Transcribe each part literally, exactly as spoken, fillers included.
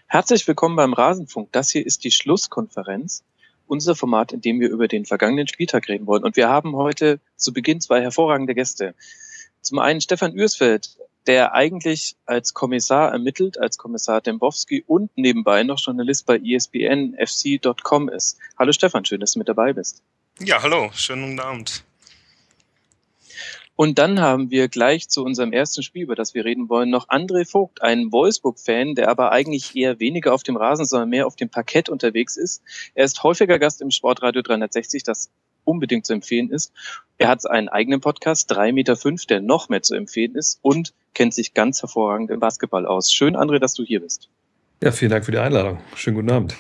Herzlich willkommen beim Rasenfunk. Das hier ist die Schlusskonferenz, unser Format, in dem wir über den vergangenen Spieltag reden wollen. Und wir haben heute zu Beginn zwei hervorragende Gäste. Zum einen Stefan Ürsfeld, der eigentlich als Kommissar ermittelt, als Kommissar Dembowski und nebenbei noch Journalist bei E S P N F C Punkt com ist. Hallo Stefan, schön, dass du mit dabei bist. Ja, hallo, schönen guten Abend. Und dann haben wir gleich zu unserem ersten Spiel, über das wir reden wollen, noch André Vogt, einen Wolfsburg-Fan, der aber eigentlich eher weniger auf dem Rasen, sondern mehr auf dem Parkett unterwegs ist. Er ist häufiger Gast im Sportradio dreihundertsechzig, das unbedingt zu empfehlen ist. Er hat einen eigenen Podcast, drei Meter fünf, der noch mehr zu empfehlen ist und kennt sich ganz hervorragend im Basketball aus. Schön, André, dass du hier bist. Ja, vielen Dank für die Einladung. Schönen guten Abend.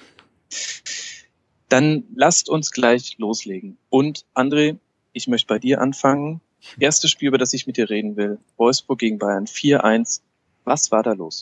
Dann lasst uns gleich loslegen. Und André, ich möchte bei dir anfangen. Erstes Spiel, über das ich mit dir reden will. Wolfsburg gegen Bayern vier eins. Was war da los?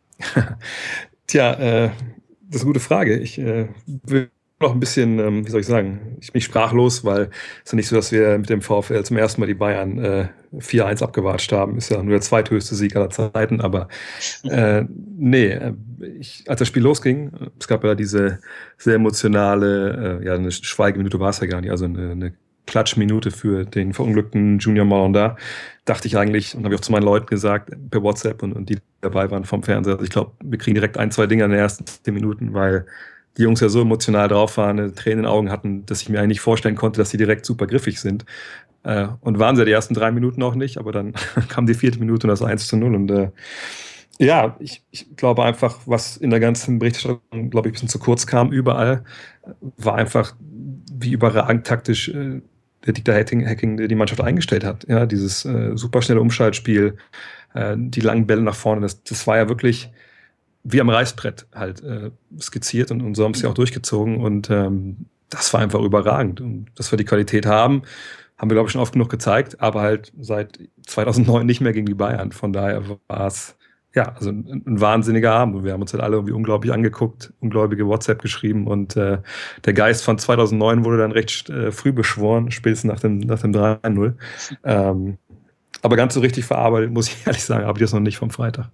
Tja, äh, das ist eine gute Frage. Ich äh, will noch ein bisschen, ähm, wie soll ich sagen, ich bin sprachlos, weil es ist ja nicht so, dass wir mit dem VfL zum ersten Mal die Bayern äh, vier eins abgewatscht haben. Ist ja nur der zweithöchste Sieg aller Zeiten, aber äh, nee, ich, als das Spiel losging, es gab ja diese sehr emotionale, äh, ja, eine Schweigeminute war es ja gar nicht, also eine, eine Klatschminute für den verunglückten Junior Malanda, dachte ich eigentlich, und habe ich auch zu meinen Leuten gesagt, per WhatsApp und, und die dabei waren vom Fernseher, also ich glaube, wir kriegen direkt ein, zwei Dinger in den ersten zehn Minuten, weil die Jungs ja so emotional drauf waren, eine Tränen in den Augen hatten, dass ich mir eigentlich nicht vorstellen konnte, dass sie direkt super griffig sind. Äh, und waren sie ja die ersten drei Minuten auch nicht, aber dann kam die vierte Minute und das eins zu null. Und äh, ja, ich, ich glaube einfach, was in der ganzen Berichterstattung, glaube ich, ein bisschen zu kurz kam überall, war einfach, wie überragend taktisch äh, der Dieter Hecking die Mannschaft eingestellt hat. Ja, dieses äh, superschnelle Umschaltspiel, äh, die langen Bälle nach vorne, das, das war ja wirklich wie am Reißbrett halt äh, skizziert und, und so haben sie auch durchgezogen und ähm, das war einfach überragend. Und dass wir die Qualität haben, haben wir, glaube ich, schon oft genug gezeigt, aber halt seit zweitausendneun nicht mehr gegen die Bayern. Von daher war es ja, also ein, ein wahnsinniger Abend. Und wir haben uns halt alle irgendwie unglaublich angeguckt, ungläubige WhatsApp geschrieben und äh, der Geist von zweitausendneun wurde dann recht äh, früh beschworen, spätestens nach dem, nach dem drei null. Ähm, aber ganz so richtig verarbeitet, muss ich ehrlich sagen, habe ich das noch nicht vom Freitag.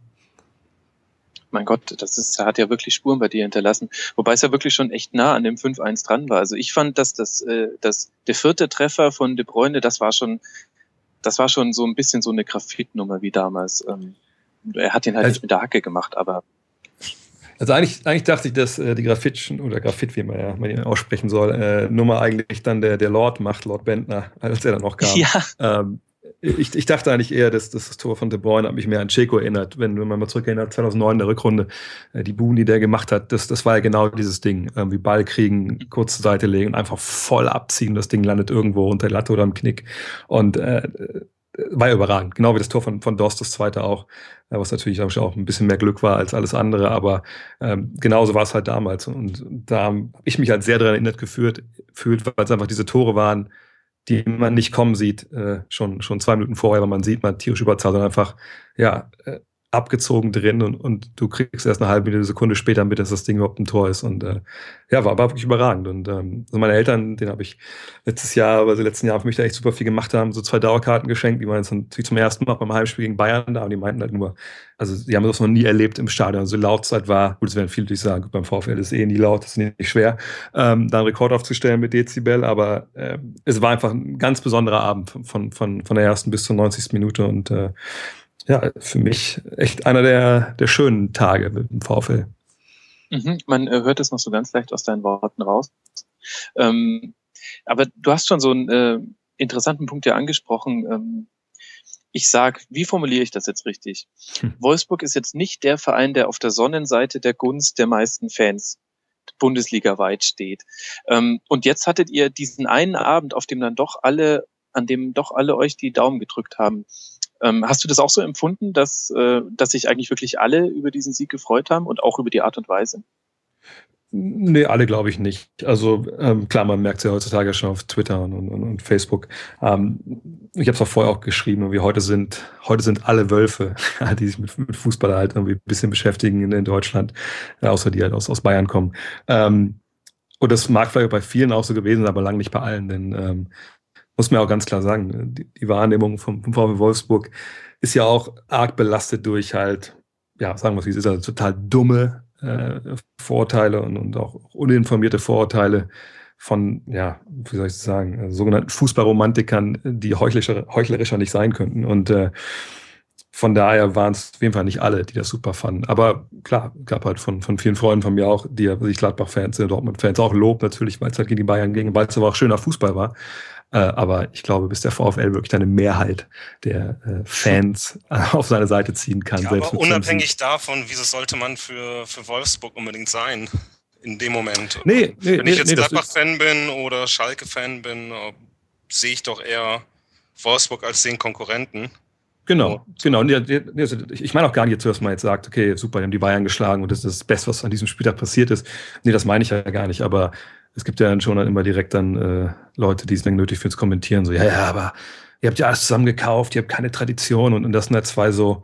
Mein Gott, das ist, hat ja wirklich Spuren bei dir hinterlassen. Wobei es ja wirklich schon echt nah an dem fünf eins dran war. Also ich fand, dass das, äh, dass der vierte Treffer von De Bruyne, das war schon, das war schon so ein bisschen so eine Graphitnummer wie damals. Ähm, Er hat ihn halt also, nicht mit der Hacke gemacht, aber... Also eigentlich, eigentlich dachte ich, dass äh, die Graffitschen, oder Graffit, wie man ja man ihn aussprechen soll, äh, Nummer eigentlich dann der, der Lord macht, Lord Bentner, als er dann noch kam. Ja. Ähm, ich, ich dachte eigentlich eher, dass, dass das Tor von De Bruyne hat mich mehr an Dzeko erinnert, wenn, wenn man mal zurückerinnert, zweitausendneun in der Rückrunde, äh, die Buben, die der gemacht hat, das, das war ja genau dieses Ding, irgendwie Ball kriegen, kurz zur Seite legen und einfach voll abziehen, das Ding landet irgendwo unter der Latte oder am Knick und äh, war ja überragend, genau wie das Tor von, von Dost, das zweite auch, was natürlich auch ein bisschen mehr Glück war als alles andere, aber ähm, genauso war es halt damals und, und da habe ich mich halt sehr daran erinnert gefühlt, gefühlt, weil es einfach diese Tore waren, die man nicht kommen sieht, äh, schon, schon zwei Minuten vorher, weil man sieht, man tierisch Überzahl, sondern einfach, ja, äh, abgezogen drin und, und du kriegst erst eine halbe Minute, Sekunde später mit, dass das Ding überhaupt ein Tor ist und äh, ja, war, war wirklich überragend und ähm, also meine Eltern, den habe ich letztes Jahr, also letzten Jahr für mich da echt super viel gemacht haben, so zwei Dauerkarten geschenkt, die waren jetzt natürlich zum ersten Mal beim Heimspiel gegen Bayern da und die meinten halt nur, also die haben das noch nie erlebt im Stadion, so laut es halt war, gut, es werden viele natürlich sagen, gut, beim VfL ist eh nie laut, das ist nicht schwer, ähm, da einen Rekord aufzustellen mit Dezibel, aber äh, es war einfach ein ganz besonderer Abend von, von, von der ersten bis zur neunzigsten Minute und äh, ja, für mich echt einer der, der schönen Tage mit dem VfL. Mhm, man äh, hört es noch so ganz leicht aus deinen Worten raus. Ähm, aber du hast schon so einen äh, interessanten Punkt ja angesprochen. Ähm, ich sag, wie formuliere ich das jetzt richtig? Hm. Wolfsburg ist jetzt nicht der Verein, der auf der Sonnenseite der Gunst der meisten Fans bundesligaweit steht. Ähm, und jetzt hattet ihr diesen einen Abend, auf dem dann doch alle, an dem doch alle euch die Daumen gedrückt haben. Ähm, hast du das auch so empfunden, dass, äh, dass sich eigentlich wirklich alle über diesen Sieg gefreut haben und auch über die Art und Weise? Nee, alle glaube ich nicht. Also ähm, klar, man merkt es ja heutzutage schon auf Twitter und, und, und Facebook. Ähm, ich habe es auch vorher auch geschrieben, wie heute sind heute sind alle Wölfe, die sich mit, mit Fußball halt irgendwie ein bisschen beschäftigen in, in Deutschland, äh, außer die halt aus, aus Bayern kommen. Ähm, und das mag vielleicht bei vielen auch so gewesen sein, aber lang nicht bei allen, denn ähm, muss man auch ganz klar sagen, die, die Wahrnehmung vom, vom VfL Wolfsburg ist ja auch arg belastet durch halt, ja, sagen wir es, wie es ist, also total dumme äh, Vorurteile und, und auch uninformierte Vorurteile von, ja, wie soll ich sagen, äh, sogenannten Fußballromantikern, die heuchlerischer, heuchlerischer nicht sein könnten. Und äh, von daher waren es auf jeden Fall nicht alle, die das super fanden. Aber klar, gab halt von, von vielen Freunden von mir auch, die ja sich Gladbach-Fans sind, Dortmund-Fans, auch Lob natürlich, weil es halt gegen die Bayern ging, weil es aber auch schöner Fußball war. Äh, aber ich glaube, bis der VfL wirklich eine Mehrheit der äh, Fans äh, auf seine Seite ziehen kann. Ja, selbst aber mit unabhängig davon, wieso sollte man für, für Wolfsburg unbedingt sein in dem Moment? Nee, nee, Wenn ich nee, jetzt nee, das Gladbach-Fan bin oder Schalke-Fan bin, äh, sehe ich doch eher Wolfsburg als den Konkurrenten. Genau, Und, genau. Nee, nee, also ich ich meine auch gar nicht jetzt, dass man jetzt sagt, okay, super, die haben die Bayern geschlagen und das ist das Beste, was an diesem Spieltag passiert ist. Nee, das meine ich ja gar nicht, aber es gibt ja dann schon dann immer direkt dann äh, Leute, die es dann nötig finden zu kommentieren, so, ja, ja, aber ihr habt ja alles zusammen gekauft, ihr habt keine Tradition und, und das sind halt zwei so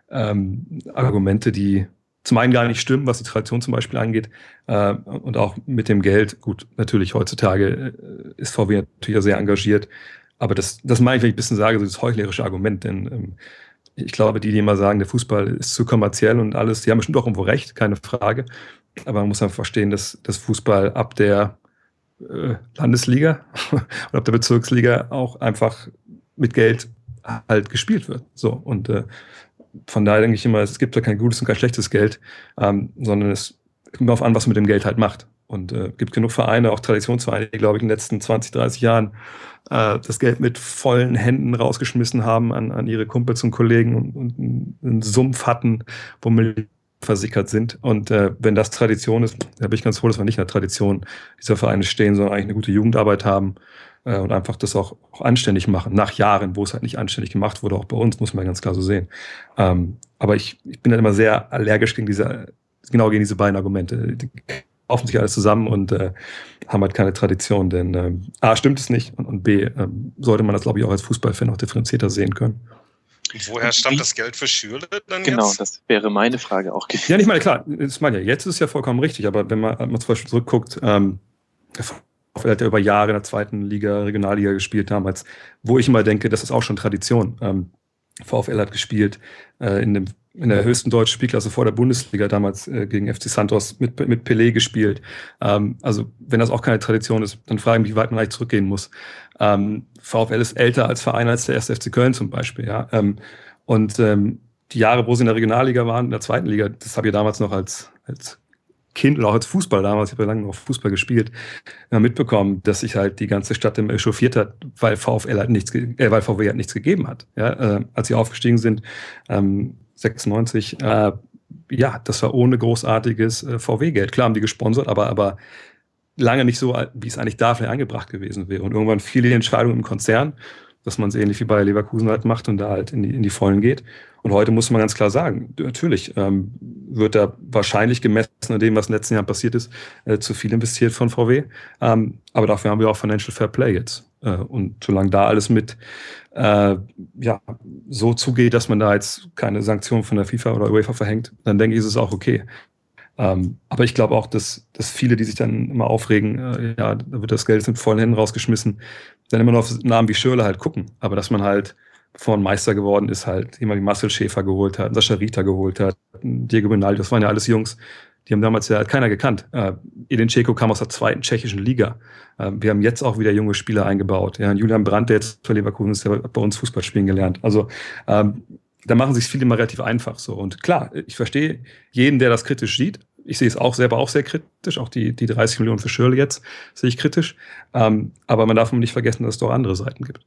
ähm, Argumente, die zum einen gar nicht stimmen, was die Tradition zum Beispiel angeht, äh, und auch mit dem Geld. Gut, natürlich heutzutage äh, ist VW natürlich sehr engagiert, aber das, das meine ich, wenn ich ein bisschen sage, so das heuchlerische Argument, denn ähm, ich glaube, die, die immer sagen, der Fußball ist zu kommerziell und alles, die haben bestimmt auch irgendwo recht, keine Frage. Aber man muss einfach verstehen, dass das Fußball ab der äh, Landesliga und ab der Bezirksliga auch einfach mit Geld halt gespielt wird. So, und äh, von daher denke ich immer, es gibt ja kein gutes und kein schlechtes Geld, ähm, sondern es kommt darauf an, was man mit dem Geld halt macht. Und es äh, gibt genug Vereine, auch Traditionsvereine, die, glaube ich, in den letzten zwanzig, dreißig Jahren äh, das Geld mit vollen Händen rausgeschmissen haben an, an ihre Kumpels und Kollegen und, und einen Sumpf hatten, wo Millionen versickert sind. Und äh, wenn das Tradition ist, da bin ich ganz froh, dass wir nicht in der Tradition dieser Vereine stehen, sondern eigentlich eine gute Jugendarbeit haben äh, und einfach das auch, auch anständig machen, nach Jahren, wo es halt nicht anständig gemacht wurde, auch bei uns, muss man ganz klar so sehen. Ähm, aber ich, ich bin dann immer sehr allergisch gegen diese, genau gegen diese beiden Argumente. Die kaufen sich alles zusammen und äh, haben halt keine Tradition, denn äh, A, stimmt es nicht und, und B, äh, sollte man das, glaube ich, auch als Fußballfan auch differenzierter sehen können. woher stammt das Geld für Schürrle dann Genau, jetzt? das wäre meine Frage auch gewesen. Ja, ich meine, klar, das meine ich ja, jetzt ist es ja vollkommen richtig, aber wenn man, man zum Beispiel zurückguckt, ähm, der VfL hat ja über Jahre in der zweiten Liga, Regionalliga gespielt damals, wo ich immer denke, das ist auch schon Tradition. Ähm, VfL hat gespielt äh, in, dem, in der höchsten deutschen Spielklasse vor der Bundesliga, damals äh, gegen F C Santos mit, mit Pelé gespielt. Ähm, also wenn das auch keine Tradition ist, dann frage ich mich, wie weit man eigentlich zurückgehen muss. Ähm, VfL ist älter als Verein als der erste F C Köln zum Beispiel. Ja? Ähm, und ähm, die Jahre, wo sie in der Regionalliga waren, in der zweiten Liga, das habe ich damals noch als, als Kind oder auch als Fußball damals, ich habe ja lange noch Fußball gespielt, äh, mitbekommen, dass sich halt die ganze Stadt immer echauffiert hat, weil VfL halt nichts, äh, weil VW halt nichts gegeben hat. Ja, äh, als sie aufgestiegen sind, ähm, sechsundneunzig, äh, ja, das war ohne großartiges äh, V W-Geld. Klar haben die gesponsert, aber, aber lange nicht so, wie es eigentlich da vielleicht angebracht gewesen wäre. Und irgendwann fiel die Entscheidung im Konzern, dass man es ähnlich wie bei Leverkusen halt macht und da halt in die, in die Vollen geht. Und heute muss man ganz klar sagen, natürlich ähm, wird da wahrscheinlich gemessen an dem, was in den letzten Jahren passiert ist, äh, zu viel investiert von V W. Ähm, aber dafür haben wir auch Financial Fair Play jetzt. Äh, und solange da alles mit äh, ja, so zugeht, dass man da jetzt keine Sanktionen von der FIFA oder UEFA verhängt, dann denke ich, ist es auch okay. Ähm, aber ich glaube auch, dass, dass viele, die sich dann immer aufregen, äh, ja, da wird das Geld mit vollen Händen rausgeschmissen, dann immer noch auf Namen wie Schürrle halt gucken. Aber dass man halt, bevor man Meister geworden ist, halt jemand wie Marcel Schäfer geholt hat, Sascha Rita geholt hat, Diego Benaldi, das waren ja alles Jungs, die haben damals ja keiner gekannt. Äh, Edin Dzeko kam aus der zweiten tschechischen Liga. Äh, wir haben jetzt auch wieder junge Spieler eingebaut. Ja, Julian Brandt, der jetzt bei Leverkusen ist, der hat bei uns Fußball spielen gelernt. Also ähm, da machen sich viele immer relativ einfach so. Und klar, ich verstehe jeden, der das kritisch sieht. Ich sehe es auch selber auch sehr kritisch. Auch die, die dreißig Millionen für Schürrle jetzt sehe ich kritisch. Ähm, aber man darf nicht vergessen, dass es doch andere Seiten gibt.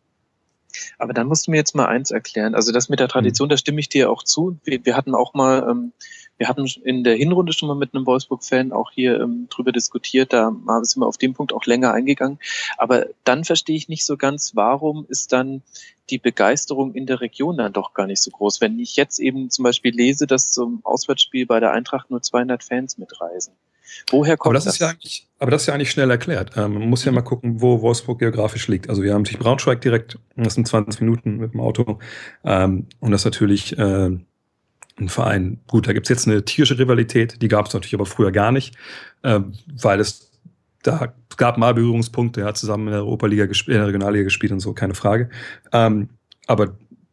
Aber dann musst du mir jetzt mal eins erklären. Also das mit der Tradition, da stimme ich dir auch zu. Wir, wir hatten auch mal, ähm, wir hatten in der Hinrunde schon mal mit einem Wolfsburg-Fan auch hier ähm, drüber diskutiert. Da sind wir auf dem Punkt auch länger eingegangen. Aber dann verstehe ich nicht so ganz, warum ist dann die Begeisterung in der Region dann doch gar nicht so groß. Wenn ich jetzt eben zum Beispiel lese, dass zum Auswärtsspiel bei der Eintracht nur zweihundert Fans mitreisen. Woher kommt aber das? das? Ist ja eigentlich, aber das ist ja eigentlich schnell erklärt. Ähm, man muss ja mal gucken, wo Wolfsburg geografisch liegt. Also wir haben natürlich Braunschweig direkt, das sind zwanzig Minuten mit dem Auto. Ähm, und das ist natürlich äh, ein Verein. Gut, da gibt es jetzt eine tierische Rivalität, die gab es natürlich aber früher gar nicht, äh, weil es da gab mal Berührungspunkte, er hat zusammen in der Europa-Liga gespielt, in der Regionalliga gespielt und so, keine Frage. Ähm, aber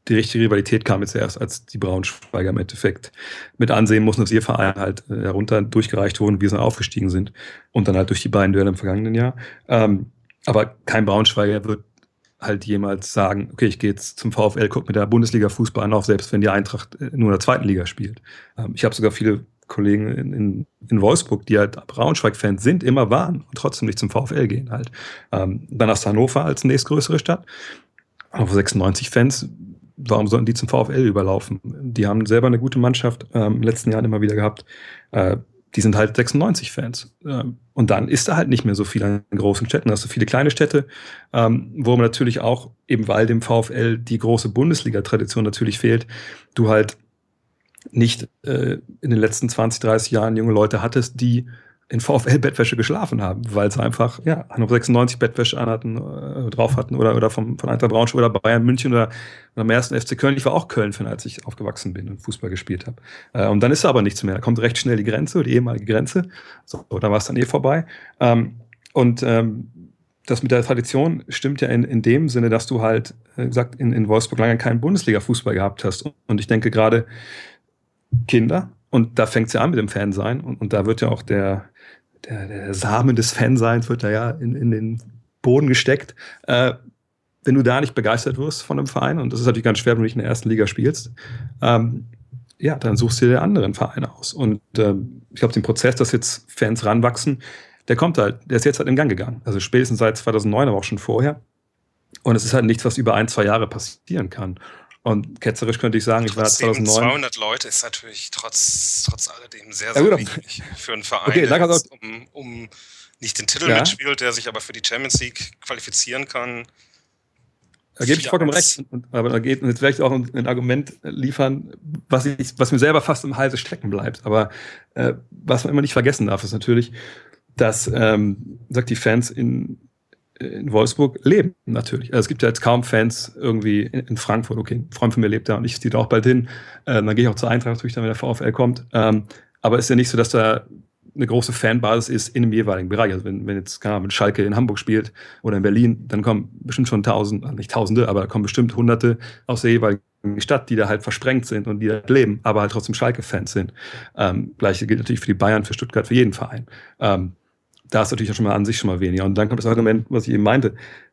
die richtige Rivalität kam jetzt erst, als die Braunschweiger im Endeffekt mit ansehen mussten, dass ihr Verein halt äh, herunter durchgereicht wurden, wie sie dann aufgestiegen sind. Und dann halt durch die beiden Duelle im vergangenen Jahr. Ähm, aber kein Braunschweiger wird halt jemals sagen, okay, ich gehe jetzt zum VfL, gucke mir der Bundesliga-Fußball an, auch selbst wenn die Eintracht nur in der zweiten Liga spielt. Ähm, ich habe sogar viele Kollegen in, in, in Wolfsburg, die halt Braunschweig-Fans sind, immer waren und trotzdem nicht zum VfL gehen halt. Ähm, dann hast du Hannover als nächstgrößere Stadt. Auf sechsundneunzig Fans, warum sollten die zum VfL überlaufen? Die haben selber eine gute Mannschaft ähm, in den letzten Jahren immer wieder gehabt. Äh, die sind halt sechsundneunzig Fans. Ähm, und dann ist da halt nicht mehr so viel an großen Städten. Da hast du viele kleine Städte, ähm, wo man natürlich auch, eben weil dem VfL die große Bundesliga-Tradition natürlich fehlt, du halt nicht äh, in den letzten zwanzig, dreißig Jahren junge Leute hattest, die in VfL-Bettwäsche geschlafen haben, weil sie einfach, ja, Hannover sechsundneunzig Bettwäsche anhatten, äh, drauf hatten oder, oder vom, von Eintracht Braunschweig oder Bayern München oder, oder am ersten F C Köln. Ich war auch Köln-Fan, als ich aufgewachsen bin und Fußball gespielt habe. Äh, und dann ist da aber nichts mehr. Da kommt recht schnell die Grenze, die ehemalige Grenze. So, da war es dann eh vorbei. Ähm, und ähm, das mit der Tradition stimmt ja in, in dem Sinne, dass du halt, äh, gesagt, in, in Wolfsburg lange keinen Bundesliga-Fußball gehabt hast. Und ich denke gerade Kinder, und da fängt es ja an mit dem Fansein, und, und da wird ja auch der, der, der Samen des Fanseins wird da ja in, in den Boden gesteckt. Äh, wenn du da nicht begeistert wirst von einem Verein, und das ist natürlich ganz schwer, wenn du nicht in der ersten Liga spielst, ähm, ja, dann suchst du dir anderen Vereine aus. Und ähm, ich glaube, den Prozess, dass jetzt Fans ranwachsen, der kommt halt, der ist jetzt halt in Gang gegangen. Also spätestens seit zweitausendneun, aber auch schon vorher. Und es ist halt nichts, was über ein, zwei Jahre passieren kann. Und ketzerisch könnte ich sagen, ich war zweitausendneun. zweihundert Leute ist natürlich trotz, trotz alledem sehr, Ja, sehr gut, wenig für einen Verein, okay, der jetzt, jetzt um, um nicht den Titel ja. mitspielt, der sich aber für die Champions League qualifizieren kann. Da gebe ich vollkommen recht. Und, aber da geht jetzt vielleicht auch ein, ein Argument liefern, was, ich, was mir selber fast im Halse stecken bleibt. Aber äh, was man immer nicht vergessen darf, ist natürlich, dass ähm, sagt die Fans in in Wolfsburg leben, natürlich. Also es gibt ja jetzt kaum Fans irgendwie in, in Frankfurt. Okay, ein Freund von mir lebt da und ich ziehe da auch bald hin. Äh, dann gehe ich auch zur Eintracht natürlich, dann, wenn der VfL kommt. Ähm, aber es ist ja nicht so, dass da eine große Fanbasis ist in dem jeweiligen Bereich. Also wenn, wenn jetzt keine Ahnung, mit Schalke in Hamburg spielt oder in Berlin, dann kommen bestimmt schon tausend, nicht Tausende, aber kommen bestimmt Hunderte aus der jeweiligen Stadt, die da halt versprengt sind und die da leben, aber halt trotzdem Schalke-Fans sind. Ähm, Gleiche gilt natürlich für die Bayern, für Stuttgart, für jeden Verein. Ähm, Da ist natürlich auch schon mal an sich schon mal weniger. Und dann kommt das Argument, was ich eben meinte.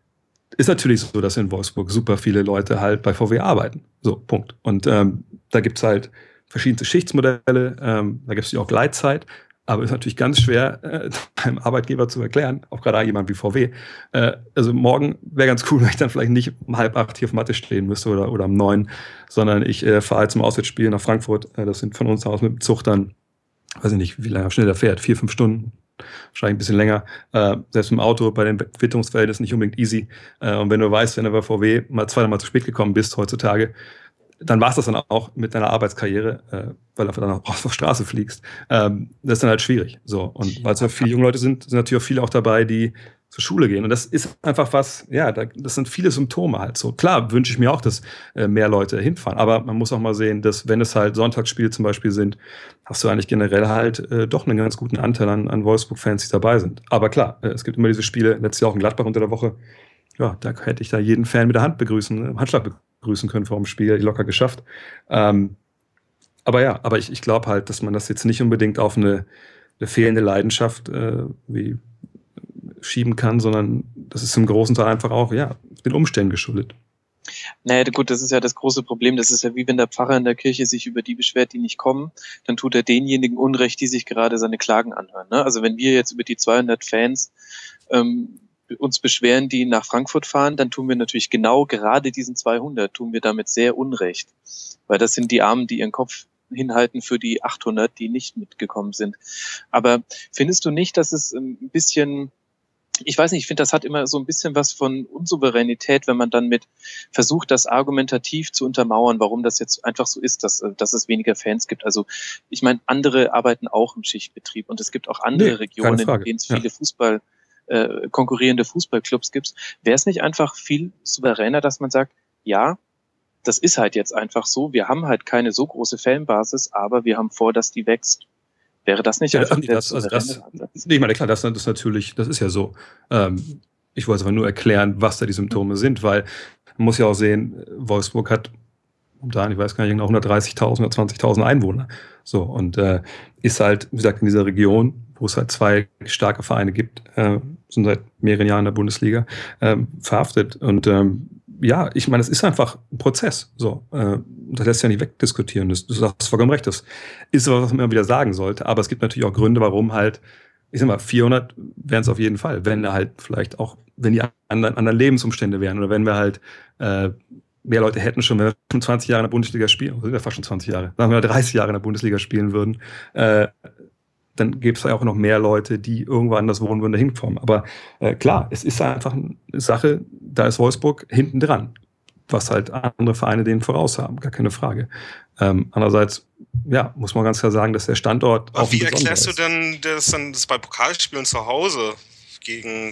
Ist natürlich so, dass in Wolfsburg super viele Leute halt bei V W arbeiten. So, Punkt. Und ähm, da gibt es halt verschiedene Schichtsmodelle. Ähm, da gibt es ja auch Gleitzeit. Aber ist natürlich ganz schwer, äh, beim Arbeitgeber zu erklären, auch gerade jemand wie V W. Äh, also morgen wäre ganz cool, wenn ich dann vielleicht nicht um halb acht hier auf Matte stehen müsste oder, oder um neun, sondern ich äh, fahre zum Auswärtsspiel nach Frankfurt. Äh, das sind von uns aus mit dem Zug dann, weiß ich nicht, wie lange schnell der fährt, vier, fünf Stunden. Wahrscheinlich ein bisschen länger. Äh, selbst im Auto bei den Witterungsverhältnissen nicht unbedingt easy. Äh, und wenn du weißt, wenn du bei V W mal zweimal zu spät gekommen bist heutzutage, dann war es das dann auch mit deiner Arbeitskarriere, äh, weil du dann auch auf der Straße fliegst. Ähm, das ist dann halt schwierig. So. Und weil es ja viele junge Leute sind, sind natürlich auch viele auch dabei, die zur Schule gehen. Und das ist einfach was, ja, da, das sind viele Symptome halt so. Klar wünsche ich mir auch, dass äh, mehr Leute hinfahren. Aber man muss auch mal sehen, dass wenn es halt Sonntagsspiele zum Beispiel sind, hast du eigentlich generell halt äh, doch einen ganz guten Anteil an, an Wolfsburg-Fans, die dabei sind. Aber klar, äh, es gibt immer diese Spiele, letztes Jahr auch in Gladbach unter der Woche. Ja, da hätte ich da jeden Fan mit der Hand begrüßen, Handschlag begrüßen können vor dem Spiel, locker geschafft. Ähm, aber ja, aber ich, ich glaube halt, dass man das jetzt nicht unbedingt auf eine, eine fehlende Leidenschaft äh, wie schieben kann, sondern das ist im großen Teil einfach auch, ja, den Umständen geschuldet. Naja, gut, das ist ja das große Problem. Das ist ja wie wenn der Pfarrer in der Kirche sich über die beschwert, die nicht kommen, dann tut er denjenigen Unrecht, die sich gerade seine Klagen anhören. Ne? Also wenn wir jetzt über die zweihundert Fans ähm, uns beschweren, die nach Frankfurt fahren, dann tun wir natürlich genau gerade diesen zweihundert, tun wir damit sehr Unrecht. Weil das sind die Armen, die ihren Kopf hinhalten für die achthundert, die nicht mitgekommen sind. Aber findest du nicht, dass es ein bisschen... Ich weiß nicht, ich finde, das hat immer so ein bisschen was von Unsouveränität, wenn man dann mit versucht, das argumentativ zu untermauern, warum das jetzt einfach so ist, dass, dass es weniger Fans gibt. Also ich meine, andere arbeiten auch im Schichtbetrieb und es gibt auch andere nee, Regionen, in denen es viele ja. Fußball, äh, konkurrierende Fußballclubs gibt. Wäre es nicht einfach viel souveräner, dass man sagt, ja, das ist halt jetzt einfach so, wir haben halt keine so große Fanbasis, aber wir haben vor, dass die wächst. Wäre das nicht ja, einfach nee, das, also das, nee, ich meine, klar, das, das ist natürlich, das ist ja so. Ähm, ich wollte aber nur erklären, was da die Symptome sind, weil man muss ja auch sehen, Wolfsburg hat momentan, ich weiß gar nicht, hundertdreißigtausend, hundertzwanzigtausend Einwohner. So, und äh, ist halt, wie gesagt, in dieser Region, wo es halt zwei starke Vereine gibt, äh, sind seit mehreren Jahren in der Bundesliga, äh, verhaftet. Und ähm, ja, ich meine, es ist einfach ein Prozess. So, äh, das lässt sich ja nicht wegdiskutieren. Das, du hast vollkommen recht. Das ist was, was man immer wieder sagen sollte. Aber es gibt natürlich auch Gründe, warum halt, ich sag mal, vierhundert wären es auf jeden Fall, wenn da halt vielleicht auch, wenn die anderen, anderen Lebensumstände wären oder wenn wir halt äh, mehr Leute hätten schon, wenn wir schon zwanzig Jahre in der Bundesliga spielen, sind wir fast schon zwanzig Jahre, wenn wir dreißig Jahre in der Bundesliga spielen würden, äh, dann gäbe es ja auch noch mehr Leute, die irgendwo anders wohnen würden, da hinkommen. Aber äh, klar, es ist einfach eine Sache, da ist Wolfsburg hinten dran, was halt andere Vereine denen voraus haben, gar keine Frage. Ähm, andererseits, ja, muss man ganz klar sagen, dass der Standort Aber auch wie erklärst du denn das dann das bei Pokalspielen zu Hause gegen,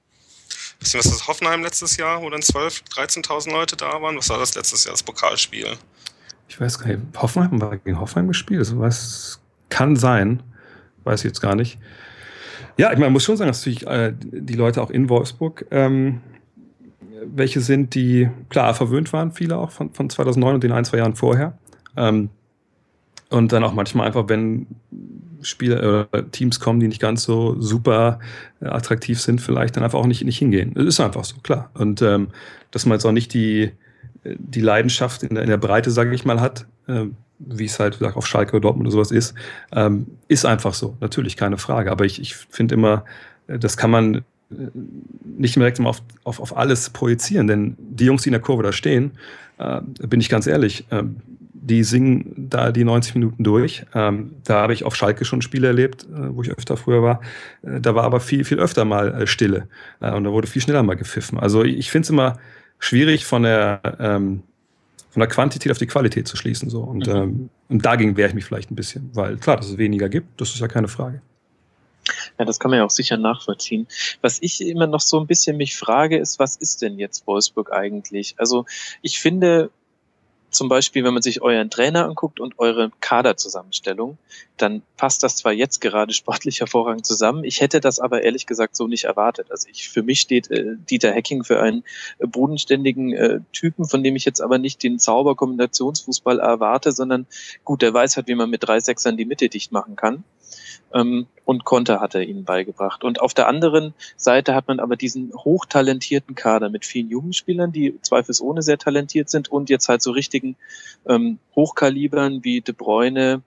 was ist das, Hoffenheim letztes Jahr, wo dann zwölftausend, dreizehntausend Leute da waren? Was war das letztes Jahr, das Pokalspiel? Ich weiß gar nicht, Hoffenheim war gegen Hoffenheim gespielt, das weiß, kann sein, weiß ich jetzt gar nicht. Ja, ich meine, man muss schon sagen, dass natürlich äh, die Leute auch in Wolfsburg ähm, welche sind, die klar verwöhnt waren, viele auch von, von zweitausendneun und den ein, zwei Jahren vorher. Ähm, und dann auch manchmal einfach, wenn Spieler oder Teams kommen, die nicht ganz so super äh, attraktiv sind, vielleicht dann einfach auch nicht, nicht hingehen. Das ist einfach so, klar. Und ähm, dass man jetzt auch nicht die, die Leidenschaft in der, in der Breite, sage ich mal, hat, äh, wie es halt wie gesagt, auf Schalke oder Dortmund oder sowas ist, ähm, ist einfach so. Natürlich, keine Frage. Aber ich, ich finde immer, das kann man nicht direkt immer auf, auf, auf alles projizieren, denn die Jungs, die in der Kurve da stehen, äh, bin ich ganz ehrlich, äh, die singen da die neunzig Minuten durch. Ähm, da habe ich auf Schalke schon Spiele erlebt, äh, wo ich öfter früher war. Äh, da war aber viel, viel öfter mal äh, Stille. Äh, und da wurde viel schneller mal gepfiffen. Also ich, ich finde es immer schwierig, von der, ähm, von der Quantität auf die Qualität zu schließen. So. Und, mhm. ähm, und dagegen wehre ich mich vielleicht ein bisschen. Weil klar, dass es weniger gibt, das ist ja keine Frage. Ja, das kann man ja auch sicher nachvollziehen. Was ich immer noch so ein bisschen mich frage, ist, was ist denn jetzt Wolfsburg eigentlich? Also ich finde zum Beispiel, wenn man sich euren Trainer anguckt und eure Kaderzusammenstellung, dann passt das zwar jetzt gerade sportlich hervorragend zusammen, ich hätte das aber ehrlich gesagt so nicht erwartet. Also ich, für mich steht äh, Dieter Hecking für einen äh, bodenständigen äh, Typen, von dem ich jetzt aber nicht den Zauberkombinationsfußball erwarte, sondern gut, der weiß halt, wie man mit drei Sechsern die Mitte dicht machen kann. Ähm, und Konter hat er ihnen beigebracht. Und auf der anderen Seite hat man aber diesen hochtalentierten Kader mit vielen Jugendspielern, die zweifelsohne sehr talentiert sind und jetzt halt so richtigen ähm, Hochkalibern wie De Bruyne,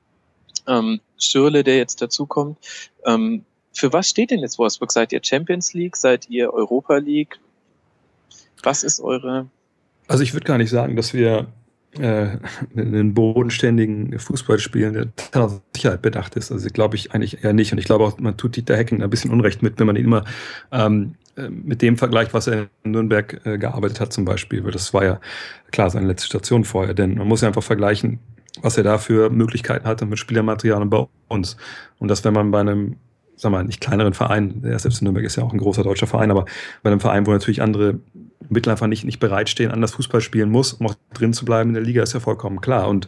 ähm, Schürrle, der jetzt dazukommt. Ähm, für was steht denn jetzt Wolfsburg? Seid ihr Champions League? Seid ihr Europa League? Was ist eure... Also ich würde gar nicht sagen, dass wir äh, einen bodenständigen Fußball spielen, der auf Sicherheit bedacht ist. Also glaube ich eigentlich eher nicht. Und ich glaube auch, man tut Dieter Hecking ein bisschen Unrecht mit, wenn man ihn immer ähm, mit dem vergleicht, was er in Nürnberg äh, gearbeitet hat zum Beispiel. Weil das war ja klar seine letzte Station vorher. Denn man muss ja einfach vergleichen, was er da für Möglichkeiten hatte mit Spielermaterial und bei uns. Und das, wenn man bei einem, sagen wir mal, nicht kleineren Verein, der selbst in Nürnberg ist ja auch ein großer deutscher Verein, aber bei einem Verein, wo natürlich andere Mittel einfach nicht, nicht bereitstehen, anders Fußball spielen muss, um auch drin zu bleiben in der Liga, ist ja vollkommen klar. Und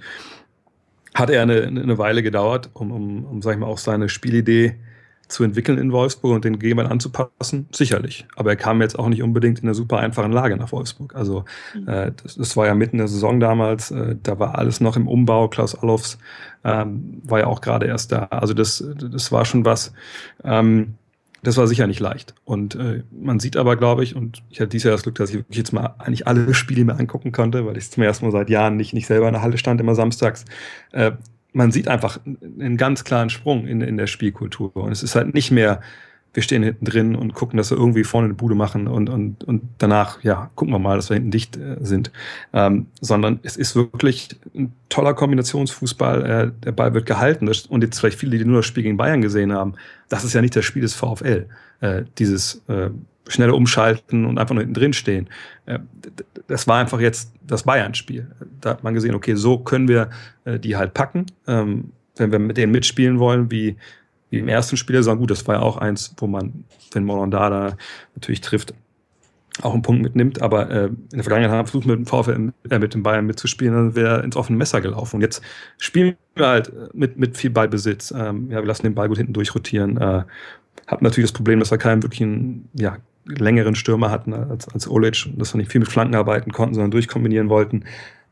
hat er eine, eine Weile gedauert, um, um, um, sag ich mal, auch seine Spielidee zu entwickeln in Wolfsburg und den Gegenwart anzupassen? Sicherlich. Aber er kam jetzt auch nicht unbedingt in einer super einfachen Lage nach Wolfsburg. Also mhm. äh, das, das war ja mitten in der Saison damals, äh, da war alles noch im Umbau. Klaus Allofs ähm, war ja auch gerade erst da. Also das, das war schon was... Ähm, Das war sicher nicht leicht. Und äh, man sieht aber, glaube ich, und ich hatte dieses Jahr das Glück, dass ich jetzt mal eigentlich alle Spiele mir angucken konnte, weil ich zum ersten Mal seit Jahren nicht, nicht selber in der Halle stand, immer samstags. Äh, man sieht einfach einen ganz klaren Sprung in, in der Spielkultur. Und es ist halt nicht mehr, wir stehen hinten drin und gucken, dass wir irgendwie vorne eine Bude machen und, und, und danach, ja, gucken wir mal, dass wir hinten dicht äh, sind. Ähm, sondern es ist wirklich ein toller Kombinationsfußball. Äh, der Ball wird gehalten. Das, und jetzt vielleicht viele, die nur das Spiel gegen Bayern gesehen haben, das ist ja nicht das Spiel des VfL. Äh, dieses äh, schnelle Umschalten und einfach nur hinten drin stehen. Äh, das war einfach jetzt das Bayern-Spiel. Da hat man gesehen, okay, so können wir äh, die halt packen. Ähm, wenn wir mit denen mitspielen wollen, wie Wie im ersten Spiel, sagen, gut, das war ja auch eins, wo man, wenn Morondada natürlich trifft, auch einen Punkt mitnimmt, aber äh, in der Vergangenheit haben wir versucht, mit dem VfL, äh, mit dem Bayern mitzuspielen, dann wäre ins offene Messer gelaufen. Und jetzt spielen wir halt mit, mit viel Ballbesitz. Ähm, ja, wir lassen den Ball gut hinten durchrotieren. Äh, haben natürlich das Problem, dass wir keinen wirklichen, ja, längeren Stürmer hatten als, als Olic, dass wir nicht viel mit Flanken arbeiten konnten, sondern durchkombinieren wollten.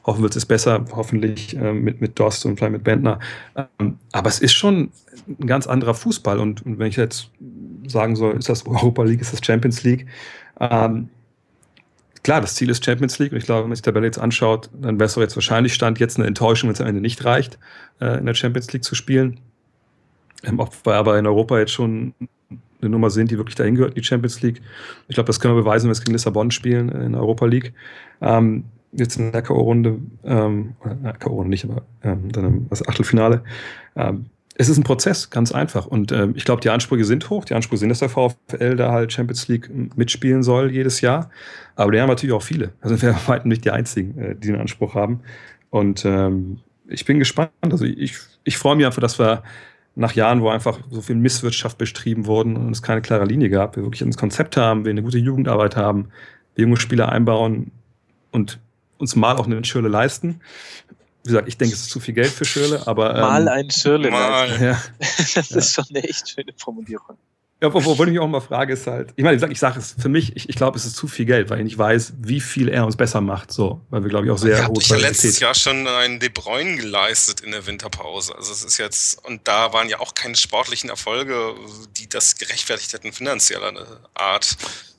Hoffen wird es besser, hoffentlich äh, mit, mit Dost und vielleicht mit Bentner. Ähm, aber es ist schon ein ganz anderer Fußball. Und, und wenn ich jetzt sagen soll, ist das Europa League, ist das Champions League? Ähm, klar, das Ziel ist Champions League. Und ich glaube, wenn man sich die Tabelle jetzt anschaut, dann wäre es doch jetzt wahrscheinlich Stand jetzt eine Enttäuschung, wenn es am Ende nicht reicht, äh, in der Champions League zu spielen. Ähm, ob wir aber in Europa jetzt schon eine Nummer sind, die wirklich dahin gehört, die Champions League. Ich glaube, das können wir beweisen, wenn wir es gegen Lissabon spielen in der Europa League. Ähm, jetzt in der K O-Runde, ähm, oder K O-Runde nicht, aber ähm, dann im das Achtelfinale. Ähm, es ist ein Prozess, ganz einfach. Und ähm, ich glaube, die Ansprüche sind hoch. Die Ansprüche sind, dass der VfL da halt Champions League mitspielen soll jedes Jahr. Aber die haben natürlich auch viele. Da sind wir weit nicht die Einzigen, äh, die den Anspruch haben. Und ähm, ich bin gespannt. Also ich, ich freue mich einfach, dass wir nach Jahren, wo einfach so viel Misswirtschaft betrieben wurden und es keine klare Linie gab, wir wirklich ein Konzept haben, wir eine gute Jugendarbeit haben, wir junge Spieler einbauen und uns mal auch eine Schirle leisten. Wie gesagt, ich denke, es ist zu viel Geld für Schirle, aber... Ähm, mal ein Schirle leisten. Ja. Das ist schon eine echt schöne Formulierung. Ja, obwohl ich mich auch mal frage, ist halt, ich meine, ich sage ich sag es für mich, ich, ich glaube, es ist zu viel Geld, weil ich nicht weiß, wie viel er uns besser macht, so, weil wir, glaube ich, auch sehr ja, hohe ich ja letztes Jahr schon einen De Bruyne geleistet in der Winterpause. Also es ist jetzt, und da waren ja auch keine sportlichen Erfolge, die das gerechtfertigt hätten, finanzieller Art.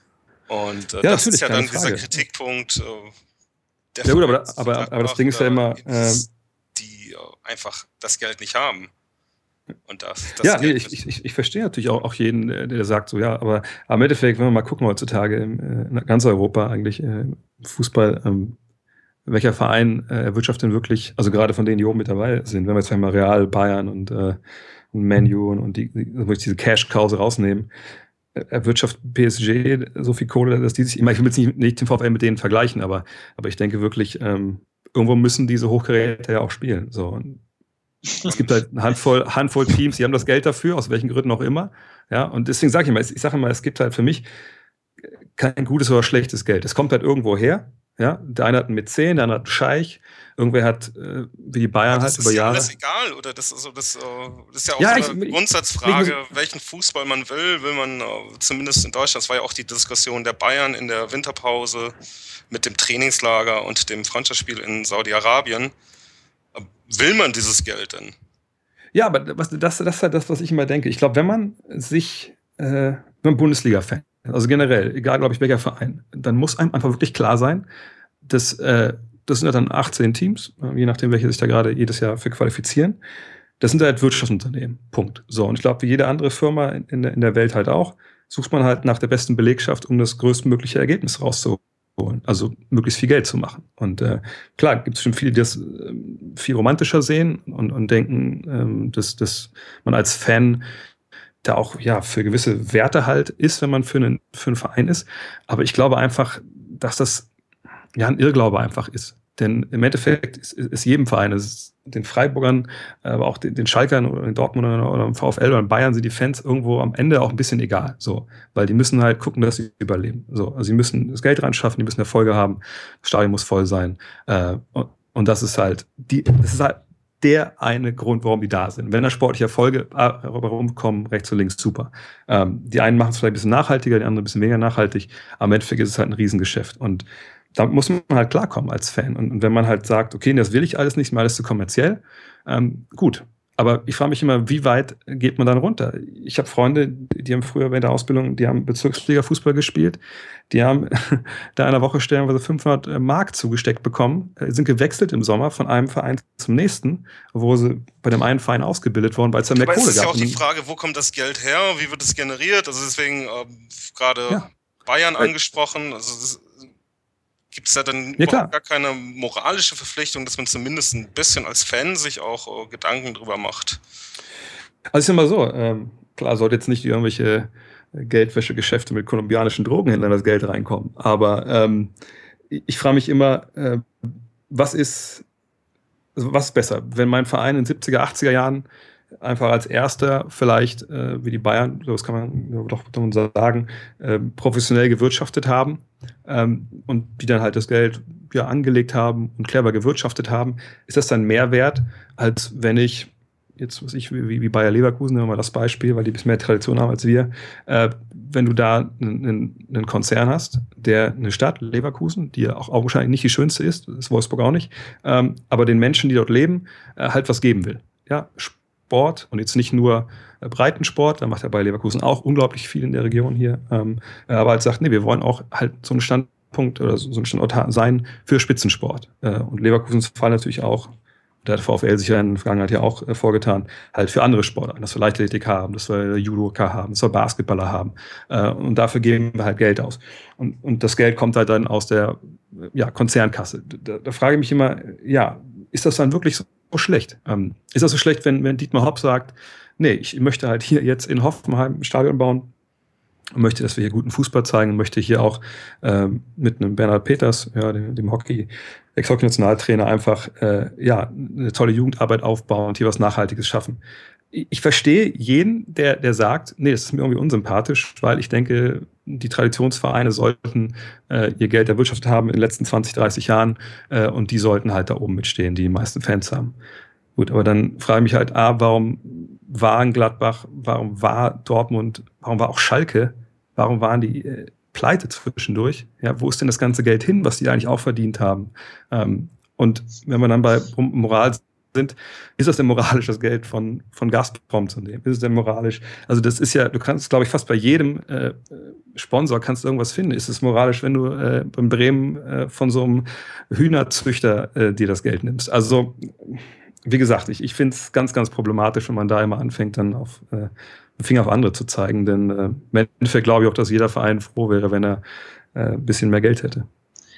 Und äh, ja, das ist ja dann Frage. dieser Kritikpunkt. Äh, der ja gut, aber, aber, aber das Ding ist ja immer, äh, die äh, einfach das Geld nicht haben. Und das, das ja, nee, ich, ich, ich verstehe natürlich auch, auch jeden, der sagt so, ja, aber im Endeffekt, wenn wir mal gucken heutzutage in, in ganz Europa eigentlich äh, Fußball, ähm, welcher Verein äh, erwirtschaftet denn wirklich, also gerade von denen, die oben mit dabei sind, wenn wir jetzt mal Real, Bayern und, äh, und Man U und, und die, die diese Cash-Kause rausnehmen, erwirtschaftet P S G so viel Kohle, dass die sich, ich meine, ich will jetzt nicht, nicht den VfL mit denen vergleichen, aber, aber ich denke wirklich, ähm, irgendwo müssen diese Hochgeräte ja auch spielen. So. Und es gibt halt eine Handvoll, Handvoll Teams, die haben das Geld dafür, aus welchen Gründen auch immer. Ja, und deswegen sage ich immer, ich sage immer, es gibt halt für mich kein gutes oder schlechtes Geld. Es kommt halt irgendwo her. Ja, der eine hat einen Mäzen, der andere hat einen Scheich. Irgendwer hat, äh, wie die Bayern halt über Jahre. Das ist ja alles egal, oder? Das, also das, das ist ja auch ja, so eine ich, Grundsatzfrage, ich, ich, welchen Fußball man will. Will man, zumindest in Deutschland, das war ja auch die Diskussion der Bayern in der Winterpause mit dem Trainingslager und dem Freundschaftsspiel in Saudi-Arabien. Will man dieses Geld denn? Ja, aber was, das, das ist halt das, was ich immer denke. Ich glaube, wenn man sich, äh, wenn man Bundesliga-Fan, also generell, egal, glaube ich, welcher Verein, dann muss einem einfach wirklich klar sein, dass, äh, das sind ja dann achtzehn Teams, je nachdem, welche sich da gerade jedes Jahr für qualifizieren. Das sind halt Wirtschaftsunternehmen. Punkt. So, und ich glaube, wie jede andere Firma in der, in der Welt halt auch, sucht man halt nach der besten Belegschaft, um das größtmögliche Ergebnis rauszuholen. Also möglichst viel Geld zu machen. Und äh, klar, gibt es schon viele, die das äh, viel romantischer sehen und, und denken, ähm, dass, dass man als Fan da auch ja für gewisse Werte halt ist, wenn man für einen, für einen Verein ist. Aber ich glaube einfach, dass das ja ein Irrglaube einfach ist. Denn im Endeffekt ist, ist jedem Verein, ist den Freiburgern, aber auch den, den Schalkern oder den Dortmundern oder dem VfL oder in Bayern sind die Fans irgendwo am Ende auch ein bisschen egal. So, weil die müssen halt gucken, dass sie überleben. So, also sie müssen das Geld reinschaffen, die müssen Erfolge haben, das Stadion muss voll sein. Äh, und, und das ist halt die, das ist halt der eine Grund, warum die da sind. Wenn da sportliche Erfolge rumkommen, rechts und links, super. Ähm, die einen machen es vielleicht ein bisschen nachhaltiger, die anderen ein bisschen weniger nachhaltig, aber im Endeffekt ist es halt ein Riesengeschäft. Und da muss man halt klarkommen als Fan. Und, und wenn man halt sagt, okay, das will ich alles nicht, mal alles zu kommerziell, ähm, gut. Aber ich frage mich immer, wie weit geht man dann runter? Ich habe Freunde, die haben früher während der Ausbildung, die haben Bezirksliga-Fußball gespielt, die haben da in einer Woche stellenweise fünfhundert Mark zugesteckt bekommen, sind gewechselt im Sommer von einem Verein zum nächsten, wo sie bei dem einen Verein ausgebildet worden, weil es da mehr Aber Kohle es ist gab. ja auch die Frage, wo kommt das Geld her? Wie wird es generiert? Also deswegen ähm, gerade Ja. Bayern angesprochen, also das, gibt es da dann Ja, überhaupt gar keine moralische Verpflichtung, dass man zumindest ein bisschen als Fan sich auch äh, Gedanken drüber macht? Also ich sag mal so, ähm, klar, sollte jetzt nicht irgendwelche Geldwäschegeschäfte mit kolumbianischen Drogenhändlern das Geld reinkommen, aber ähm, ich, ich frage mich immer, äh, was ist, also was ist besser, wenn mein Verein in den siebziger, achtziger Jahren einfach als erster vielleicht, äh, wie die Bayern, das kann man doch sagen, äh, professionell gewirtschaftet haben ähm, und die dann halt das Geld ja angelegt haben und clever gewirtschaftet haben, ist das dann mehr wert, als wenn ich jetzt was ich, wie, wie Bayer Leverkusen, nehmen wir mal das Beispiel, weil die ein bisschen mehr Tradition haben als wir, äh, wenn du da einen, einen Konzern hast, der eine Stadt, Leverkusen, die ja auch augenscheinlich nicht die schönste ist, das ist Wolfsburg auch nicht, ähm, aber den Menschen, die dort leben, äh, halt was geben will. Ja, Sport und jetzt nicht nur äh, Breitensport, da macht ja Bayer Leverkusen auch unglaublich viel in der Region hier, ähm, aber halt sagt, nee, wir wollen auch halt so einen Standpunkt oder so, so einen Standort sein für Spitzensport. Äh, und Leverkusens Fall natürlich auch, da hat der VfL sich ja in der Vergangenheit ja auch äh, vorgetan, halt für andere Sportarten, dass wir Leichtathletik haben, dass wir Judoka haben, dass wir Basketballer haben. Äh, und dafür geben wir halt Geld aus. Und, und das Geld kommt halt dann aus der ja, Konzernkasse. Da, da frage ich mich immer, ja, ist das dann wirklich so schlecht? Ähm, ist das so schlecht, wenn, wenn Dietmar Hopp sagt, nee, ich möchte halt hier jetzt in Hoffenheim ein Stadion bauen, und möchte, dass wir hier guten Fußball zeigen und möchte hier auch ähm, mit einem Bernhard Peters, ja, dem, dem Hockey, Ex-Hockey-Nationaltrainer, einfach äh, ja, eine tolle Jugendarbeit aufbauen und hier was Nachhaltiges schaffen. Ich, ich verstehe jeden, der, der sagt, nee, das ist mir irgendwie unsympathisch, weil ich denke, die Traditionsvereine sollten äh, ihr Geld erwirtschaftet haben in den letzten zwanzig, dreißig Jahren äh, und die sollten halt da oben mitstehen, die die meisten Fans haben. Gut, aber dann frage ich mich halt, A, warum war Gladbach, warum war Dortmund, warum war auch Schalke, warum waren die äh, pleite zwischendurch? Ja, wo ist denn das ganze Geld hin, was die eigentlich auch verdient haben? Ähm, und wenn wir dann bei Moral sind, ist das denn moralisch, das Geld von, von Gazprom zu nehmen? Ist es denn moralisch? Also das ist ja, du kannst, glaube ich, fast bei jedem äh, Sponsor kannst du irgendwas finden. Ist es moralisch, wenn du äh, in Bremen äh, von so einem Hühnerzüchter äh, dir das Geld nimmst? Also wie gesagt, ich, ich finde es ganz, ganz problematisch, wenn man da immer anfängt, dann auf äh, den Finger auf andere zu zeigen. Denn äh, im Endeffekt glaube ich auch, dass jeder Verein froh wäre, wenn er äh, ein bisschen mehr Geld hätte.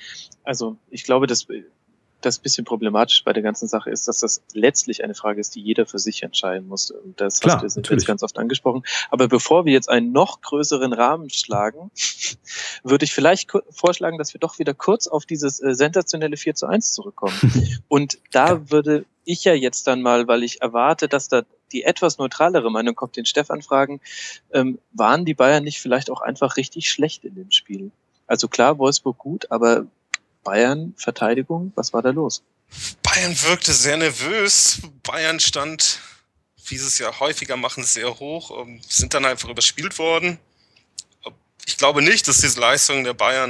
Also ich glaube, dass das bisschen problematisch bei der ganzen Sache ist, dass das letztlich eine Frage ist, die jeder für sich entscheiden muss. Und das Klar, hast du natürlich. jetzt ganz oft angesprochen. Aber bevor wir jetzt einen noch größeren Rahmen schlagen, würde ich vielleicht vorschlagen, dass wir doch wieder kurz auf dieses äh, sensationelle vier zu eins zurückkommen. Und da ja. würde ich ja jetzt dann mal, weil ich erwarte, dass da die etwas neutralere Meinung kommt, den Stefan fragen, ähm, waren die Bayern nicht vielleicht auch einfach richtig schlecht in dem Spiel? Also klar, Wolfsburg gut, aber Bayern, Verteidigung, was war da los? Bayern wirkte sehr nervös. Bayern stand, wie sie es ja häufiger machen, sehr hoch, sind dann einfach überspielt worden. Ich glaube nicht, dass diese Leistung der Bayern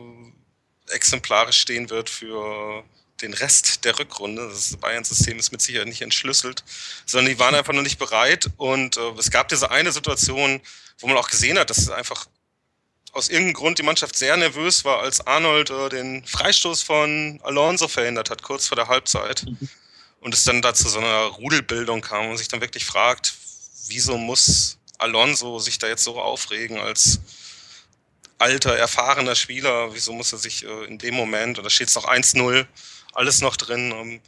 exemplarisch stehen wird für den Rest der Rückrunde. Das Bayern-System ist mit Sicherheit nicht entschlüsselt, sondern die waren einfach noch nicht bereit. Und es gab diese eine Situation, wo man auch gesehen hat, dass es einfach aus irgendeinem Grund die Mannschaft sehr nervös war, als Arnold äh, den Freistoß von Alonso verhindert hat, kurz vor der Halbzeit. Mhm. Und es dann dazu so einer Rudelbildung kam und sich dann wirklich fragt, wieso muss Alonso sich da jetzt so aufregen als alter, erfahrener Spieler? Wieso muss er sich äh, in dem Moment, und da steht es noch eins null, alles noch drin, um,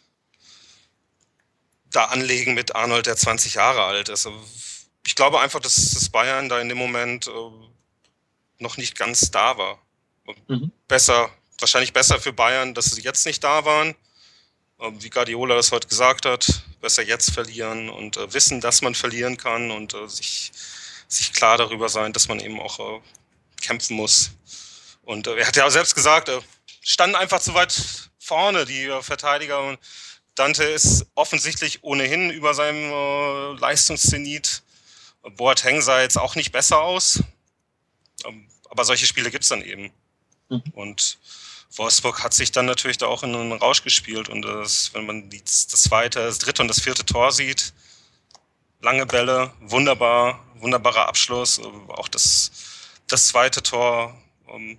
da anlegen mit Arnold, der zwanzig Jahre alt ist. Ich glaube einfach, dass das Bayern da in dem Moment äh, noch nicht ganz da war. Mhm. Besser, wahrscheinlich besser für Bayern, dass sie jetzt nicht da waren. Wie Guardiola das heute gesagt hat, besser jetzt verlieren und äh, wissen, dass man verlieren kann und äh, sich, sich klar darüber sein, dass man eben auch äh, kämpfen muss. Und äh, er hat ja auch selbst gesagt, äh, standen einfach zu weit vorne, die äh, Verteidiger. Und Dante ist offensichtlich ohnehin über seinem äh, Leistungszenit. Boateng sah jetzt auch nicht besser aus. Aber solche Spiele gibt es dann eben. Mhm. Und Wolfsburg hat sich dann natürlich da auch in einen Rausch gespielt. Und das, wenn man die, das zweite, das dritte und das vierte Tor sieht, lange Bälle, wunderbar, wunderbarer Abschluss. Auch das, das zweite Tor um,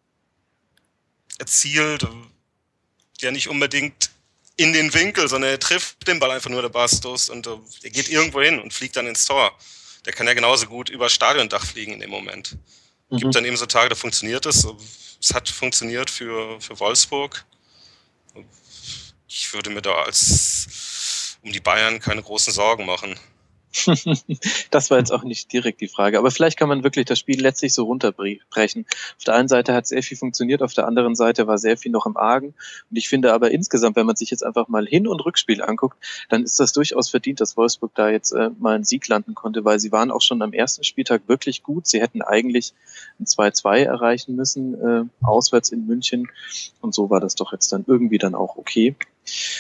erzielt, ja nicht unbedingt in den Winkel, sondern er trifft den Ball einfach nur, der Bastos, und uh, er geht irgendwo hin und fliegt dann ins Tor. Der kann ja genauso gut über das Stadiondach fliegen in dem Moment. Es gibt dann eben so Tage, da funktioniert es. Es hat funktioniert für, für Wolfsburg. Ich würde mir da als um die Bayern keine großen Sorgen machen. Das war jetzt auch nicht direkt die Frage. Aber vielleicht kann man wirklich das Spiel letztlich so runterbrechen. Auf der einen Seite hat sehr viel funktioniert, auf der anderen Seite war sehr viel noch im Argen. Und ich finde aber insgesamt, wenn man sich jetzt einfach mal Hin- und Rückspiel anguckt, dann ist das durchaus verdient, dass Wolfsburg da jetzt äh, mal einen Sieg landen konnte, weil sie waren auch schon am ersten Spieltag wirklich gut. Sie hätten eigentlich ein zwei zwei erreichen müssen, äh, auswärts in München. Und so war das doch jetzt dann irgendwie dann auch okay.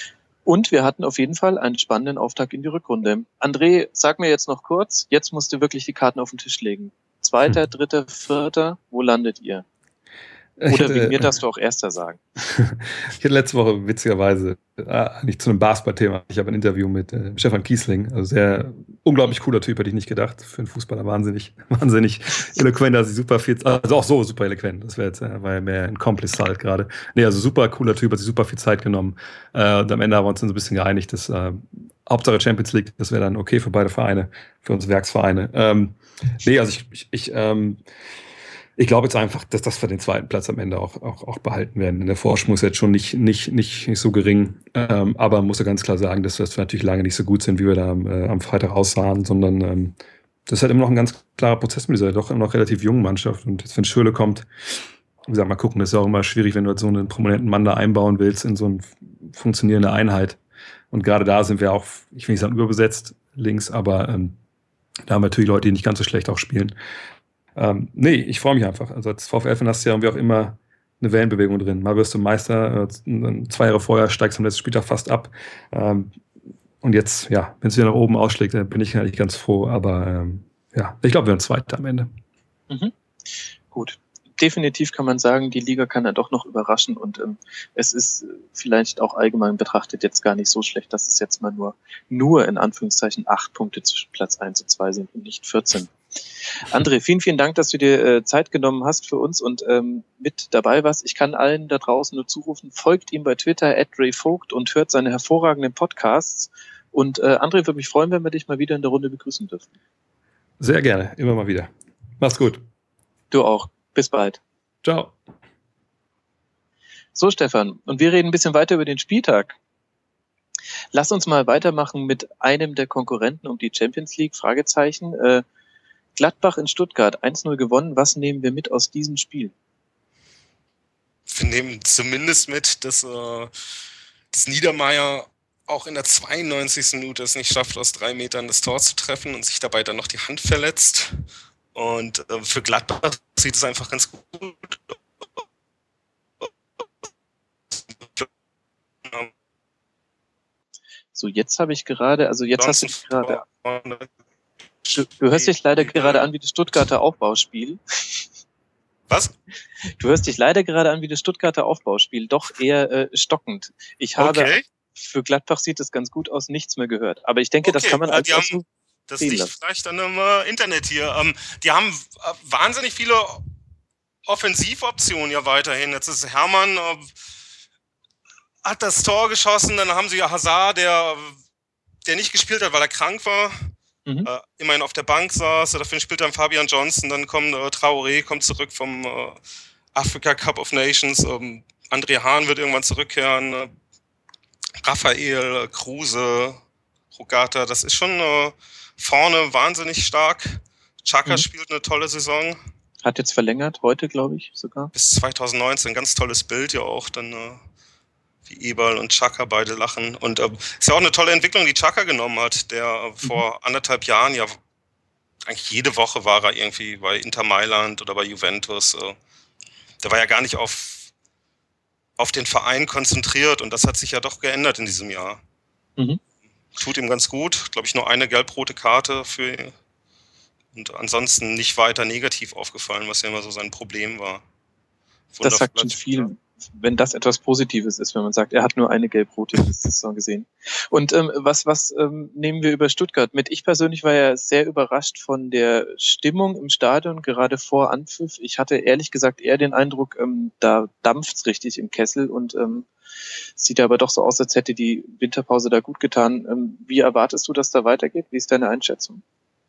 Und wir hatten auf jeden Fall einen spannenden Auftakt in die Rückrunde. André, sag mir jetzt noch kurz, jetzt musst du wirklich die Karten auf den Tisch legen. Zweiter, Hm. dritter, vierter, wo landet ihr? Ich Oder hatte, wegen mir darfst du auch Erster sagen. Ich hatte letzte Woche witzigerweise, äh, nicht zu einem Basketball-Thema, ich habe ein Interview mit äh, Stefan Kiesling, also sehr unglaublich cooler Typ, hätte ich nicht gedacht, für einen Fußballer wahnsinnig, wahnsinnig eloquent, also super viel, also auch so super eloquent, das wäre jetzt, äh, war ja mehr ein Komplice halt gerade. Nee, also super cooler Typ, hat sich super viel Zeit genommen, äh, und am Ende haben wir uns dann so ein bisschen geeinigt, dass äh, Hauptsache Champions League, das wäre dann okay für beide Vereine, für uns Werksvereine. Ähm, nee, also ich, ich, ich ähm, Ich glaube jetzt einfach, dass das für den zweiten Platz am Ende auch, auch, auch behalten werden. Der Vorsprung ist jetzt schon nicht, nicht, nicht, nicht so gering. Ähm, aber man muss ja ganz klar sagen, dass wir natürlich lange nicht so gut sind, wie wir da am, äh, am Freitag aussahen, sondern ähm, das ist halt immer noch ein ganz klarer Prozess mit dieser doch immer noch relativ jungen Mannschaft. Und jetzt, wenn Schürrle kommt, wie gesagt, mal gucken, das ist ja auch immer schwierig, wenn du halt so einen prominenten Mann da einbauen willst in so eine funktionierende Einheit. Und gerade da sind wir auch, ich will nicht sagen überbesetzt links, aber ähm, da haben wir natürlich Leute, die nicht ganz so schlecht auch spielen. Ähm, nee, ich freue mich einfach. Also als VfL-Fan hast du ja irgendwie auch immer eine Wellenbewegung drin. Mal wirst du Meister, äh, zwei Jahre vorher steigst du am letzten Spieltag fast ab. Ähm, und jetzt, ja, wenn es wieder nach oben ausschlägt, dann bin ich eigentlich ganz froh. Aber ähm, ja, ich glaube, wir werden Zweiter am Ende. Mhm. Gut. Definitiv kann man sagen, die Liga kann ja doch noch überraschen und ähm, es ist vielleicht auch allgemein betrachtet jetzt gar nicht so schlecht, dass es jetzt mal nur, nur in Anführungszeichen acht Punkte zwischen Platz eins und zwei sind und nicht vierzehn. André, vielen, vielen Dank, dass du dir äh, Zeit genommen hast für uns und ähm, mit dabei warst. Ich kann allen da draußen nur zurufen, folgt ihm bei Twitter at rayvogt und hört seine hervorragenden Podcasts. Und äh, André, würde mich freuen, wenn wir dich mal wieder in der Runde begrüßen dürfen. Sehr gerne, immer mal wieder. Mach's gut. Du auch. Bis bald. Ciao. So, Stefan, und wir reden ein bisschen weiter über den Spieltag. Lass uns mal weitermachen mit einem der Konkurrenten um die Champions League, Fragezeichen. Äh, Gladbach in Stuttgart, eins null gewonnen. Was nehmen wir mit aus diesem Spiel? Wir nehmen zumindest mit, dass, äh, dass Niedermeyer auch in der zweiundneunzigsten Minute es nicht schafft, aus drei Metern das Tor zu treffen und sich dabei dann noch die Hand verletzt. Und äh, für Gladbach sieht es einfach ganz gut aus. So, jetzt habe ich gerade, also jetzt hast du Sonst gerade, vorne du, du hörst dich leider gerade an wie das Stuttgarter Aufbauspiel. Was? Du hörst dich leider gerade an wie das Stuttgarter Aufbauspiel, doch eher äh, stockend. Ich habe, Okay. für Gladbach sieht es ganz gut aus, nichts mehr gehört. Aber ich denke, das Okay, kann man äh, als die auch so haben das sehen liegt lassen. vielleicht an dem äh, Internet hier. Ähm, die haben äh, wahnsinnig viele Offensivoptionen ja weiterhin. Jetzt ist Hermann äh, hat das Tor geschossen, dann haben sie ja Hazard, der, der nicht gespielt hat, weil er krank war. Mhm. Äh, immerhin auf der Bank saß, dafür spielt dann Fabian Johnson, dann kommt äh, Traoré, kommt zurück vom äh, Africa Cup of Nations, ähm, André Hahn wird irgendwann zurückkehren, äh, Raphael, äh, Kruse, Rogata, das ist schon äh, vorne wahnsinnig stark. Xhaka Mhm. spielt eine tolle Saison. Hat jetzt verlängert, heute glaube ich sogar. Bis zwanzig neunzehn, ganz tolles Bild ja auch, dann äh, wie Eberl und Xhaka beide lachen. Und äh, ist ja auch eine tolle Entwicklung, die Xhaka genommen hat, der äh, vor mhm. anderthalb Jahren ja eigentlich jede Woche war er irgendwie bei Inter Mailand oder bei Juventus. Äh, der war ja gar nicht auf, auf den Verein konzentriert und das hat sich ja doch geändert in diesem Jahr. Mhm. Tut ihm ganz gut, glaube ich, nur eine gelb-rote Karte für ihn. Und ansonsten nicht weiter negativ aufgefallen, was ja immer so sein Problem war. Das sagt schon viel, wenn das etwas Positives ist, wenn man sagt, er hat nur eine gelb-rote in dieser Saison gesehen. Und ähm, was, was ähm, nehmen wir über Stuttgart mit? Ich persönlich war ja sehr überrascht von der Stimmung im Stadion, gerade vor Anpfiff. Ich hatte ehrlich gesagt eher den Eindruck, ähm, da dampft's richtig im Kessel und ähm, sieht aber doch so aus, als hätte die Winterpause da gut getan. Ähm, wie erwartest du, dass da weitergeht? Wie ist deine Einschätzung?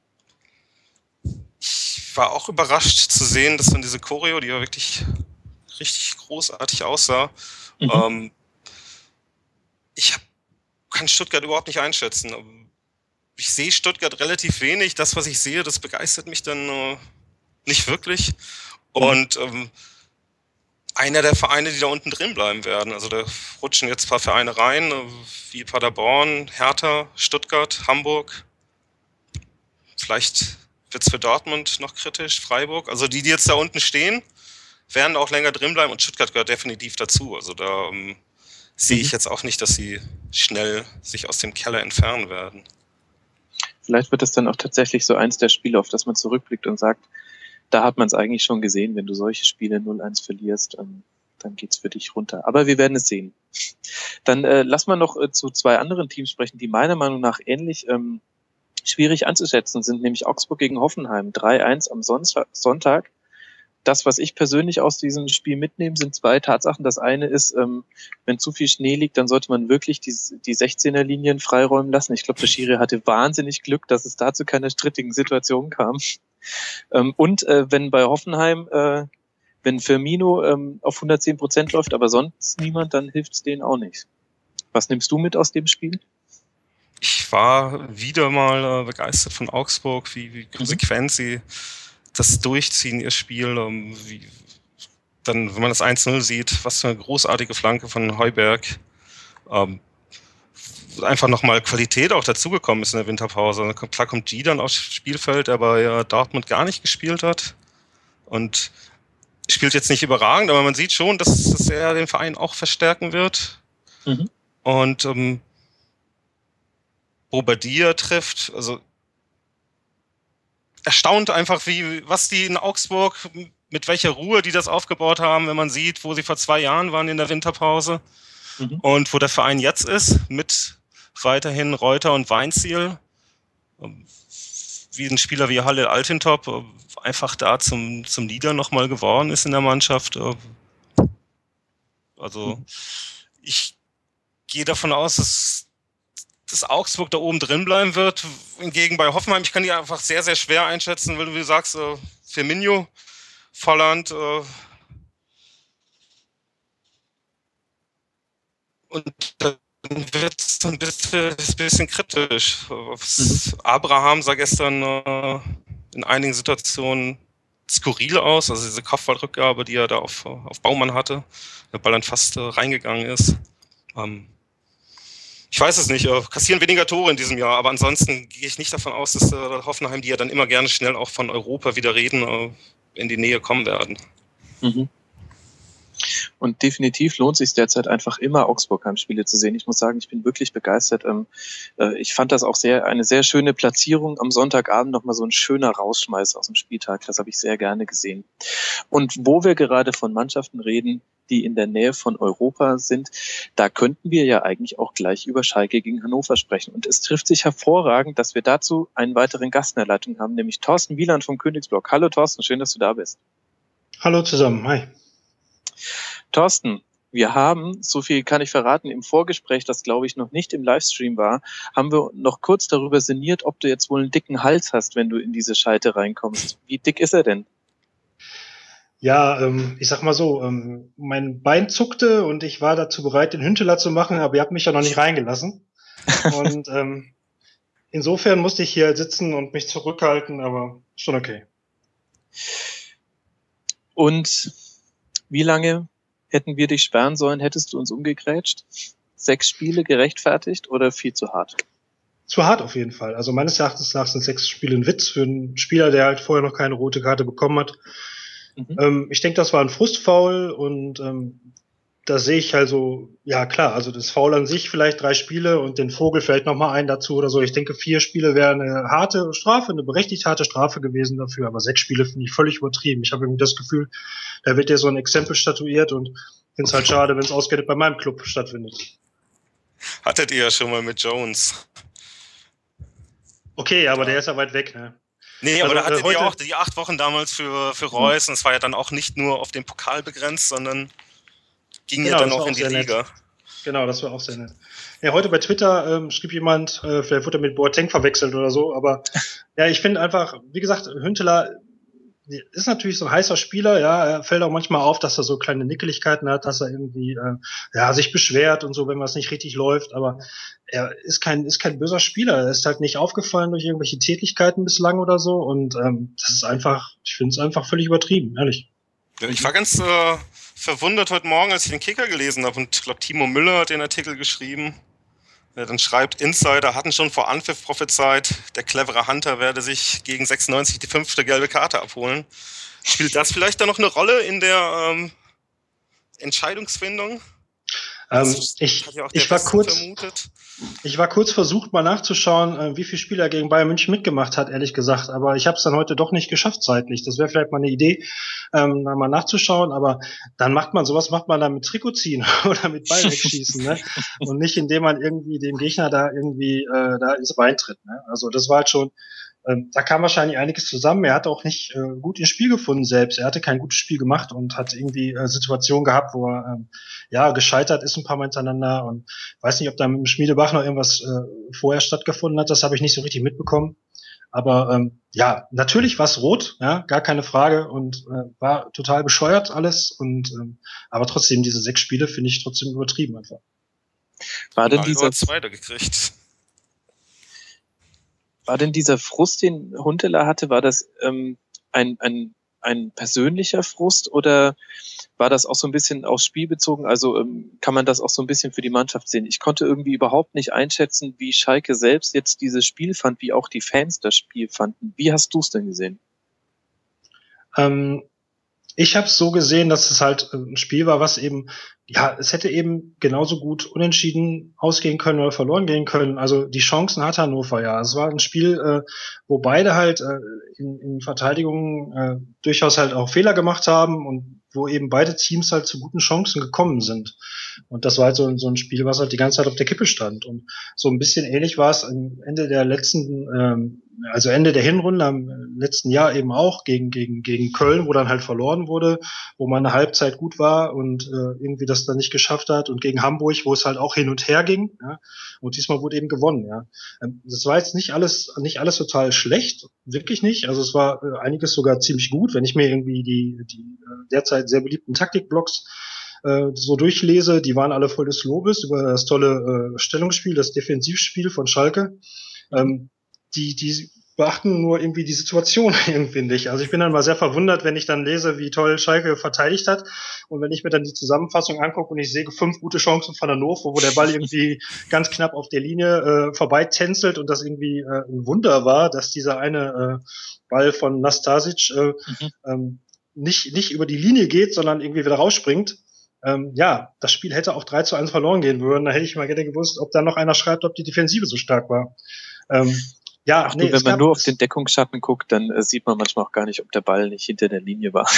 Ich war auch überrascht zu sehen, dass dann diese Choreo, die ja wirklich richtig großartig aussah, mhm. ähm, ich hab, kann Stuttgart überhaupt nicht einschätzen. Ich sehe Stuttgart relativ wenig. Das, was ich sehe, das begeistert mich dann äh, nicht wirklich. Und ähm, einer der Vereine, die da unten drin bleiben werden, also da rutschen jetzt ein paar Vereine rein, äh, wie Paderborn, Hertha, Stuttgart, Hamburg. Vielleicht wird es für Dortmund noch kritisch, Freiburg. Also die, die jetzt da unten stehen, werden auch länger drin bleiben und Stuttgart gehört definitiv dazu. Also da ähm, sehe ich jetzt auch nicht, dass sie schnell sich aus dem Keller entfernen werden. Vielleicht wird es dann auch tatsächlich so eins der Spiele, auf das man zurückblickt und sagt, da hat man es eigentlich schon gesehen, wenn du solche Spiele null eins verlierst, ähm, dann geht's für dich runter. Aber wir werden es sehen. Dann äh, lass mal noch äh, zu zwei anderen Teams sprechen, die meiner Meinung nach ähnlich ähm, schwierig anzuschätzen sind, nämlich Augsburg gegen Hoffenheim. drei eins am Sonntag. Das, was ich persönlich aus diesem Spiel mitnehme, sind zwei Tatsachen. Das eine ist, ähm, wenn zu viel Schnee liegt, dann sollte man wirklich die, die sechzehner-Linien freiräumen lassen. Ich glaube, der Schiri hatte wahnsinnig Glück, dass es da zu keiner strittigen Situation kam. Ähm, und äh, wenn bei Hoffenheim, äh, wenn Firmino ähm, auf hundertzehn Prozent läuft, aber sonst niemand, dann hilft es denen auch nicht. Was nimmst du mit aus dem Spiel? Ich war wieder mal äh, begeistert von Augsburg, wie, wie konsequent mhm. sie das durchziehen, ihr Spiel. Ähm, wie, dann, wenn man das eins null sieht, was für eine großartige Flanke von Heuberg. Ähm, einfach nochmal Qualität auch dazugekommen ist in der Winterpause. Klar kommt G dann aufs Spielfeld, der bei äh, Dortmund gar nicht gespielt hat. Und spielt jetzt nicht überragend, aber man sieht schon, dass, dass er den Verein auch verstärken wird. Mhm. Und ähm, Bobadilla trifft, also erstaunt einfach, wie was die in Augsburg, mit welcher Ruhe die das aufgebaut haben, wenn man sieht, wo sie vor zwei Jahren waren in der Winterpause mhm. und wo der Verein jetzt ist, mit weiterhin Reuter und Weinziel. Wie ein Spieler wie Halil Altintop einfach da zum, zum Leader nochmal geworden ist in der Mannschaft. Also mhm. ich gehe davon aus, dass, dass Augsburg da oben drin bleiben wird. Hingegen bei Hoffenheim, ich kann die einfach sehr, sehr schwer einschätzen, weil du, wie du sagst, äh, Firmino, Volland äh, und dann wird es ein bisschen, ein bisschen kritisch. Mhm. Abraham sah gestern äh, in einigen Situationen skurril aus, also diese Kopfballrückgabe, die er da auf, auf Baumann hatte, der Ball dann fast äh, reingegangen ist. Ähm, ich weiß es nicht, äh, kassieren weniger Tore in diesem Jahr, aber ansonsten gehe ich nicht davon aus, dass äh, Hoffenheim, die ja dann immer gerne schnell auch von Europa wieder reden, äh, in die Nähe kommen werden. Mhm. Und definitiv lohnt sich derzeit einfach immer, Augsburg-Heimspiele zu sehen. Ich muss sagen, ich bin wirklich begeistert. Ich fand das auch sehr eine sehr schöne Platzierung am Sonntagabend, nochmal so ein schöner Rausschmeiß aus dem Spieltag. Das habe ich sehr gerne gesehen. Und wo wir gerade von Mannschaften reden, die in der Nähe von Europa sind, da könnten wir ja eigentlich auch gleich über Schalke gegen Hannover sprechen. Und es trifft sich hervorragend, dass wir dazu einen weiteren Gast in der Leitung haben, nämlich Thorsten Wieland vom Königsblock. Hallo Thorsten, schön, dass du da bist. Hallo zusammen, hi. Thorsten, wir haben, so viel kann ich verraten, im Vorgespräch, das glaube ich noch nicht im Livestream war, haben wir noch kurz darüber sinniert, ob du jetzt wohl einen dicken Hals hast, wenn du in diese Schalte reinkommst. Wie dick ist er denn? Ja, ähm, ich sag mal so, ähm, mein Bein zuckte und ich war dazu bereit, den Hünteler zu machen, aber ihr habt mich ja noch nicht reingelassen. Und ähm, insofern musste ich hier sitzen und mich zurückhalten, aber schon okay. Und wie lange hätten wir dich sperren sollen? Hättest du uns umgegrätscht? Sechs Spiele gerechtfertigt oder viel zu hart? Zu hart auf jeden Fall. Also meines Erachtens nach sind sechs Spiele ein Witz für einen Spieler, der halt vorher noch keine rote Karte bekommen hat. Mhm. Ähm, ich denke, das war ein Frustfoul und ähm, da sehe ich also, ja klar, also das Foul an sich vielleicht drei Spiele und den Vogel vielleicht noch mal einen dazu oder so. Ich denke, vier Spiele wäre eine harte Strafe, eine berechtigt harte Strafe gewesen dafür, aber sechs Spiele finde ich völlig übertrieben. Ich habe irgendwie das Gefühl, da wird ja so ein Exempel statuiert und finde es halt schade, wenn es ausgerechnet bei meinem Club stattfindet. Hattet ihr ja schon mal mit Jones. Okay, aber ja. Der ist ja weit weg, ne? Nee, also, aber da hattet äh, ihr auch die acht Wochen damals für, für Reus und es war ja dann auch nicht nur auf den Pokal begrenzt, sondern ging genau, ja dann auch in die Liga. Nett. Genau, das war auch sehr nett. Ja, heute bei Twitter ähm, schrieb jemand, äh, vielleicht wurde er mit Boateng verwechselt oder so, aber ja, ich finde einfach, wie gesagt, Hünteler ist natürlich so ein heißer Spieler, ja, er fällt auch manchmal auf, dass er so kleine Nickeligkeiten hat, dass er irgendwie äh, ja sich beschwert und so, wenn was nicht richtig läuft, aber er ist kein ist kein böser Spieler, er ist halt nicht aufgefallen durch irgendwelche Tätigkeiten bislang oder so und ähm, das ist einfach, ich finde es einfach völlig übertrieben, ehrlich. Ja, ich war ganz äh, verwundert heute Morgen, als ich den Kicker gelesen habe und ich glaube, Timo Müller hat den Artikel geschrieben. Der dann schreibt, Insider hatten schon vor Anpfiff prophezeit, der clevere Hunter werde sich gegen sechsundneunzig die fünfte gelbe Karte abholen. Spielt das vielleicht da noch eine Rolle in der ähm, Entscheidungsfindung? Ähm, Das ich, hat ja auch der ich war Westen kurz, vermutet. ich war kurz versucht, mal nachzuschauen, äh, wie viele Spieler gegen Bayern München mitgemacht hat, ehrlich gesagt. Aber ich habe es dann heute doch nicht geschafft zeitlich. Das wäre vielleicht mal eine Idee, ähm, da mal nachzuschauen. Aber dann macht man sowas, macht man dann mit Trikot ziehen oder mit Ball wegschießen, ne? Und nicht, indem man irgendwie dem Gegner da irgendwie äh, da ins Bein tritt. Ne? Also das war halt schon. Ähm, da kam wahrscheinlich einiges zusammen. Er hat auch nicht äh, gut ins Spiel gefunden selbst. Er hatte kein gutes Spiel gemacht und hat irgendwie äh, Situationen gehabt, wo er ähm, ja gescheitert ist ein paar Mal hintereinander. Und weiß nicht, ob da mit dem Schmiedebach noch irgendwas äh, vorher stattgefunden hat. Das habe ich nicht so richtig mitbekommen. Aber ähm, ja, natürlich war es rot, ja, gar keine Frage und äh, war total bescheuert alles. Und ähm, aber trotzdem diese sechs Spiele finde ich trotzdem übertrieben einfach. War denn Ronaldo dieser hat zweiter gekriegt. War denn dieser Frust, den Huntelaar hatte, war das ähm, ein, ein, ein persönlicher Frust oder war das auch so ein bisschen aufs Spiel bezogen? Also ähm, kann man das auch so ein bisschen für die Mannschaft sehen? Ich konnte irgendwie überhaupt nicht einschätzen, wie Schalke selbst jetzt dieses Spiel fand, wie auch die Fans das Spiel fanden. Wie hast du es denn gesehen? Ähm, ich habe es so gesehen, dass es halt ein Spiel war, was eben, ja, es hätte eben genauso gut unentschieden ausgehen können oder verloren gehen können. Also die Chancen hat Hannover ja. Es war ein Spiel, äh, wo beide halt äh, in, in Verteidigung äh, durchaus halt auch Fehler gemacht haben und wo eben beide Teams halt zu guten Chancen gekommen sind. Und das war halt so, so ein Spiel, was halt die ganze Zeit auf der Kippe stand. Und so ein bisschen ähnlich war es am Ende der letzten, ähm, also Ende der Hinrunde am letzten Jahr eben auch gegen, gegen, gegen Köln, wo dann halt verloren wurde, wo man eine Halbzeit gut war und äh, irgendwie das dann nicht geschafft hat und gegen Hamburg, wo es halt auch hin und her ging, ja, und diesmal wurde eben gewonnen, ja. Das war jetzt nicht alles, nicht alles total schlecht, wirklich nicht, also es war äh, einiges sogar ziemlich gut, wenn ich mir irgendwie die, die äh, derzeit sehr beliebten Taktikblocks äh, so durchlese, die waren alle voll des Lobes über das tolle äh, Stellungsspiel, das Defensivspiel von Schalke, ähm, die, die beachten nur irgendwie die Situation irgendwie nicht. Also ich bin dann mal sehr verwundert, wenn ich dann lese, wie toll Schalke verteidigt hat. Und wenn ich mir dann die Zusammenfassung angucke und ich sehe fünf gute Chancen von Hannover, wo der Ball irgendwie ganz knapp auf der Linie äh, vorbeitänzelt und das irgendwie äh, ein Wunder war, dass dieser eine äh, Ball von Nastasic äh, mhm. ähm, nicht, nicht über die Linie geht, sondern irgendwie wieder rausspringt. Ähm, ja, das Spiel hätte auch drei zu eins verloren gehen würden. Da hätte ich mal gerne gewusst, ob da noch einer schreibt, ob die Defensive so stark war. Ähm, Ja, Ach nee, du, wenn man gab, nur auf den Deckungsschatten guckt, dann äh, sieht man manchmal auch gar nicht, ob der Ball nicht hinter der Linie war.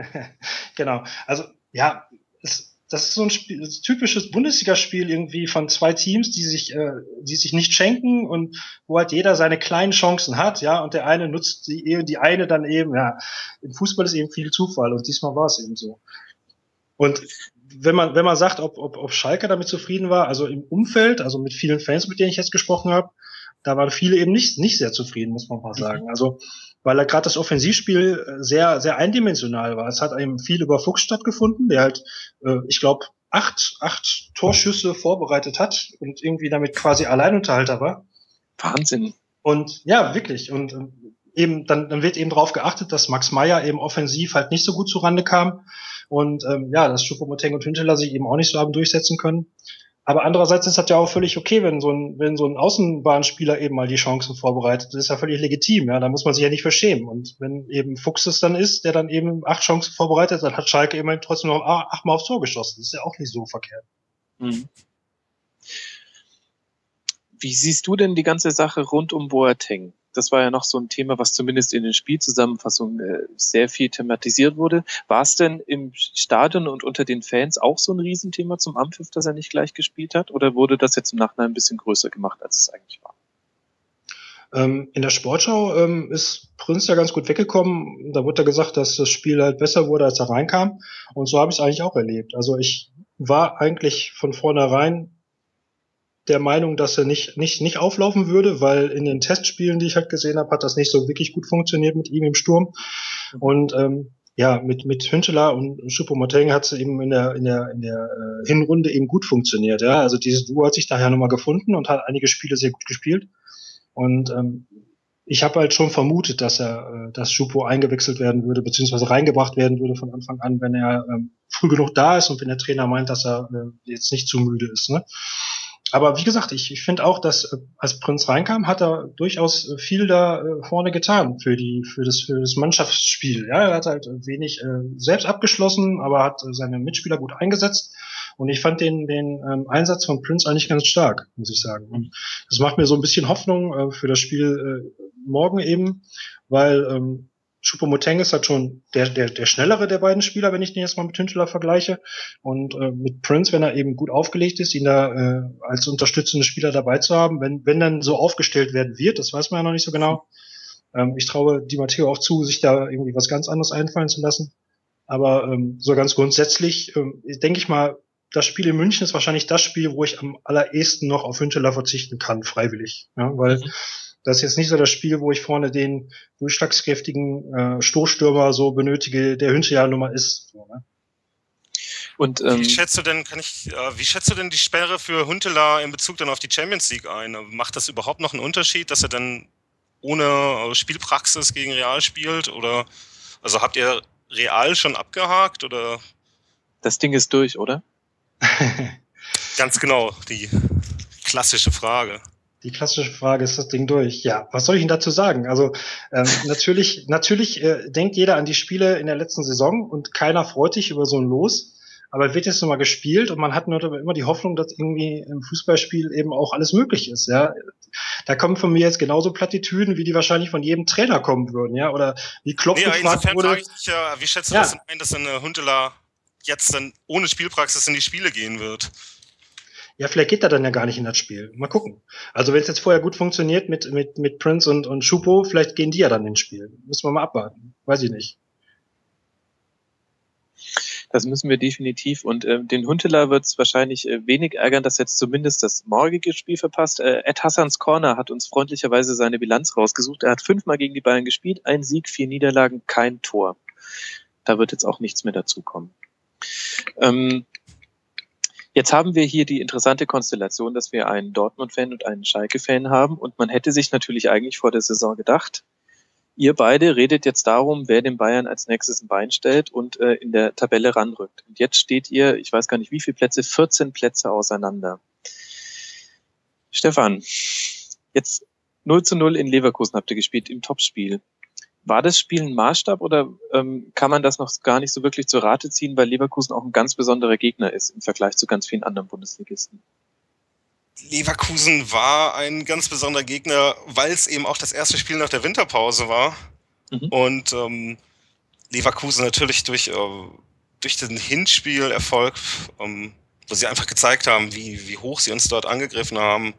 Genau, also ja, es, das ist so ein Spiel, das typisches Bundesligaspiel irgendwie von zwei Teams, die sich, äh, die sich nicht schenken und wo halt jeder seine kleinen Chancen hat, ja, und der eine nutzt die, die eine dann eben, ja, im Fußball ist eben viel Zufall und diesmal war es eben so. Und wenn man, wenn man sagt, ob, ob, ob Schalke damit zufrieden war, also im Umfeld, also mit vielen Fans, mit denen ich jetzt gesprochen habe, da waren viele eben nicht, nicht sehr zufrieden, muss man mal sagen. Also, weil er gerade das Offensivspiel sehr, sehr eindimensional war. Es hat eben viel über Fuchs stattgefunden, der halt, äh, ich glaube, acht, acht Torschüsse vorbereitet hat und irgendwie damit quasi Alleinunterhalter war. Wahnsinn. Und ja, wirklich. Und äh, eben, dann, dann wird eben darauf geachtet, dass Max Meyer eben offensiv halt nicht so gut zurande kam. Und ähm, ja, dass Choupo-Moting und Huntelaar sich eben auch nicht so haben durchsetzen können. Aber andererseits ist das ja auch völlig okay, wenn so ein, wenn so ein Außenbahnspieler eben mal die Chancen vorbereitet. Das ist ja völlig legitim, ja. Da muss man sich ja nicht verschämen. Und wenn eben Fuchs es dann ist, der dann eben acht Chancen vorbereitet, dann hat Schalke immerhin trotzdem noch achtmal aufs Tor geschossen. Das ist ja auch nicht so verkehrt. Mhm. Wie siehst du denn die ganze Sache rund um Boateng? Das war ja noch so ein Thema, was zumindest in den Spielzusammenfassungen äh, sehr viel thematisiert wurde. War es denn im Stadion und unter den Fans auch so ein Riesenthema zum Anpfiff, dass er nicht gleich gespielt hat? Oder wurde das jetzt im Nachhinein ein bisschen größer gemacht, als es eigentlich war? Ähm, in der Sportschau ähm, ist Prinz ja ganz gut weggekommen. Da wurde ja gesagt, dass das Spiel halt besser wurde, als er reinkam. Und so habe ich es eigentlich auch erlebt. Also ich war eigentlich von vornherein der Meinung, dass er nicht, nicht, nicht auflaufen würde, weil in den Testspielen, die ich halt gesehen habe, hat das nicht so wirklich gut funktioniert mit ihm im Sturm. Und ähm, ja, mit, mit Huntelaar und Choupo-Moting hat es eben in der, in der, in der äh, Hinrunde eben gut funktioniert. Ja, also dieses Duo hat sich daher nochmal gefunden und hat einige Spiele sehr gut gespielt. Und ähm, ich habe halt schon vermutet, dass er, äh, dass Choupo eingewechselt werden würde, beziehungsweise reingebracht werden würde von Anfang an, wenn er ähm, früh genug da ist und wenn der Trainer meint, dass er äh, jetzt nicht zu müde ist. Ne? Aber wie gesagt, ich, ich finde auch, dass äh, als Prinz reinkam, hat er durchaus äh, viel da äh, vorne getan für die für das für das Mannschaftsspiel. Ja, er hat halt wenig äh, selbst abgeschlossen, aber hat äh, seine Mitspieler gut eingesetzt Und ich fand den, den ähm, Einsatz von Prince eigentlich ganz stark, muss ich sagen. Und das macht mir so ein bisschen Hoffnung äh, für das Spiel äh, morgen eben, weil ähm, Choupo-Moting ist halt schon der, der, der schnellere der beiden Spieler, wenn ich den jetzt mal mit Huntelaar vergleiche. Und äh, mit Prince, wenn er eben gut aufgelegt ist, ihn da äh, als unterstützende Spieler dabei zu haben, wenn, wenn dann so aufgestellt werden wird, das weiß man ja noch nicht so genau. Ähm, ich traue Di Matteo auch zu, sich da irgendwie was ganz anderes einfallen zu lassen. Aber ähm, so ganz grundsätzlich, ähm, denke ich mal, das Spiel in München ist wahrscheinlich das Spiel, wo ich am allerersten noch auf Huntelaar verzichten kann, freiwillig. Ja, weil mhm. das ist jetzt nicht so das Spiel, wo ich vorne den durchschlagskräftigen äh, Stoßstürmer so benötige, der Huntelaar-Nummer ist. So, ne? Und, ähm, wie schätzt du denn, kann ich, äh, wie schätzt du denn die Sperre für Huntelaar in Bezug dann auf die Champions League ein? Macht das überhaupt noch einen Unterschied, dass er dann ohne Spielpraxis gegen Real spielt? Oder also habt ihr Real schon abgehakt oder? Das Ding ist durch, oder? Ganz genau, die klassische Frage. Die klassische Frage, ist das Ding durch? Ja, was soll ich Ihnen dazu sagen? Also ähm, natürlich, natürlich äh, denkt jeder an die Spiele in der letzten Saison und keiner freut sich über so ein Los. Aber wird jetzt nochmal gespielt und man hat nur immer die Hoffnung, dass irgendwie im Fußballspiel eben auch alles möglich ist. Ja, da kommen von mir jetzt genauso Plattitüden, wie die wahrscheinlich von jedem Trainer kommen würden, ja, oder wie Klopp nee, gefragt wurde. Frage ich dich, ja, wie schätzt du ja. das denn ein, dass ein Huntelaar jetzt dann ohne Spielpraxis in die Spiele gehen wird? Ja, vielleicht geht er dann ja gar nicht in das Spiel. Mal gucken. Also wenn es jetzt vorher gut funktioniert mit mit mit Prince und und Choupo, vielleicht gehen die ja dann ins Spiel. Müssen wir mal abwarten. Weiß ich nicht. Das müssen wir definitiv. Und äh, den Huntelaar wird es wahrscheinlich äh, wenig ärgern, dass er jetzt zumindest das morgige Spiel verpasst. Äh, Ed Hassans Corner hat uns freundlicherweise seine Bilanz rausgesucht. Er hat fünfmal gegen die Bayern gespielt, ein Sieg, vier Niederlagen, kein Tor. Da wird jetzt auch nichts mehr dazukommen. Ähm, jetzt haben wir hier die interessante Konstellation, dass wir einen Dortmund-Fan und einen Schalke-Fan haben. Und man hätte sich natürlich eigentlich vor der Saison gedacht, ihr beide redet jetzt darum, wer den Bayern als nächstes ein Bein stellt und äh, in der Tabelle ranrückt. Und jetzt steht ihr, ich weiß gar nicht wie viele Plätze, vierzehn Plätze auseinander. Stefan, jetzt null zu null in Leverkusen habt ihr gespielt im Topspiel. War das Spiel ein Maßstab oder ähm, kann man das noch gar nicht so wirklich zur Rate ziehen, weil Leverkusen auch ein ganz besonderer Gegner ist im Vergleich zu ganz vielen anderen Bundesligisten? Leverkusen war ein ganz besonderer Gegner, weil es eben auch das erste Spiel nach der Winterpause war. Mhm. Und ähm, Leverkusen natürlich durch, äh, durch den Hinspielerfolg, ähm, wo sie einfach gezeigt haben, wie, wie hoch sie uns dort angegriffen haben,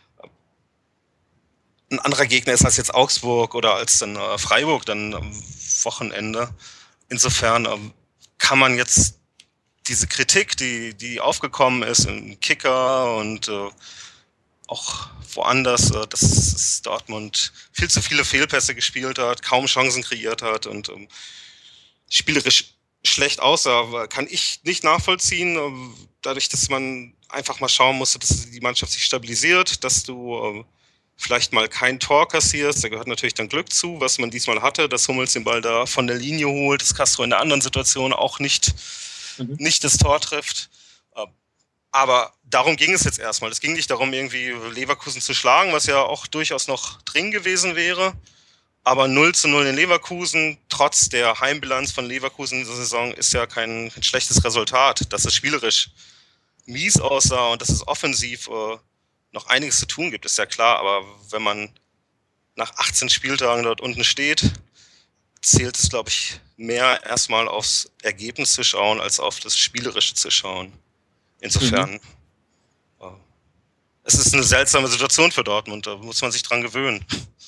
ein anderer Gegner ist als jetzt Augsburg oder als dann äh, Freiburg dann am Wochenende. Insofern äh, kann man jetzt diese Kritik, die, die aufgekommen ist im Kicker und äh, auch woanders, äh, dass Dortmund viel zu viele Fehlpässe gespielt hat, kaum Chancen kreiert hat und ähm, spielerisch schlecht aussah, kann ich nicht nachvollziehen. Äh, dadurch, dass man einfach mal schauen musste, dass die Mannschaft sich stabilisiert, dass du äh, vielleicht mal kein Tor kassierst, da gehört natürlich dann Glück zu, was man diesmal hatte, dass Hummels den Ball da von der Linie holt, dass Castro in der anderen Situation auch nicht Mhm. nicht das Tor trifft. Aber darum ging es jetzt erstmal. Es ging nicht darum, irgendwie Leverkusen zu schlagen, was ja auch durchaus noch drin gewesen wäre. Aber null zu null in Leverkusen, trotz der Heimbilanz von Leverkusen in dieser Saison, ist ja kein, kein schlechtes Resultat. Dass es spielerisch mies aussah und dass es offensiv äh, noch einiges zu tun gibt, ist ja klar. Aber wenn man nach achtzehn Spieltagen dort unten steht, zählt es, glaube ich, mehr erstmal aufs Ergebnis zu schauen, als auf das Spielerische zu schauen. Insofern, mhm. äh, es ist eine seltsame Situation für Dortmund, da muss man sich dran gewöhnen.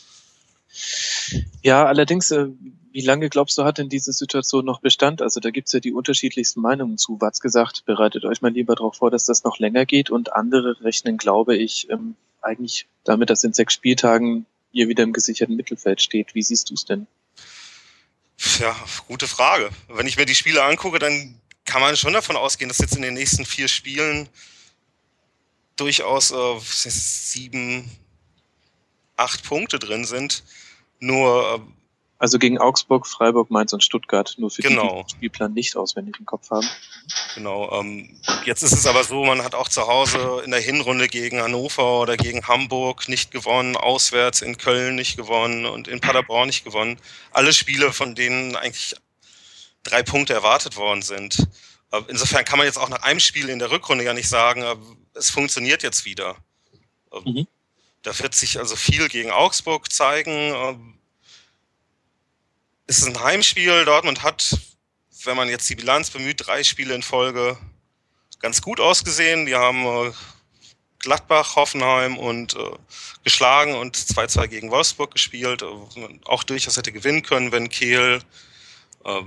Ja, allerdings, äh, wie lange glaubst du, hat denn diese Situation noch Bestand? Also da gibt es ja die unterschiedlichsten Meinungen zu. Watz gesagt, bereitet euch mal lieber darauf vor, dass das noch länger geht, und andere rechnen, glaube ich, ähm, eigentlich damit, dass in sechs Spieltagen ihr wieder im gesicherten Mittelfeld steht. Wie siehst du es denn? Ja, gute Frage. Wenn ich mir die Spiele angucke, dann kann man schon davon ausgehen, dass jetzt in den nächsten vier Spielen durchaus äh, sieben, acht Punkte drin sind. Nur äh, also gegen Augsburg, Freiburg, Mainz und Stuttgart, nur für genau. die, die den Spielplan nicht auswendig im Kopf haben. Genau. Ähm, jetzt ist es aber so, man hat auch zu Hause in der Hinrunde gegen Hannover oder gegen Hamburg nicht gewonnen, auswärts in Köln nicht gewonnen und in Paderborn nicht gewonnen. Alle Spiele, von denen eigentlich drei Punkte erwartet worden sind. Insofern kann man jetzt auch nach einem Spiel in der Rückrunde ja nicht sagen, es funktioniert jetzt wieder. Mhm. Da wird sich also viel gegen Augsburg zeigen. Es ist ein Heimspiel. Dortmund hat, wenn man jetzt die Bilanz bemüht, drei Spiele in Folge ganz gut ausgesehen. Die haben Gladbach, Hoffenheim und äh, geschlagen und zwei zwei gegen Wolfsburg gespielt. Auch durchaus hätte gewinnen können, wenn Kehl äh,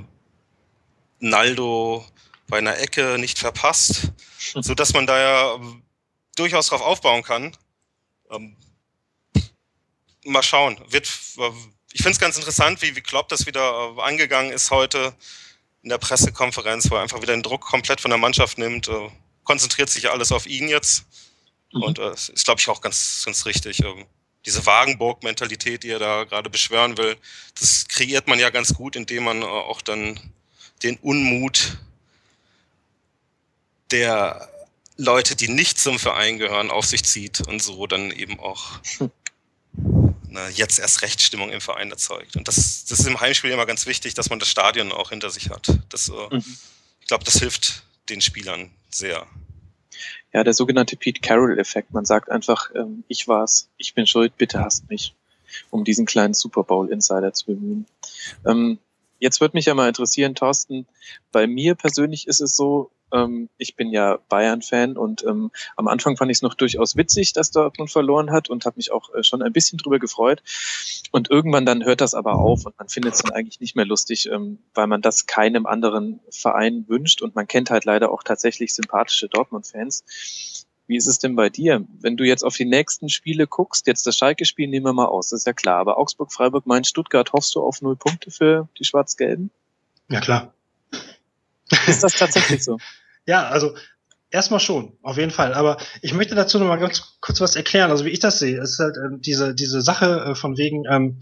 Naldo bei einer Ecke nicht verpasst, sodass man da ja äh, durchaus drauf aufbauen kann. Ähm, mal schauen. Wird, äh, ich finde es ganz interessant, wie, wie Klopp das wieder äh, angegangen ist heute in der Pressekonferenz, wo er einfach wieder den Druck komplett von der Mannschaft nimmt, äh, konzentriert sich alles auf ihn jetzt. Mhm. Und äh, ist, glaube ich, auch ganz, ganz richtig. Ähm, diese Wagenburg-Mentalität, die er da gerade beschwören will, das kreiert man ja ganz gut, indem man äh, auch dann den Unmut der Leute, die nicht zum Verein gehören, auf sich zieht und so dann eben auch eine jetzt erst Rechtsstimmung im Verein erzeugt. Und das, das ist im Heimspiel immer ganz wichtig, dass man das Stadion auch hinter sich hat. Das, äh, mhm. Ich glaube, das hilft den Spielern sehr. Ja, der sogenannte Pete Carroll-Effekt. Man sagt einfach, ähm, ich war's, ich bin schuld, bitte hasst mich, um diesen kleinen Super Bowl-Insider zu bemühen. Ähm, jetzt würde mich ja mal interessieren, Thorsten, bei mir persönlich ist es so, ähm, ich bin ja Bayern-Fan und ähm, am Anfang fand ich es noch durchaus witzig, dass Dortmund verloren hat und habe mich auch äh, schon ein bisschen drüber gefreut. Und irgendwann dann hört das aber auf und man findet es dann eigentlich nicht mehr lustig, ähm, weil man das keinem anderen Verein wünscht und man kennt halt leider auch tatsächlich sympathische Dortmund-Fans. Wie ist es denn bei dir? Wenn du jetzt auf die nächsten Spiele guckst, jetzt das Schalke-Spiel nehmen wir mal aus, das ist ja klar, aber Augsburg, Freiburg, Mainz, Stuttgart, hoffst du auf null Punkte für die Schwarz-Gelben? Ja, klar. Ist das tatsächlich so? Ja, also erstmal schon, auf jeden Fall. Aber ich möchte dazu noch mal ganz kurz was erklären. Also wie ich das sehe, ist halt ähm, diese diese Sache äh, von wegen ähm,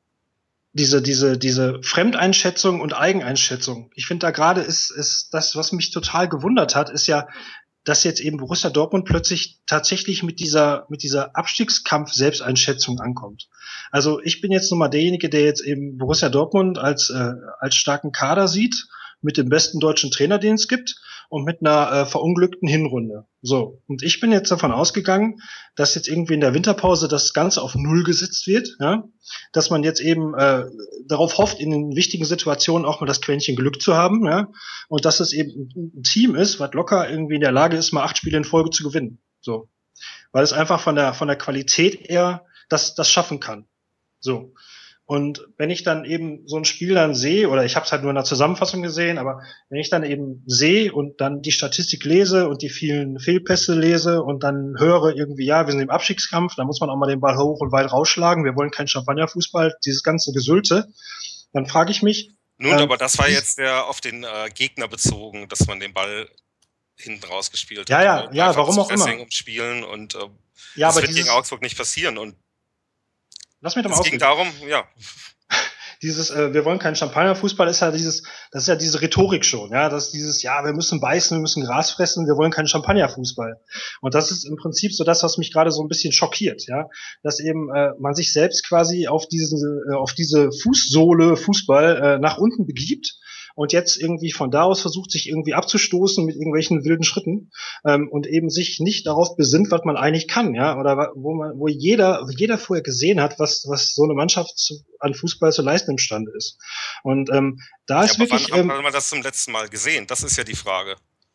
diese diese diese Fremdeinschätzung und Eigeneinschätzung. Ich finde da gerade ist ist das, was mich total gewundert hat, ist ja, dass jetzt eben Borussia Dortmund plötzlich tatsächlich mit dieser mit dieser Abstiegskampf-Selbsteinschätzung ankommt. Also ich bin jetzt nun mal derjenige, der jetzt eben Borussia Dortmund als äh, als starken Kader sieht, mit dem besten deutschen Trainer, den es gibt, und mit einer äh, verunglückten Hinrunde. So, und ich bin jetzt davon ausgegangen, dass jetzt irgendwie in der Winterpause das Ganze auf Null gesetzt wird, ja, dass man jetzt eben äh, darauf hofft, in den wichtigen Situationen auch mal das Quäntchen Glück zu haben, ja, und dass es eben ein Team ist, was locker irgendwie in der Lage ist, mal acht Spiele in Folge zu gewinnen. So, weil es einfach von der von der Qualität eher das das schaffen kann. So. Und wenn ich dann eben so ein Spiel dann sehe, oder ich habe es halt nur in der Zusammenfassung gesehen, aber wenn ich dann eben sehe und dann die Statistik lese und die vielen Fehlpässe lese und dann höre irgendwie, ja, wir sind im Abstiegskampf, da muss man auch mal den Ball hoch und weit rausschlagen, wir wollen keinen Champagnerfußball, dieses ganze Gesülte, dann frage ich mich. Nun, ähm, aber das war jetzt der auf den äh, Gegner bezogen, dass man den Ball hinten rausgespielt ja, hat. Ja, ja, ja, warum auch immer. Umspielen und äh, ja, das aber wird dieses, gegen Augsburg nicht passieren und Lass mich doch mal es ging darum, ja. Dieses, äh, wir wollen keinen Champagnerfußball, ist ja dieses, das ist ja diese Rhetorik schon, ja, das ist dieses, ja, wir müssen beißen, wir müssen Gras fressen, wir wollen keinen Champagnerfußball. Und das ist im Prinzip so das, was mich gerade so ein bisschen schockiert, ja, dass eben äh, man sich selbst quasi auf diese, äh, auf diese Fußsohle Fußball äh, nach unten begibt. Und jetzt irgendwie von da aus versucht, sich irgendwie abzustoßen mit irgendwelchen wilden Schritten ähm, und eben sich nicht darauf besinnt, was man eigentlich kann, ja, oder wo man, wo jeder, jeder vorher gesehen hat, was was so eine Mannschaft zu, an Fußball zu leisten imstande ist. Und ähm, da ja, ist aber wirklich. Wann Ähm, haben wir das zum letzten Mal gesehen? Das ist ja die Frage.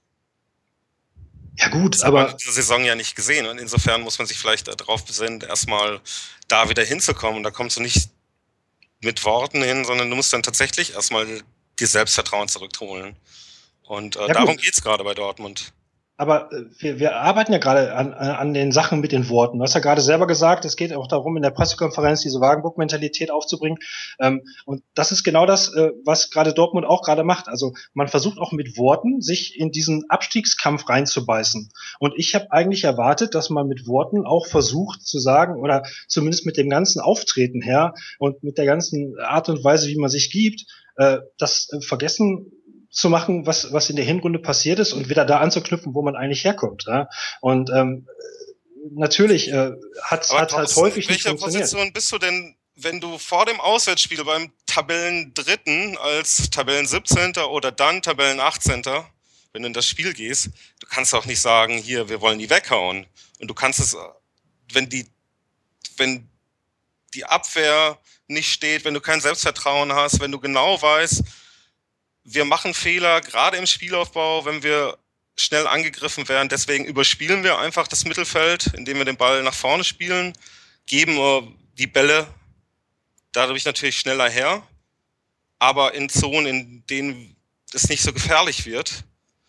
Ja gut, das aber hat man diese Saison ja nicht gesehen und insofern muss man sich vielleicht darauf besinnen, erstmal da wieder hinzukommen. Und da kommst du nicht mit Worten hin, sondern du musst dann tatsächlich erstmal dir Selbstvertrauen zurückholen. Und äh, ja, darum geht es gerade bei Dortmund. Aber äh, wir, wir arbeiten ja gerade an, an den Sachen mit den Worten. Du hast ja gerade selber gesagt, es geht auch darum, in der Pressekonferenz diese Wagenburg-Mentalität aufzubringen. Ähm, und das ist genau das, äh, was gerade Dortmund auch gerade macht. Also man versucht auch mit Worten, sich in diesen Abstiegskampf reinzubeißen. Und ich habe eigentlich erwartet, dass man mit Worten auch versucht zu sagen, oder zumindest mit dem ganzen Auftreten her und mit der ganzen Art und Weise, wie man sich gibt, äh, das äh, vergessen zu machen, was was in der Hinrunde passiert ist und wieder da anzuknüpfen, wo man eigentlich herkommt. Ja? Und ähm, natürlich äh, hat hat halt häufig nicht funktioniert. In welcher Position bist du denn, wenn du vor dem Auswärtsspiel beim Tabellendritten als Tabellen siebzehnter oder dann Tabellen achtzehnter wenn du in das Spiel gehst, du kannst auch nicht sagen, hier, wir wollen die weghauen. Und du kannst es, wenn die, wenn die Abwehr nicht steht, wenn du kein Selbstvertrauen hast, wenn du genau weißt, wir machen Fehler, gerade im Spielaufbau, wenn wir schnell angegriffen werden. Deswegen überspielen wir einfach das Mittelfeld, indem wir den Ball nach vorne spielen, geben die Bälle dadurch natürlich schneller her, aber in Zonen, in denen es nicht so gefährlich wird.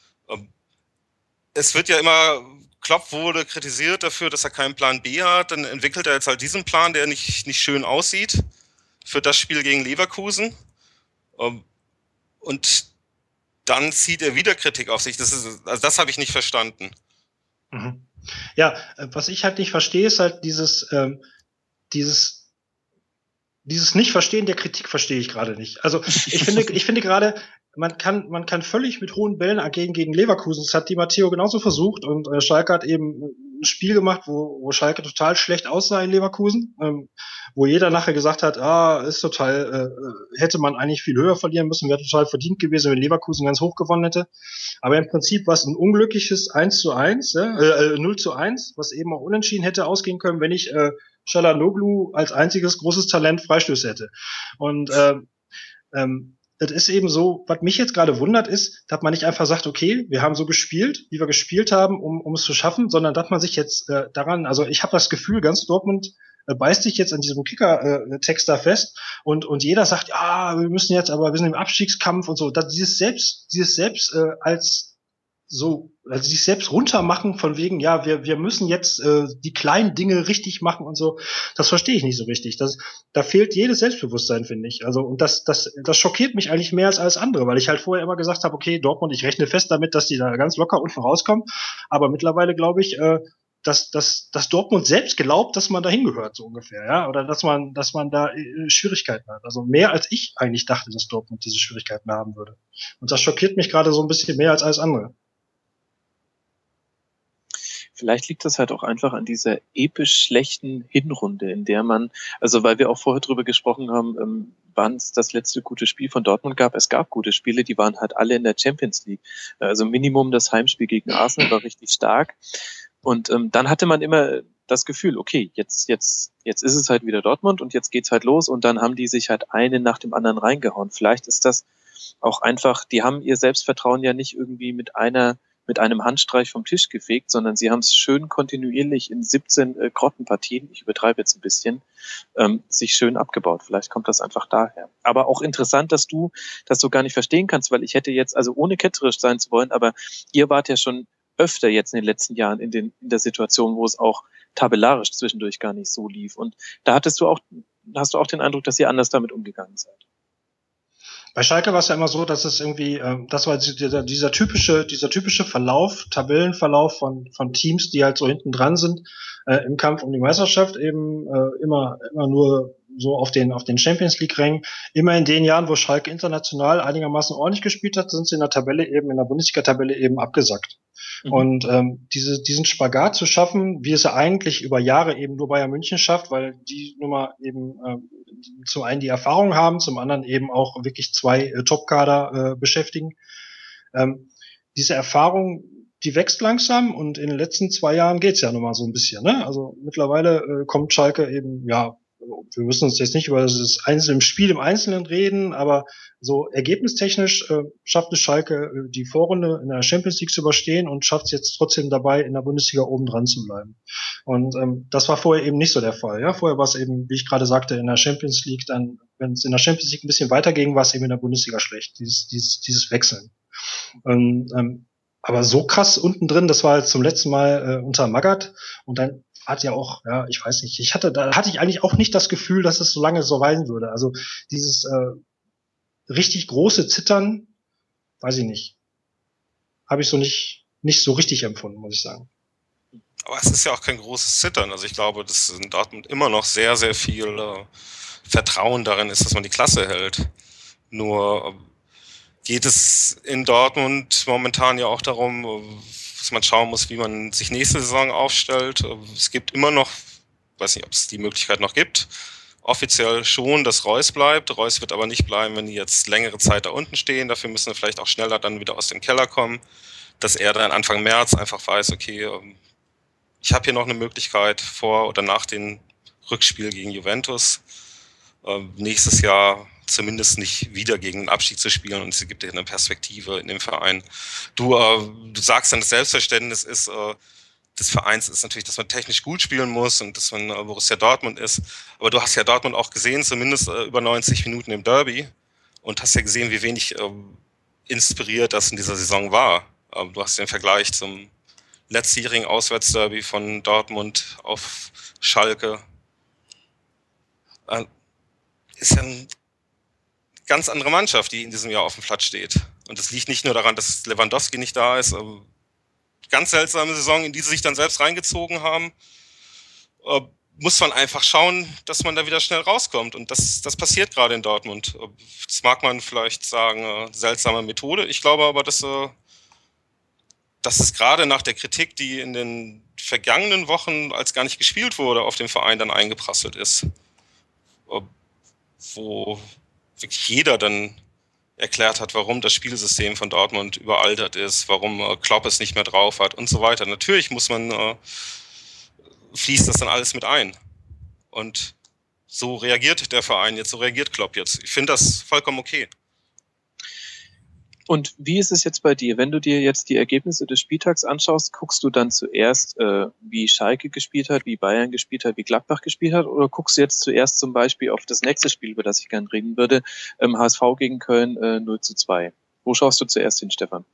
Es wird ja immer, Klopp wurde kritisiert dafür, dass er keinen Plan B hat, dann entwickelt er jetzt halt diesen Plan, der nicht, nicht schön aussieht, für das Spiel gegen Leverkusen. Und dann zieht er wieder Kritik auf sich. Das ist, also das habe ich nicht verstanden. Mhm. Ja, was ich halt nicht verstehe, ist halt dieses, ähm, dieses, dieses Nicht-Verstehen der Kritik verstehe ich gerade nicht. Also ich finde, ich finde gerade, man kann, man kann völlig mit hohen Bällen agieren gegen Leverkusen. Das hat Di Matteo genauso versucht und äh, Schalke hat eben ein Spiel gemacht, wo, wo Schalke total schlecht aussah in Leverkusen, ähm, wo jeder nachher gesagt hat, ah, ist total, äh, hätte man eigentlich viel höher verlieren müssen, wäre total verdient gewesen, wenn Leverkusen ganz hoch gewonnen hätte. Aber im Prinzip war es ein unglückliches eins zu eins, äh, null zu eins, was eben auch unentschieden hätte ausgehen können, wenn ich äh, Çalhanoğlu als einziges großes Talent Freistöße hätte. Und äh, ähm, das ist eben so, was mich jetzt gerade wundert, ist, dass man nicht einfach sagt, okay, wir haben so gespielt, wie wir gespielt haben, um, um es zu schaffen, sondern dass man sich jetzt äh, daran, also ich habe das Gefühl, ganz Dortmund äh, beißt sich jetzt an diesem Kicker-Text äh, da fest und und jeder sagt, ja, wir müssen jetzt, aber wir sind im Abstiegskampf und so. Dass dieses selbst, dieses selbst äh, als so, also sich selbst runtermachen von wegen, ja, wir wir müssen jetzt äh, die kleinen Dinge richtig machen und so, das verstehe ich nicht so richtig. Das, da fehlt jedes Selbstbewusstsein, finde ich. Also und das das das schockiert mich eigentlich mehr als alles andere, weil ich halt vorher immer gesagt habe, okay, Dortmund, ich rechne fest damit, dass die da ganz locker unten rauskommen, aber mittlerweile glaube ich, äh, dass dass dass Dortmund selbst glaubt, dass man da hingehört, so ungefähr, ja, oder dass man dass man da äh, Schwierigkeiten hat. Also mehr als ich eigentlich dachte, dass Dortmund diese Schwierigkeiten haben würde. Und das schockiert mich gerade so ein bisschen mehr als alles andere. Vielleicht liegt das halt auch einfach an dieser episch schlechten Hinrunde, in der man, also weil wir auch vorher drüber gesprochen haben, ähm, wann es das letzte gute Spiel von Dortmund gab. Es gab gute Spiele, die waren halt alle in der Champions League. Also Minimum das Heimspiel gegen Arsenal war richtig stark. Und ähm, dann hatte man immer das Gefühl, okay, jetzt jetzt jetzt ist es halt wieder Dortmund und jetzt geht's halt los und dann haben die sich halt einen nach dem anderen reingehauen. Vielleicht ist das auch einfach, die haben ihr Selbstvertrauen ja nicht irgendwie mit einer mit einem Handstreich vom Tisch gefegt, sondern sie haben es schön kontinuierlich in siebzehn äh, Grottenpartien, ich übertreibe jetzt ein bisschen, ähm, sich schön abgebaut. Vielleicht kommt das einfach daher. Aber auch interessant, dass du das so gar nicht verstehen kannst, weil ich hätte jetzt, also ohne ketzerisch sein zu wollen, aber ihr wart ja schon öfter jetzt in den letzten Jahren in, den, in der Situation, wo es auch tabellarisch zwischendurch gar nicht so lief. Und da hattest du auch, hast du auch den Eindruck, dass ihr anders damit umgegangen seid. Bei Schalke war es ja immer so, dass es irgendwie, äh, das war dieser, dieser typische, dieser typische Verlauf, Tabellenverlauf von von Teams, die halt so hinten dran sind äh, im Kampf um die Meisterschaft, eben äh, immer immer nur so auf den auf den Champions League Rängen. Immer in den Jahren, wo Schalke international einigermaßen ordentlich gespielt hat, sind sie in der Tabelle eben in der Bundesliga-Tabelle eben abgesackt. Mhm. Und ähm, diese diesen Spagat zu schaffen, wie es ja eigentlich über Jahre eben nur Bayern München schafft, weil die Nummer eben äh, zum einen die Erfahrung haben, zum anderen eben auch wirklich zwei äh, Top-Kader äh, beschäftigen. Ähm, diese Erfahrung, die wächst langsam und in den letzten zwei Jahren geht's ja nochmal so ein bisschen. Ne? Also mittlerweile äh, kommt Schalke eben, ja, wir müssen uns jetzt nicht über das einzelne Spiel im Einzelnen reden, aber so ergebnistechnisch äh, schafft es Schalke, äh, die Vorrunde in der Champions League zu überstehen und schafft es jetzt trotzdem dabei, in der Bundesliga oben dran zu bleiben. Und ähm, das war vorher eben nicht so der Fall. Ja, vorher war es eben, wie ich gerade sagte, in der Champions League dann, wenn es in der Champions League ein bisschen weiterging, war es eben in der Bundesliga schlecht. Dieses, dieses, dieses Wechseln. Und, ähm, aber so krass unten drin, das war jetzt zum letzten Mal äh, unter Magath und dann hat ja auch, ja, ich weiß nicht, ich hatte, da hatte ich eigentlich auch nicht das Gefühl, dass es so lange so weisen würde. Also dieses äh, richtig große Zittern, weiß ich nicht, habe ich so nicht nicht so richtig empfunden, muss ich sagen. Aber es ist ja auch kein großes Zittern. Also ich glaube, dass in Dortmund immer noch sehr, sehr viel äh, Vertrauen darin ist, dass man die Klasse hält. Nur äh, geht es in Dortmund momentan ja auch darum, äh, dass man schauen muss, wie man sich nächste Saison aufstellt. Es gibt immer noch, weiß nicht, ob es die Möglichkeit noch gibt, offiziell schon, dass Reus bleibt. Reus wird aber nicht bleiben, wenn die jetzt längere Zeit da unten stehen. Dafür müssen wir vielleicht auch schneller dann wieder aus dem Keller kommen, dass er dann Anfang März einfach weiß, okay, ich habe hier noch eine Möglichkeit vor oder nach dem Rückspiel gegen Juventus äh, nächstes Jahr zumindest nicht wieder gegen den Abstieg zu spielen, und es gibt dir eine Perspektive in dem Verein. Du, äh, du sagst dann, das Selbstverständnis ist, äh, des Vereins ist natürlich, dass man technisch gut spielen muss und dass man äh, Borussia Dortmund ist. Aber du hast ja Dortmund auch gesehen, zumindest äh, über neunzig Minuten im Derby, und hast ja gesehen, wie wenig äh, inspiriert das in dieser Saison war. Äh, du hast den Vergleich zum letztjährigen Auswärtsderby von Dortmund auf Schalke. Äh, ist ja eine ganz andere Mannschaft, die in diesem Jahr auf dem Platz steht. Und das liegt nicht nur daran, dass Lewandowski nicht da ist. Äh, ganz seltsame Saison, in die sie sich dann selbst reingezogen haben. Äh, muss man einfach schauen, dass man da wieder schnell rauskommt. Und das, das passiert gerade in Dortmund. Das mag man vielleicht sagen, äh, seltsame Methode. Ich glaube aber, dass, äh, dass es gerade nach der Kritik, die in den vergangenen Wochen, als gar nicht gespielt wurde, auf den Verein dann eingeprasselt ist. Äh, wo wirklich jeder dann erklärt hat, warum das Spielsystem von Dortmund überaltert ist, warum äh, Klopp es nicht mehr drauf hat und so weiter. Natürlich muss man, äh, fließt das dann alles mit ein. Und so reagiert der Verein jetzt, so reagiert Klopp jetzt. Ich finde das vollkommen okay. Und wie ist es jetzt bei dir? Wenn du dir jetzt die Ergebnisse des Spieltags anschaust, guckst du dann zuerst, äh, wie Schalke gespielt hat, wie Bayern gespielt hat, wie Gladbach gespielt hat, oder guckst du jetzt zuerst zum Beispiel auf das nächste Spiel, über das ich gerne reden würde, ähm, H S V gegen Köln äh, null zu zwei? Wo schaust du zuerst hin, Stefan?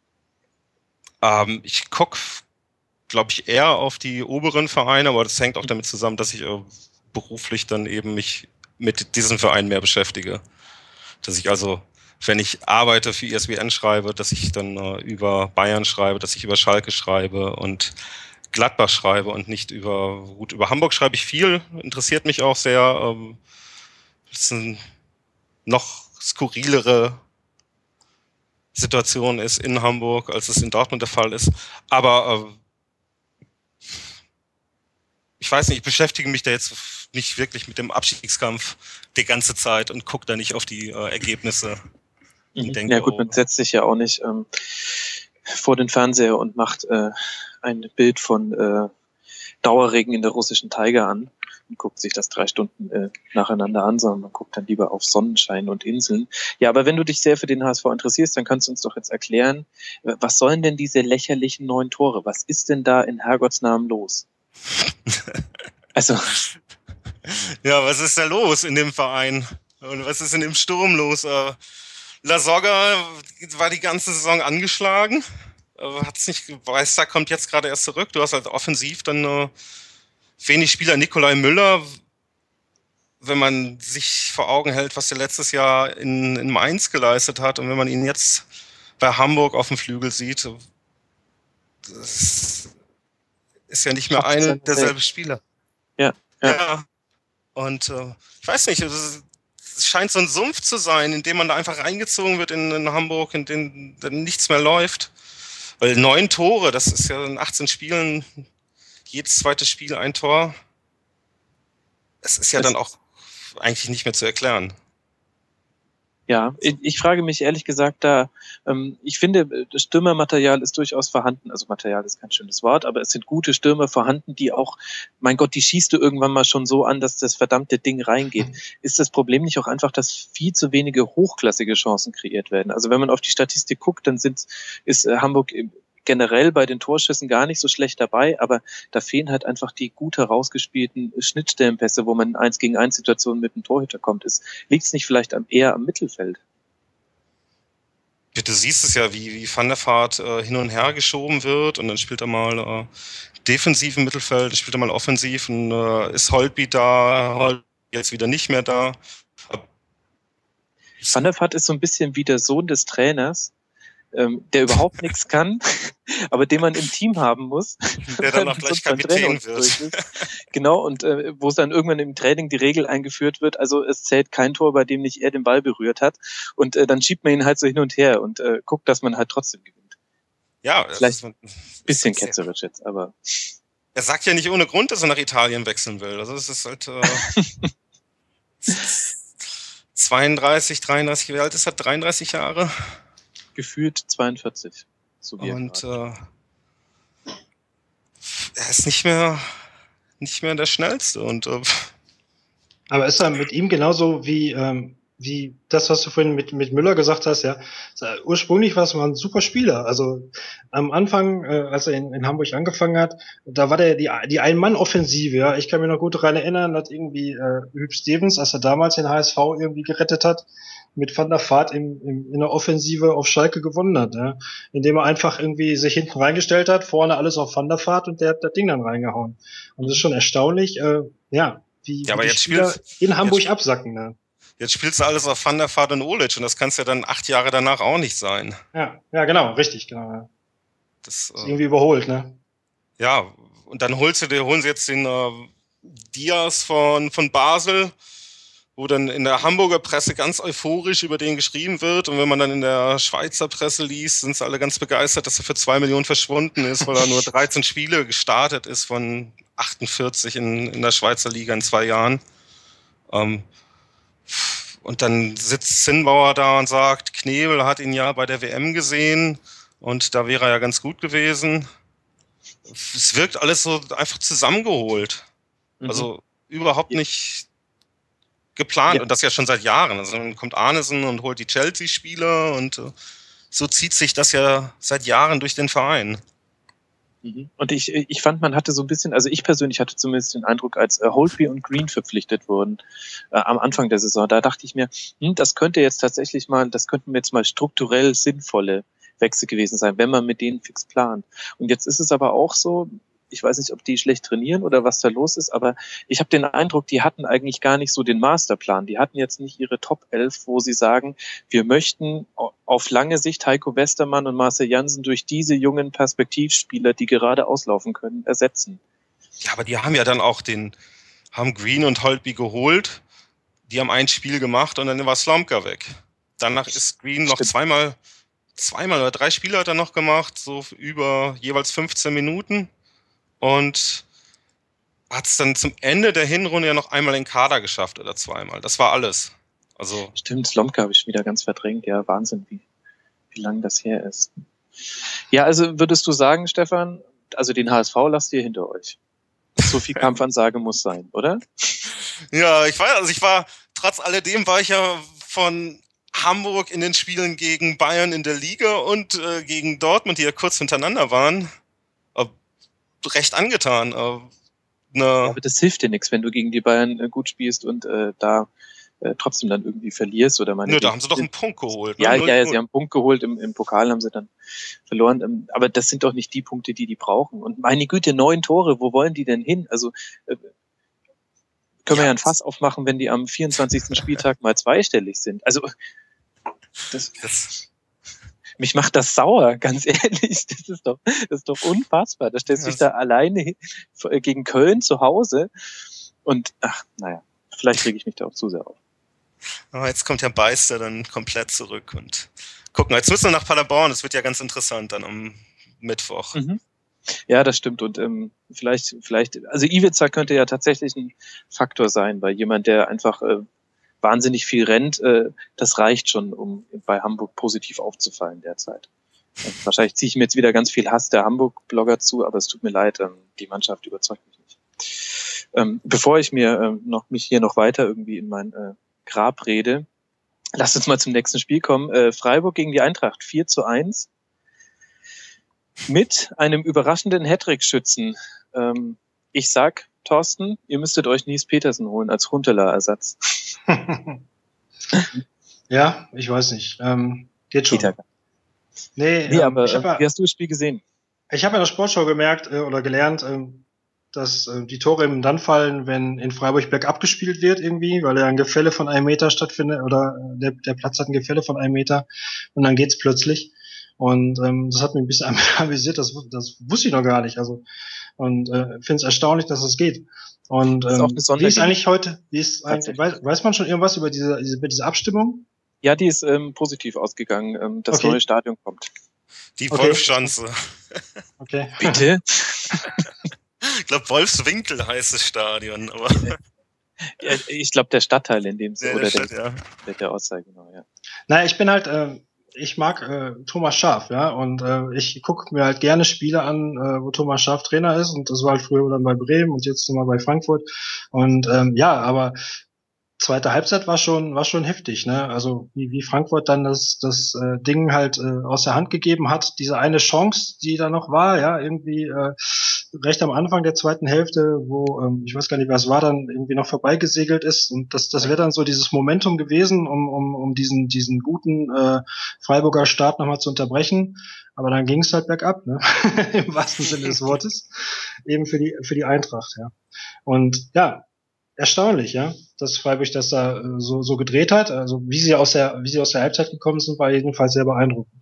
Ähm, ich gucke, glaube ich, eher auf die oberen Vereine, aber das hängt auch damit zusammen, dass ich äh, beruflich dann eben mich mit diesen Vereinen mehr beschäftige. Dass ich also, wenn ich arbeite für I S B N schreibe, dass ich dann äh, über Bayern schreibe, dass ich über Schalke schreibe und Gladbach schreibe und nicht über, gut, über Hamburg schreibe ich viel, interessiert mich auch sehr. Ähm, das ist eine noch skurrilere Situation ist in Hamburg, als es in Dortmund der Fall ist. Aber äh, ich weiß nicht, ich beschäftige mich da jetzt nicht wirklich mit dem Abstiegskampf die ganze Zeit und gucke da nicht auf die äh, Ergebnisse. Mhm. Denke, ja gut, oh, man setzt sich ja auch nicht ähm, vor den Fernseher und macht äh, ein Bild von äh, Dauerregen in der russischen Taiga an und guckt sich das drei Stunden äh, nacheinander an, sondern man guckt dann lieber auf Sonnenschein und Inseln. Ja, aber wenn du dich sehr für den H S V interessierst, dann kannst du uns doch jetzt erklären, äh, was sollen denn diese lächerlichen neun Tore? Was ist denn da in Herrgotts Namen los? Also... Ja, was ist da los in dem Verein? Und was ist in dem Sturm los? Äh, Lasogga war die ganze Saison angeschlagen. Äh, hat's nicht, Weißer kommt jetzt gerade erst zurück. Du hast halt offensiv dann äh, wenig Spieler. Nikolai Müller, wenn man sich vor Augen hält, was er letztes Jahr in, in Mainz geleistet hat, und wenn man ihn jetzt bei Hamburg auf dem Flügel sieht, das ist ja nicht mehr ein derselbe Spieler. Ja, ja. ja. Und äh, ich weiß nicht, es scheint so ein Sumpf zu sein, in dem man da einfach reingezogen wird in, in Hamburg, in dem dann nichts mehr läuft. Weil neun Tore, das ist ja in achtzehn Spielen, jedes zweite Spiel ein Tor. Es ist ja das dann auch eigentlich nicht mehr zu erklären. Ja, ich, ich frage mich ehrlich gesagt da, ähm, ich finde, das Stürmermaterial ist durchaus vorhanden. Also Material ist kein schönes Wort, aber es sind gute Stürmer vorhanden, die auch, mein Gott, die schießt du irgendwann mal schon so an, dass das verdammte Ding reingeht. Mhm. Ist das Problem nicht auch einfach, dass viel zu wenige hochklassige Chancen kreiert werden? Also wenn man auf die Statistik guckt, dann sind, ist äh, Hamburg generell bei den Torschüssen gar nicht so schlecht dabei, aber da fehlen halt einfach die gut herausgespielten Schnittstellenpässe, wo man in eins gegen eins Situationen mit dem Torhüter kommt. Liegt es nicht vielleicht eher am Mittelfeld? Du siehst es ja, wie, wie Van der Vaart äh, hin und her geschoben wird, und dann spielt er mal äh, defensiv im Mittelfeld, dann spielt er mal offensiv, und äh, ist Holtby da, Holtby jetzt wieder nicht mehr da. Van der Vaart ist so ein bisschen wie der Sohn des Trainers, Ähm, der überhaupt nichts kann, aber den man im Team haben muss. Der dann auch gleich Kapitän wird. Genau, und äh, wo es dann irgendwann im Training die Regel eingeführt wird, also es zählt kein Tor, bei dem nicht er den Ball berührt hat. Und äh, dann schiebt man ihn halt so hin und her und äh, guckt, dass man halt trotzdem gewinnt. Ja, vielleicht ein bisschen ketzerisch jetzt, aber... Er sagt ja nicht ohne Grund, dass er nach Italien wechseln will. Also es ist halt... Äh zweiunddreißig, dreiunddreißig, wie alt ist er? dreiunddreißig Jahre? Gefühlt zweiundvierzig. So wie Und äh, er ist nicht mehr, nicht mehr der Schnellste. Und, äh, Aber ist er mit ihm genauso wie, ähm, wie das, was du vorhin mit, mit Müller gesagt hast, ja? Ursprünglich war es mal ein super Spieler. Also am Anfang, äh, als er in, in Hamburg angefangen hat, da war der die, die Ein-Mann-Offensive, ja. Ich kann mich noch gut daran erinnern, dass irgendwie äh, Hüb Stevens, als er damals den H S V irgendwie gerettet hat, mit Van der Vaart im, im, in der Offensive auf Schalke gewonnen hat, ja? Indem er einfach irgendwie sich hinten reingestellt hat, vorne alles auf Van der Vaart und der hat das Ding dann reingehauen. Und das ist schon erstaunlich, äh, ja, wie, ja, aber wie die jetzt Spieler spielst, in Hamburg jetzt, absacken. Ne? Jetzt spielst du alles auf Van der Vaart und Olic und das kannst ja dann acht Jahre danach auch nicht sein. Ja, ja, genau, richtig, genau. Ja. Das ist äh, irgendwie überholt, ne? Ja, und dann holst du dir, holen sie jetzt den äh, Diaz von, von Basel, wo dann in der Hamburger Presse ganz euphorisch über den geschrieben wird. Und wenn man dann in der Schweizer Presse liest, sind sie alle ganz begeistert, dass er für zwei Millionen verschwunden ist, weil er nur dreizehn Spiele gestartet ist von achtundvierzig in, in der Schweizer Liga in zwei Jahren. Ähm, und dann sitzt Zinnbauer da und sagt, Knebel hat ihn ja bei der W M gesehen und da wäre er ja ganz gut gewesen. Es wirkt alles so einfach zusammengeholt. Mhm. Also überhaupt nicht geplant ja. Und das ja schon seit Jahren. Also dann kommt Arnesen und holt die Chelsea-Spieler und äh, so zieht sich das ja seit Jahren durch den Verein. Und ich, ich fand, man hatte so ein bisschen, also ich persönlich hatte zumindest den Eindruck, als äh, Holtby und Green verpflichtet wurden äh, am Anfang der Saison, da dachte ich mir, hm, das könnte jetzt tatsächlich mal, das könnten jetzt mal strukturell sinnvolle Wechsel gewesen sein, wenn man mit denen fix plant. Und jetzt ist es aber auch so, ich weiß nicht, ob die schlecht trainieren oder was da los ist, aber ich habe den Eindruck, die hatten eigentlich gar nicht so den Masterplan. Die hatten jetzt nicht ihre Top elf, wo sie sagen, wir möchten auf lange Sicht Heiko Westermann und Marcel Janssen durch diese jungen Perspektivspieler, die gerade auslaufen können, ersetzen. Ja, aber die haben ja dann auch den, haben Green und Holtby geholt, die haben ein Spiel gemacht und dann war Slomka weg. Danach ist Green noch Stimmt. zweimal, zweimal oder drei Spiele hat er noch gemacht, so über jeweils fünfzehn Minuten. Und hat es dann zum Ende der Hinrunde ja noch einmal in den Kader geschafft oder zweimal. Das war alles. Also Stimmt, Slomka habe ich wieder ganz verdrängt. Ja, Wahnsinn, wie, wie lange das her ist. Ja, also würdest du sagen, Stefan, also den H S V lasst ihr hinter euch. So viel Kampfansage muss sein, oder? Ja, ich weiß, also ich war, trotz alledem war ich ja von Hamburg in den Spielen gegen Bayern in der Liga und äh, gegen Dortmund, die ja kurz hintereinander waren, recht angetan. Äh, ne ja, aber das hilft dir nichts, wenn du gegen die Bayern äh, gut spielst und äh, da äh, trotzdem dann irgendwie verlierst. Oder meine Nö, da haben sie doch einen Punkt geholt. Ne? Ja, ja, ja, sie haben einen Punkt geholt, im, im Pokal haben sie dann verloren. Ähm, aber das sind doch nicht die Punkte, die die brauchen. Und meine Güte, neun Tore, wo wollen die denn hin? Also äh, können ja. wir ja ein Fass aufmachen, wenn die am vierundzwanzigsten Spieltag mal zweistellig sind. Also das... das mich macht das sauer, ganz ehrlich. Das ist doch, das ist doch unfassbar. Da stellst du dich da alleine gegen Köln zu Hause und, ach, naja, vielleicht rege ich mich da auch zu sehr auf. Aber jetzt kommt Herr Beister dann komplett zurück und gucken. Jetzt müssen wir nach Paderborn. Das wird ja ganz interessant dann am Mittwoch. Mhm. Ja, das stimmt. Und ähm, vielleicht, vielleicht, also Ivica könnte ja tatsächlich ein Faktor sein, weil jemand, der einfach äh, wahnsinnig viel rennt, äh, das reicht schon, um bei Hamburg positiv aufzufallen derzeit. Und wahrscheinlich ziehe ich mir jetzt wieder ganz viel Hass der Hamburg-Blogger zu, aber es tut mir leid, ähm, die Mannschaft überzeugt mich nicht. Ähm, bevor ich mir ähm, noch mich hier noch weiter irgendwie in mein äh, Grab rede, lasst uns mal zum nächsten Spiel kommen. Äh, Freiburg gegen die Eintracht, vier zu eins. Mit einem überraschenden Hattrick-Schützen. Ähm, ich sag, Thorsten, ihr müsstet euch Nies Petersen holen als Huntelaar-Ersatz. Ja, ich weiß nicht. Ähm, geht schon. Peter. Nee, nee ähm, aber ich hab ja, wie hast du das Spiel gesehen? Ich habe in der Sportschau gemerkt äh, oder gelernt, äh, dass äh, die Tore eben dann fallen, wenn in Freiburg bergab gespielt wird irgendwie, weil ja ein Gefälle von einem Meter stattfindet oder äh, der, der Platz hat ein Gefälle von einem Meter und dann geht's plötzlich. Und ähm, das hat mich ein bisschen amüsiert, das, das wusste ich noch gar nicht. Also und äh, finde es erstaunlich, dass es das geht. Und ähm, ist wie ist eigentlich heute, wie ist eigentlich, weiß, weiß man schon irgendwas über diese, diese, über diese Abstimmung? Ja, die ist ähm, positiv ausgegangen. Ähm, das okay. neue Stadion kommt. Die okay. Wolfschanze. Okay. Bitte? Ich glaube, Wolfswinkel heißt das Stadion. Aber Ja, ich glaube, der Stadtteil in dem Sinne, Der, oder der, der, Stadt, ja. der, der Ortsteil, genau, ja. Naja, ich bin halt, äh, ich mag äh, Thomas Schaaf, ja, und äh, ich gucke mir halt gerne Spiele an, äh, wo Thomas Schaaf Trainer ist, und das war halt früher dann bei Bremen und jetzt nochmal bei Frankfurt. Und ähm, ja, aber zweite Halbzeit war schon war schon heftig, ne? Also wie wie Frankfurt dann das das äh, Ding halt äh, aus der Hand gegeben hat, diese eine Chance, die da noch war, ja, irgendwie äh, recht am Anfang der zweiten Hälfte, wo ähm, ich weiß gar nicht, was war, dann irgendwie noch vorbeigesegelt ist, und das das wäre dann so dieses Momentum gewesen, um um um diesen diesen guten äh, Freiburger Start nochmal zu unterbrechen. Aber dann ging es halt bergab, ne? Im wahrsten Sinne des Wortes, eben für die für die Eintracht, ja. Und ja, erstaunlich, ja, dass Freiburg das da äh, so, so gedreht hat. Also wie sie aus der, wie sie aus der Halbzeit gekommen sind, war jedenfalls sehr beeindruckend.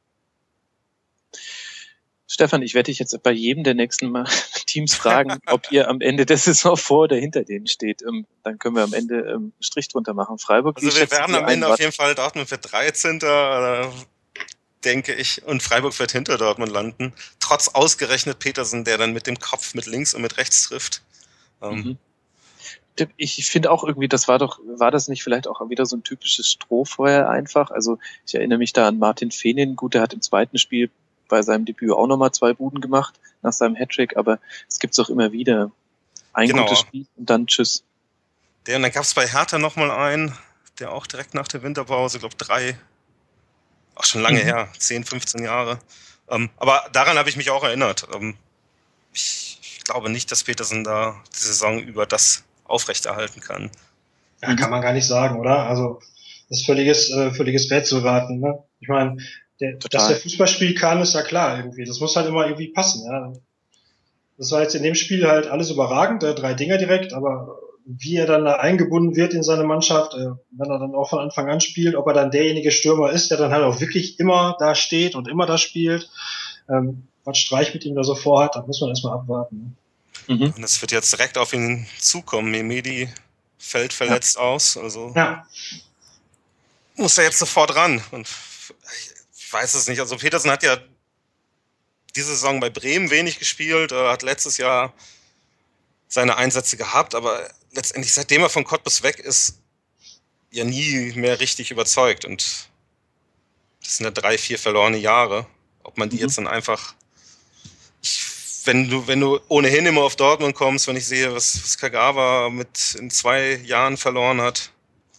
Stefan, ich werde dich jetzt bei jedem der nächsten Mal Teams fragen, ob ihr am Ende der Saison vor oder hinter denen steht. Ähm, dann können wir am Ende ähm, einen Strich drunter machen. Freiburg, Also wie wir werden ihr am Ende ein, auf jeden Fall, Dortmund wird dreizehnter Äh, denke ich, und Freiburg wird hinter Dortmund landen. Trotz ausgerechnet Petersen, der dann mit dem Kopf mit links und mit rechts trifft. Ähm, Mhm. Ich finde auch irgendwie, das war doch, war das nicht vielleicht auch wieder so ein typisches Strohfeuer einfach? Also ich erinnere mich da an Martin Fehnin. Gut, der hat im zweiten Spiel bei seinem Debüt auch nochmal zwei Buden gemacht nach seinem Hattrick, aber es gibt's auch immer wieder. Ein Genau. gutes Spiel und dann tschüss. Der, und dann gab es bei Hertha nochmal einen, der auch direkt nach der Winterpause, ich glaube drei, auch schon lange Mhm. her, zehn, fünfzehn Jahre. Ähm, aber daran habe ich mich auch erinnert. Ähm, ich, ich glaube nicht, dass Petersen da die Saison über das aufrechterhalten kann. Ja, kann man gar nicht sagen, oder? Also das ist völliges, äh, völliges Rätselraten, ne? Ich meine, der, dass der Fußball spielen kann, ist ja klar irgendwie. Das muss halt immer irgendwie passen, ja. Das war jetzt in dem Spiel halt alles überragend, äh, drei Dinger direkt, aber wie er dann da eingebunden wird in seine Mannschaft, äh, wenn er dann auch von Anfang an spielt, ob er dann derjenige Stürmer ist, der dann halt auch wirklich immer da steht und immer da spielt, ähm, was Streich mit ihm da so vorhat, da muss man erstmal abwarten. Ne? Mhm. Und es wird jetzt direkt auf ihn zukommen. Memedi fällt verletzt ja. aus, also ja. muss er jetzt sofort ran. Und ich weiß es nicht, also Petersen hat ja diese Saison bei Bremen wenig gespielt, äh, hat letztes Jahr seine Einsätze gehabt, aber letztendlich, seitdem er von Cottbus weg ist, ja nie mehr richtig überzeugt. Und das sind ja drei, vier verlorene Jahre. Ob man die mhm. jetzt dann einfach, ich, wenn du, wenn du ohnehin immer auf Dortmund kommst, wenn ich sehe, was, was Kagawa mit in zwei Jahren verloren hat,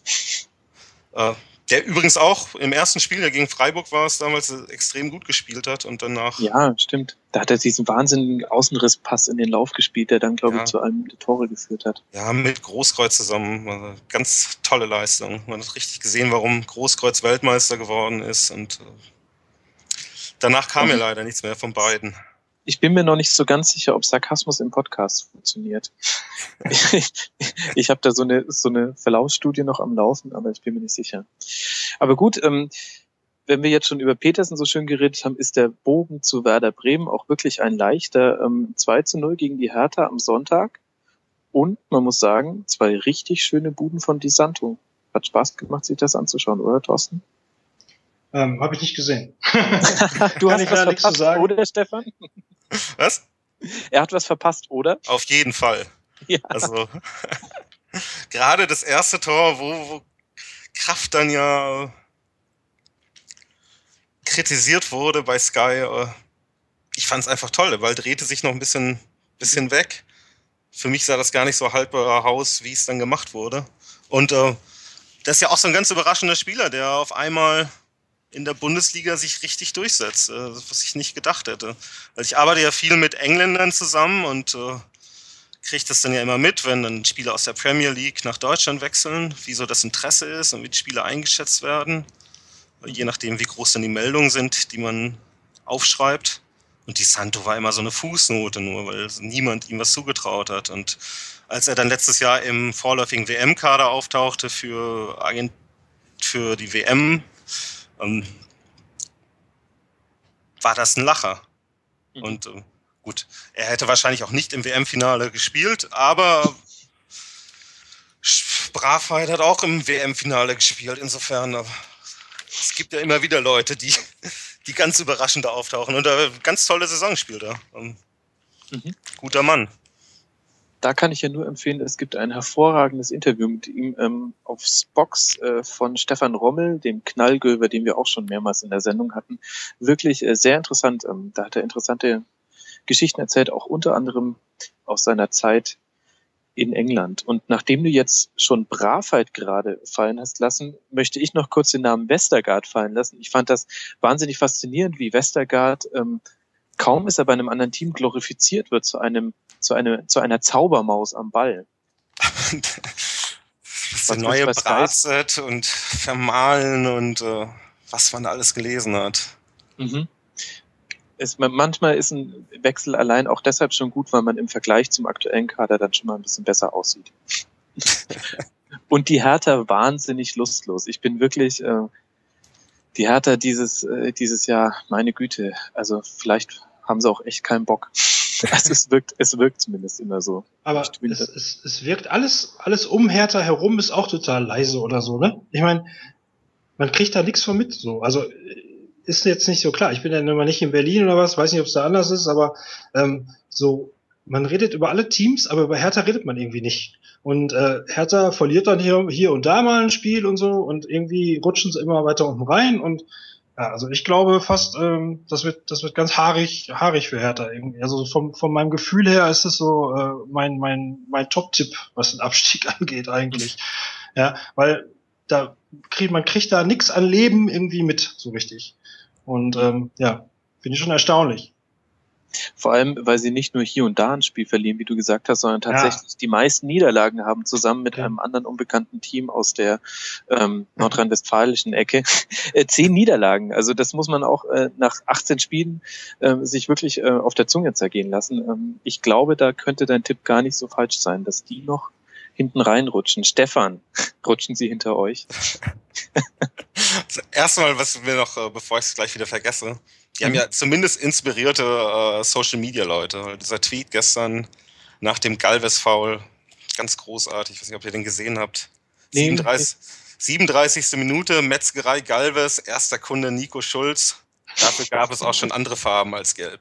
äh, der übrigens auch im ersten Spiel, der gegen Freiburg war es damals, extrem gut gespielt hat und danach... Ja, stimmt. Da hat er diesen wahnsinnigen Außenrisspass in den Lauf gespielt, der dann, glaube ja. ich, zu einem der Tore geführt hat. Ja, mit Großkreuz zusammen. Also ganz tolle Leistung. Man hat richtig gesehen, warum Großkreuz Weltmeister geworden ist, und danach kam ja mhm. leider nichts mehr von beiden. Ich bin mir noch nicht so ganz sicher, ob Sarkasmus im Podcast funktioniert. ich ich habe da so eine, so eine Verlaufsstudie noch am Laufen, aber ich bin mir nicht sicher. Aber gut, ähm, wenn wir jetzt schon über Petersen so schön geredet haben, ist der Bogen zu Werder Bremen auch wirklich ein leichter. Ähm, zwei zu null gegen die Hertha am Sonntag. Und man muss sagen, zwei richtig schöne Buden von Di Santo. Hat Spaß gemacht, sich das anzuschauen, oder Thorsten? Ähm, habe ich nicht gesehen. Du hast was verpasst, zu sagen. Oder Stefan? Was? Er hat was verpasst, oder? Auf jeden Fall. Ja. Also gerade das erste Tor, wo, wo Kraft dann ja kritisiert wurde bei Sky. Ich fand es einfach toll. Der Ball drehte sich noch ein bisschen, bisschen weg. Für mich sah das gar nicht so haltbar aus, wie es dann gemacht wurde. Und äh, das ist ja auch so ein ganz überraschender Spieler, der auf einmal in der Bundesliga sich richtig durchsetzt, äh, was ich nicht gedacht hätte. Weil ich arbeite ja viel mit Engländern zusammen und äh, kriege das dann ja immer mit, wenn dann Spieler aus der Premier League nach Deutschland wechseln, wie so das Interesse ist und wie die Spieler eingeschätzt werden. Je nachdem, wie groß dann die Meldungen sind, die man aufschreibt. Und Di Santo war immer so eine Fußnote nur, weil niemand ihm was zugetraut hat. Und als er dann letztes Jahr im vorläufigen W M-Kader auftauchte für, Agent- für die W M, ähm, war das ein Lacher. Mhm. Und äh, gut, er hätte wahrscheinlich auch nicht im W M-Finale gespielt, aber Bravheit hat auch im W M-Finale gespielt. Insofern, äh, es gibt ja immer wieder Leute, die, die ganz überraschend da auftauchen. Und eine ganz tolle Saison spielt er. Ähm, mhm. Guter Mann. da kann ich ja nur empfehlen, es gibt ein hervorragendes Interview mit ihm ähm, auf Spox äh, von Stefan Rommel, dem Knallgöber, den wir auch schon mehrmals in der Sendung hatten. Wirklich äh, sehr interessant. Ähm, da hat er interessante Geschichten erzählt, auch unter anderem aus seiner Zeit in England. Und nachdem du jetzt schon Bravheit gerade fallen hast lassen, möchte ich noch kurz den Namen Westergaard fallen lassen. Ich fand das wahnsinnig faszinierend, wie Westergaard, ähm, kaum ist er bei einem anderen Team glorifiziert wird, zu einem, zu einer, zu einer Zaubermaus am Ball. Das der neue Brasset und Vermahlen und äh, was man da alles gelesen hat. Mhm. Es, manchmal ist ein Wechsel allein auch deshalb schon gut, weil man im Vergleich zum aktuellen Kader dann schon mal ein bisschen besser aussieht. Und die Hertha wahnsinnig lustlos. Ich bin wirklich, äh, die Hertha dieses, äh, dieses Jahr, meine Güte, also vielleicht haben sie auch echt keinen Bock. Also es wirkt, es wirkt zumindest immer so. Aber es, es, es wirkt alles, alles um Hertha herum ist auch total leise oder so, ne? Ich meine, man kriegt da nichts von mit, so. Also, ist jetzt nicht so klar. Ich bin ja immer nicht in Berlin oder was, weiß nicht, ob es da anders ist, aber ähm, so, man redet über alle Teams, aber über Hertha redet man irgendwie nicht. Und äh, Hertha verliert dann hier, hier und da mal ein Spiel und so und irgendwie rutschen sie immer weiter unten rein und ja, also ich glaube fast, ähm, das wird das wird ganz haarig, haarig für Hertha irgendwie. Also vom von meinem Gefühl her ist es so äh, mein mein mein Top-Tipp, was den Abstieg angeht eigentlich. Ja, weil da kriegt man kriegt da nichts an Leben irgendwie mit so richtig. Und ähm, ja, finde ich schon erstaunlich. Vor allem, weil sie nicht nur hier und da ein Spiel verlieren, wie du gesagt hast, sondern tatsächlich ja. die meisten Niederlagen haben, zusammen mit okay. einem anderen unbekannten Team aus der ähm, nordrhein-westfälischen Ecke. äh, zehn Niederlagen. Also das muss man auch äh, nach achtzehn Spielen äh, sich wirklich äh, auf der Zunge zergehen lassen. Ähm, ich glaube, da könnte dein Tipp gar nicht so falsch sein, dass die noch hinten reinrutschen. Stefan, rutschen sie hinter euch? Also erstmal, was wir noch, bevor ich es gleich wieder vergesse, die mhm. haben ja zumindest inspirierte äh, Social-Media-Leute. Dieser Tweet gestern nach dem Galvez-Foul, ganz großartig, ich weiß nicht, ob ihr den gesehen habt. Nee, siebenunddreißig, siebenunddreißigste Minute, Metzgerei Galvez, erster Kunde Nico Schulz. Dafür gab es auch schon andere Farben als gelb.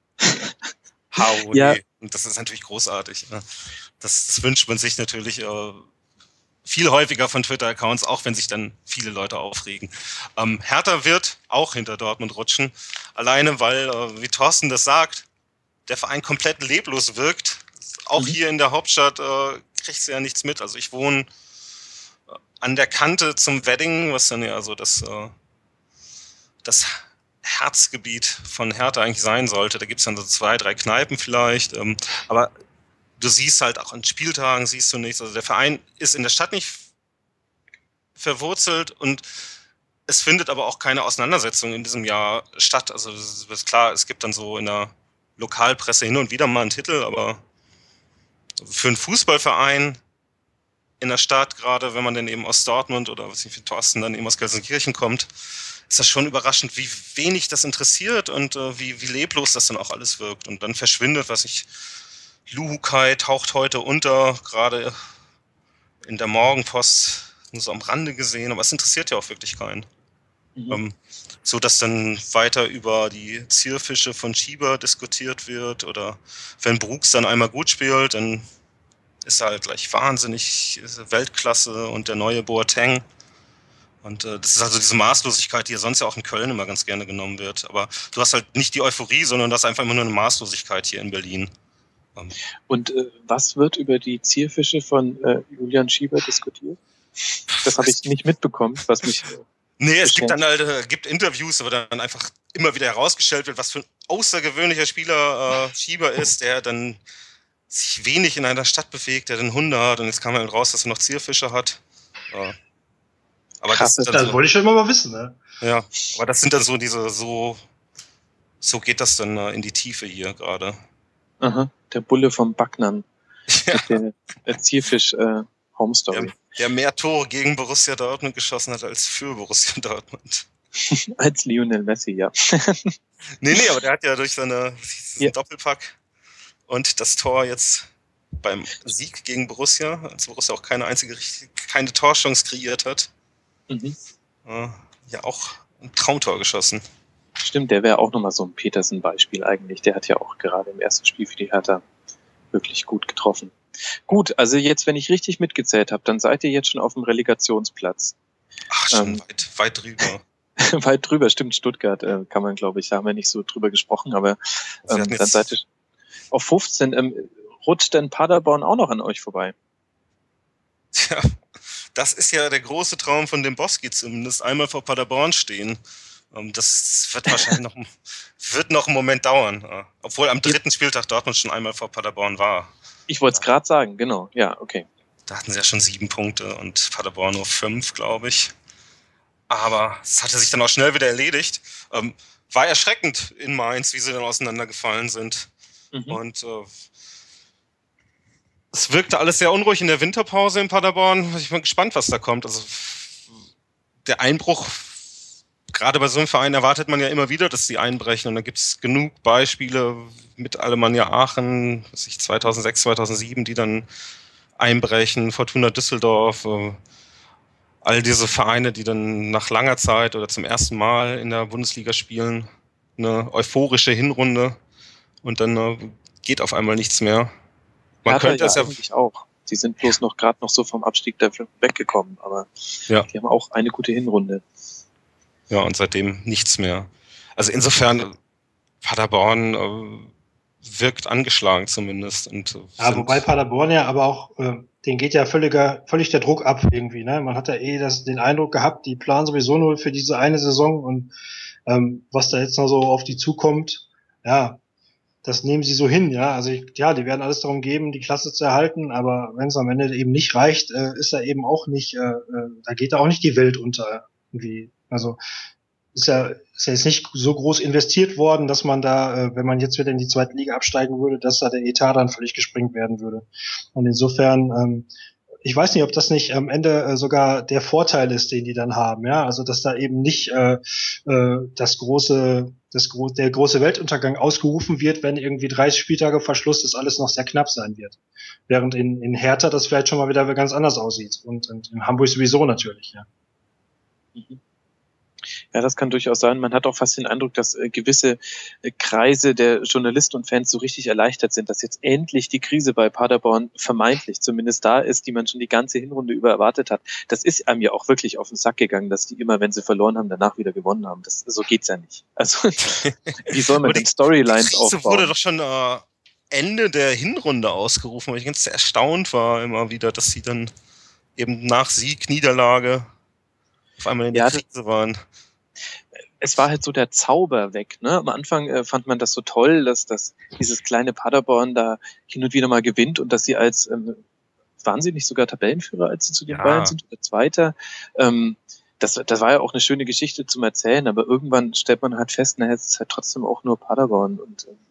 Hau, ja. Und das ist natürlich großartig. Ne? Das, das wünscht man sich natürlich äh, viel häufiger von Twitter-Accounts, auch wenn sich dann viele Leute aufregen. Ähm, Hertha wird auch hinter Dortmund rutschen, alleine weil, äh, wie Thorsten das sagt, der Verein komplett leblos wirkt. Auch mhm. hier in der Hauptstadt äh, kriegst du ja nichts mit. Also ich wohne äh, an der Kante zum Wedding, was dann ja so das, äh, das Herzgebiet von Hertha eigentlich sein sollte. Da gibt es dann so zwei, drei Kneipen vielleicht, ähm, aber du siehst halt auch an Spieltagen, siehst du nichts. Also der Verein ist in der Stadt nicht verwurzelt und es findet aber auch keine Auseinandersetzung in diesem Jahr statt. Also es ist klar, es gibt dann so in der Lokalpresse hin und wieder mal einen Titel, aber für einen Fußballverein in der Stadt, gerade wenn man dann eben aus Dortmund oder was ich für Thorsten dann eben aus Gelsenkirchen kommt, ist das schon überraschend, wie wenig das interessiert und äh, wie, wie leblos das dann auch alles wirkt. Und dann verschwindet, was ich Luhukai taucht heute unter, gerade in der Morgenpost nur so am Rande gesehen, aber es interessiert ja auch wirklich keinen. Mhm. Ähm, so dass dann weiter über die Zierfische von Schieber diskutiert wird oder wenn Brooks dann einmal gut spielt, dann ist er halt gleich wahnsinnig Weltklasse und der neue Boateng. Und äh, das ist also diese Maßlosigkeit, die ja sonst ja auch in Köln immer ganz gerne genommen wird. Aber du hast halt nicht die Euphorie, sondern du hast einfach immer nur eine Maßlosigkeit hier in Berlin. Und äh, was wird über die Zierfische von äh, Julian Schieber diskutiert? Das habe ich nicht mitbekommen, was mich... Äh, nee, es gibt dann halt äh, gibt Interviews, aber dann einfach immer wieder herausgestellt wird, was für ein außergewöhnlicher Spieler äh, Schieber ist, der dann sich wenig in einer Stadt bewegt, der den Hunde hat und jetzt kam halt raus, dass er noch Zierfische hat. Äh, aber Krass, das, das so, wollte ich schon immer mal wissen, ne? Ja, aber das sind dann so diese, so, so geht das dann äh, in die Tiefe hier gerade. Aha, der Bulle vom Backnern. Ja. Der, der Zierfisch äh, Home Story. Der, der mehr Tore gegen Borussia Dortmund geschossen hat als für Borussia Dortmund. Als Lionel Messi, ja. nee, nee, aber der hat ja durch seine ja. Doppelpack und das Tor jetzt beim Sieg gegen Borussia, als Borussia auch keine einzige, keine Torchance kreiert hat, mhm. äh, ja auch ein Traumtor geschossen. Stimmt, der wäre auch nochmal so ein Petersen-Beispiel eigentlich. Der hat ja auch gerade im ersten Spiel für die Hertha wirklich gut getroffen. Gut, also jetzt, wenn ich richtig mitgezählt habe, dann seid ihr jetzt schon auf dem Relegationsplatz. Ach, schon Ähm, weit, weit drüber. Weit drüber, stimmt, Stuttgart äh, kann man, glaube ich, da haben wir nicht so drüber gesprochen, aber Sie ähm, hatten dann jetzt- seid ihr auf fünfzehn. Ähm, rutscht denn Paderborn auch noch an euch vorbei? Tja, das ist ja der große Traum von Dembowski zumindest, einmal vor Paderborn stehen. Ähm, Das wird wahrscheinlich noch, wird noch einen Moment dauern. äh, Obwohl am dritten Spieltag Dortmund schon einmal vor Paderborn war. Ich wollte es gerade sagen, genau. Ja, okay. Da hatten sie ja schon sieben Punkte und Paderborn nur fünf, glaube ich. Aber es hatte sich dann auch schnell wieder erledigt. Ähm, war erschreckend in Mainz, wie sie dann auseinandergefallen sind. Mhm. Und äh, es wirkte alles sehr unruhig in der Winterpause in Paderborn. Ich bin gespannt, was da kommt. Also der Einbruch, gerade bei so einem Verein erwartet man ja immer wieder, dass die einbrechen. Und da gibt es genug Beispiele mit Alemannia Aachen, was ich zweitausendsechs, zweitausendsieben, die dann einbrechen, Fortuna Düsseldorf, äh, all diese Vereine, die dann nach langer Zeit oder zum ersten Mal in der Bundesliga spielen, eine euphorische Hinrunde und dann äh, geht auf einmal nichts mehr. Man Hertha könnte ja es ja, eigentlich auch. Die sind bloß noch gerade noch so vom Abstieg dafür weggekommen, aber Ja. die haben auch eine gute Hinrunde. ja, und seitdem nichts mehr. Also insofern, Paderborn äh, wirkt angeschlagen zumindest. Und, äh, Ja, sind- wobei Paderborn ja aber auch, äh, denen geht ja völliger, völlig der Druck ab irgendwie. Ne? Man hat ja eh das, den Eindruck gehabt, die planen sowieso nur für diese eine Saison und ähm, was da jetzt noch so auf die zukommt, ja, das nehmen sie so hin, ja. Also ich, ja, die werden alles darum geben, die Klasse zu erhalten, aber wenn es am Ende eben nicht reicht, äh, ist da eben auch nicht, äh, äh, da geht da auch nicht die Welt unter irgendwie. Also ist ja, ist ja jetzt nicht so groß investiert worden, dass man da, äh, wenn man jetzt wieder in die zweite Liga absteigen würde, dass da der Etat dann völlig gesprengt werden würde. Und insofern, ähm, ich weiß nicht, ob das nicht am Ende äh, sogar der Vorteil ist, den die dann haben, ja, also dass da eben nicht äh, äh, das große, das gro der große Weltuntergang ausgerufen wird, wenn irgendwie dreißig Spieltage Verschluss das alles noch sehr knapp sein wird, während in in Hertha das vielleicht schon mal wieder ganz anders aussieht und, und in Hamburg sowieso natürlich, ja. Mhm. Ja, das kann durchaus sein. Man hat auch fast den Eindruck, dass äh, gewisse äh, Kreise der Journalisten und Fans so richtig erleichtert sind, dass jetzt endlich die Krise bei Paderborn vermeintlich zumindest da ist, die man schon die ganze Hinrunde über erwartet hat. Das ist einem ja auch wirklich auf den Sack gegangen, dass die immer, wenn sie verloren haben, danach wieder gewonnen haben. Das, so geht's ja nicht. Also, wie soll man Aber denn die Storylines Krise wurde aufbauen? doch schon äh, Ende der Hinrunde ausgerufen, weil ich ganz erstaunt war immer wieder, dass sie dann eben nach Sieg, Niederlage auf einmal in der Ja, das- Krise waren. Es war halt so der Zauber weg. Ne? Am Anfang äh, fand man das so toll, dass, dass dieses kleine Paderborn da hin und wieder mal gewinnt und dass sie als, ähm, waren sie nicht sogar Tabellenführer, als sie zu den Ja. Bayern sind, oder Zweiter? Ähm, das, das war ja auch eine schöne Geschichte zum Erzählen, aber irgendwann stellt man halt fest, naja, es ist halt trotzdem auch nur Paderborn und ähm,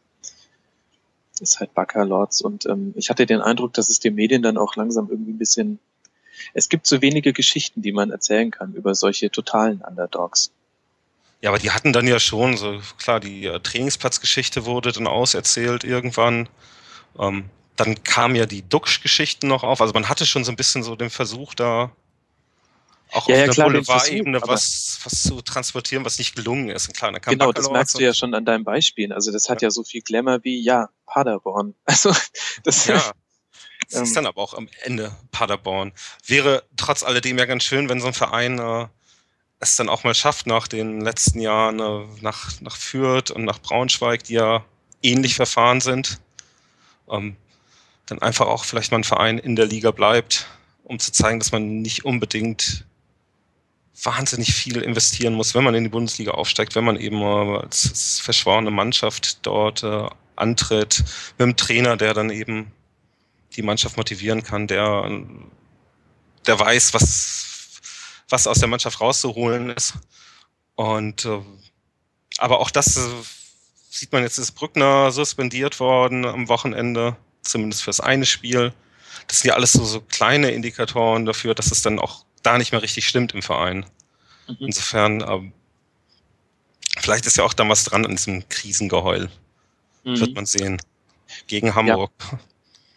es ist halt Baccalords. Und ähm, ich hatte den Eindruck, dass es den Medien dann auch langsam irgendwie ein bisschen, es gibt so wenige Geschichten, die man erzählen kann über solche totalen Underdogs. Ja, aber die hatten dann ja schon, so klar, die äh, Trainingsplatzgeschichte wurde dann auserzählt irgendwann. Ähm, dann kamen ja die Duxch-Geschichten noch auf. Also man hatte schon so ein bisschen so den Versuch da, auch Ja, auf ja, einer klar, den Boulevard-Ebene Versuch, aber- was, was zu transportieren, was nicht gelungen ist. Und klar, dann kam Genau, das Baccalords merkst du ja schon an deinen Beispielen. Also das hat ja so viel Glamour wie, ja, Paderborn. Also das Ja, es Ähm. ist dann aber auch am Ende Paderborn. Wäre trotz alledem ja ganz schön, wenn so ein Verein äh, es dann auch mal schafft, nach den letzten Jahren äh, nach, nach Fürth und nach Braunschweig, die ja ähnlich verfahren sind, ähm, dann einfach auch vielleicht mal ein Verein in der Liga bleibt, um zu zeigen, dass man nicht unbedingt wahnsinnig viel investieren muss, wenn man in die Bundesliga aufsteigt, wenn man eben äh, als, als verschworene Mannschaft dort äh, antritt, mit einem Trainer, der dann eben die Mannschaft motivieren kann, der, der weiß, was, was aus der Mannschaft rauszuholen ist. Und äh, aber auch das äh, sieht man jetzt, ist Brückner suspendiert worden am Wochenende, zumindest fürs eine Spiel. Das sind ja alles so, so kleine Indikatoren dafür, dass es dann auch da nicht mehr richtig stimmt im Verein. Mhm. Insofern, äh, vielleicht ist ja auch da was dran an diesem Krisengeheul. Mhm. Wird man sehen. Gegen Hamburg.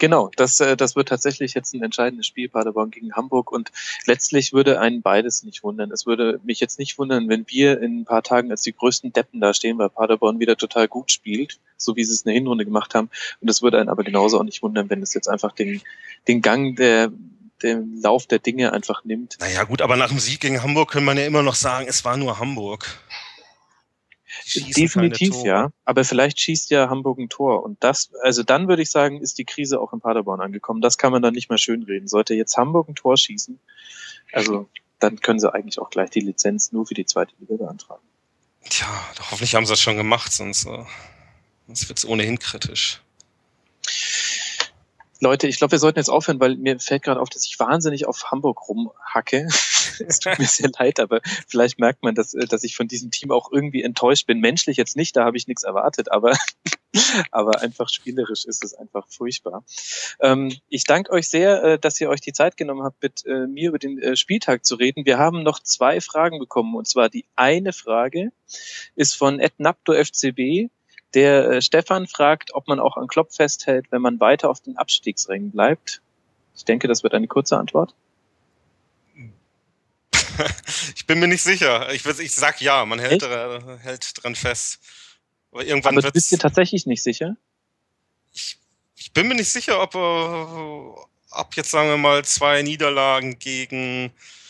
Genau, das, äh, das wird tatsächlich jetzt ein entscheidendes Spiel, Paderborn gegen Hamburg, und letztlich würde einen beides nicht wundern. Es würde mich jetzt nicht wundern, wenn wir in ein paar Tagen als die größten Deppen da stehen, weil Paderborn wieder total gut spielt, so wie sie es in der Hinrunde gemacht haben, und es würde einen aber genauso auch nicht wundern, wenn es jetzt einfach den, den Gang der, den Lauf der Dinge einfach nimmt. Naja gut, aber nach dem Sieg gegen Hamburg kann man ja immer noch sagen, es war nur Hamburg. Definitiv, ja. Aber vielleicht schießt ja Hamburg ein Tor. Und das, also dann würde ich sagen, ist die Krise auch in Paderborn angekommen. Das kann man dann nicht mehr schönreden. Sollte jetzt Hamburg ein Tor schießen, also dann können sie eigentlich auch gleich die Lizenz nur für die zweite Liga beantragen. Tja, hoffentlich haben sie das schon gemacht, sonst, äh, sonst wird es ohnehin kritisch. Leute, ich glaube, wir sollten jetzt aufhören, weil mir fällt gerade auf, dass ich wahnsinnig auf Hamburg rumhacke. Es tut mir sehr leid, aber vielleicht merkt man, dass, dass ich von diesem Team auch irgendwie enttäuscht bin. Menschlich jetzt nicht, da habe ich nichts erwartet, aber, aber einfach spielerisch ist es einfach furchtbar. Ähm, ich danke euch sehr, dass ihr euch die Zeit genommen habt, mit äh, mir über den äh, Spieltag zu reden. Wir haben noch zwei Fragen bekommen, und zwar die eine Frage ist von Ed Napto F C B. Der äh, Stefan fragt, ob man auch an Klopp festhält, wenn man weiter auf den Abstiegsrängen bleibt. Ich denke, das wird eine kurze Antwort. Ich bin mir nicht sicher. Ich, ich sag ja, man hält, äh, hält dran fest. Aber irgendwann Aber du bist dir tatsächlich nicht sicher? Ich, ich bin mir nicht sicher, ob, äh, ob jetzt, sagen wir mal, zwei Niederlagen gegen,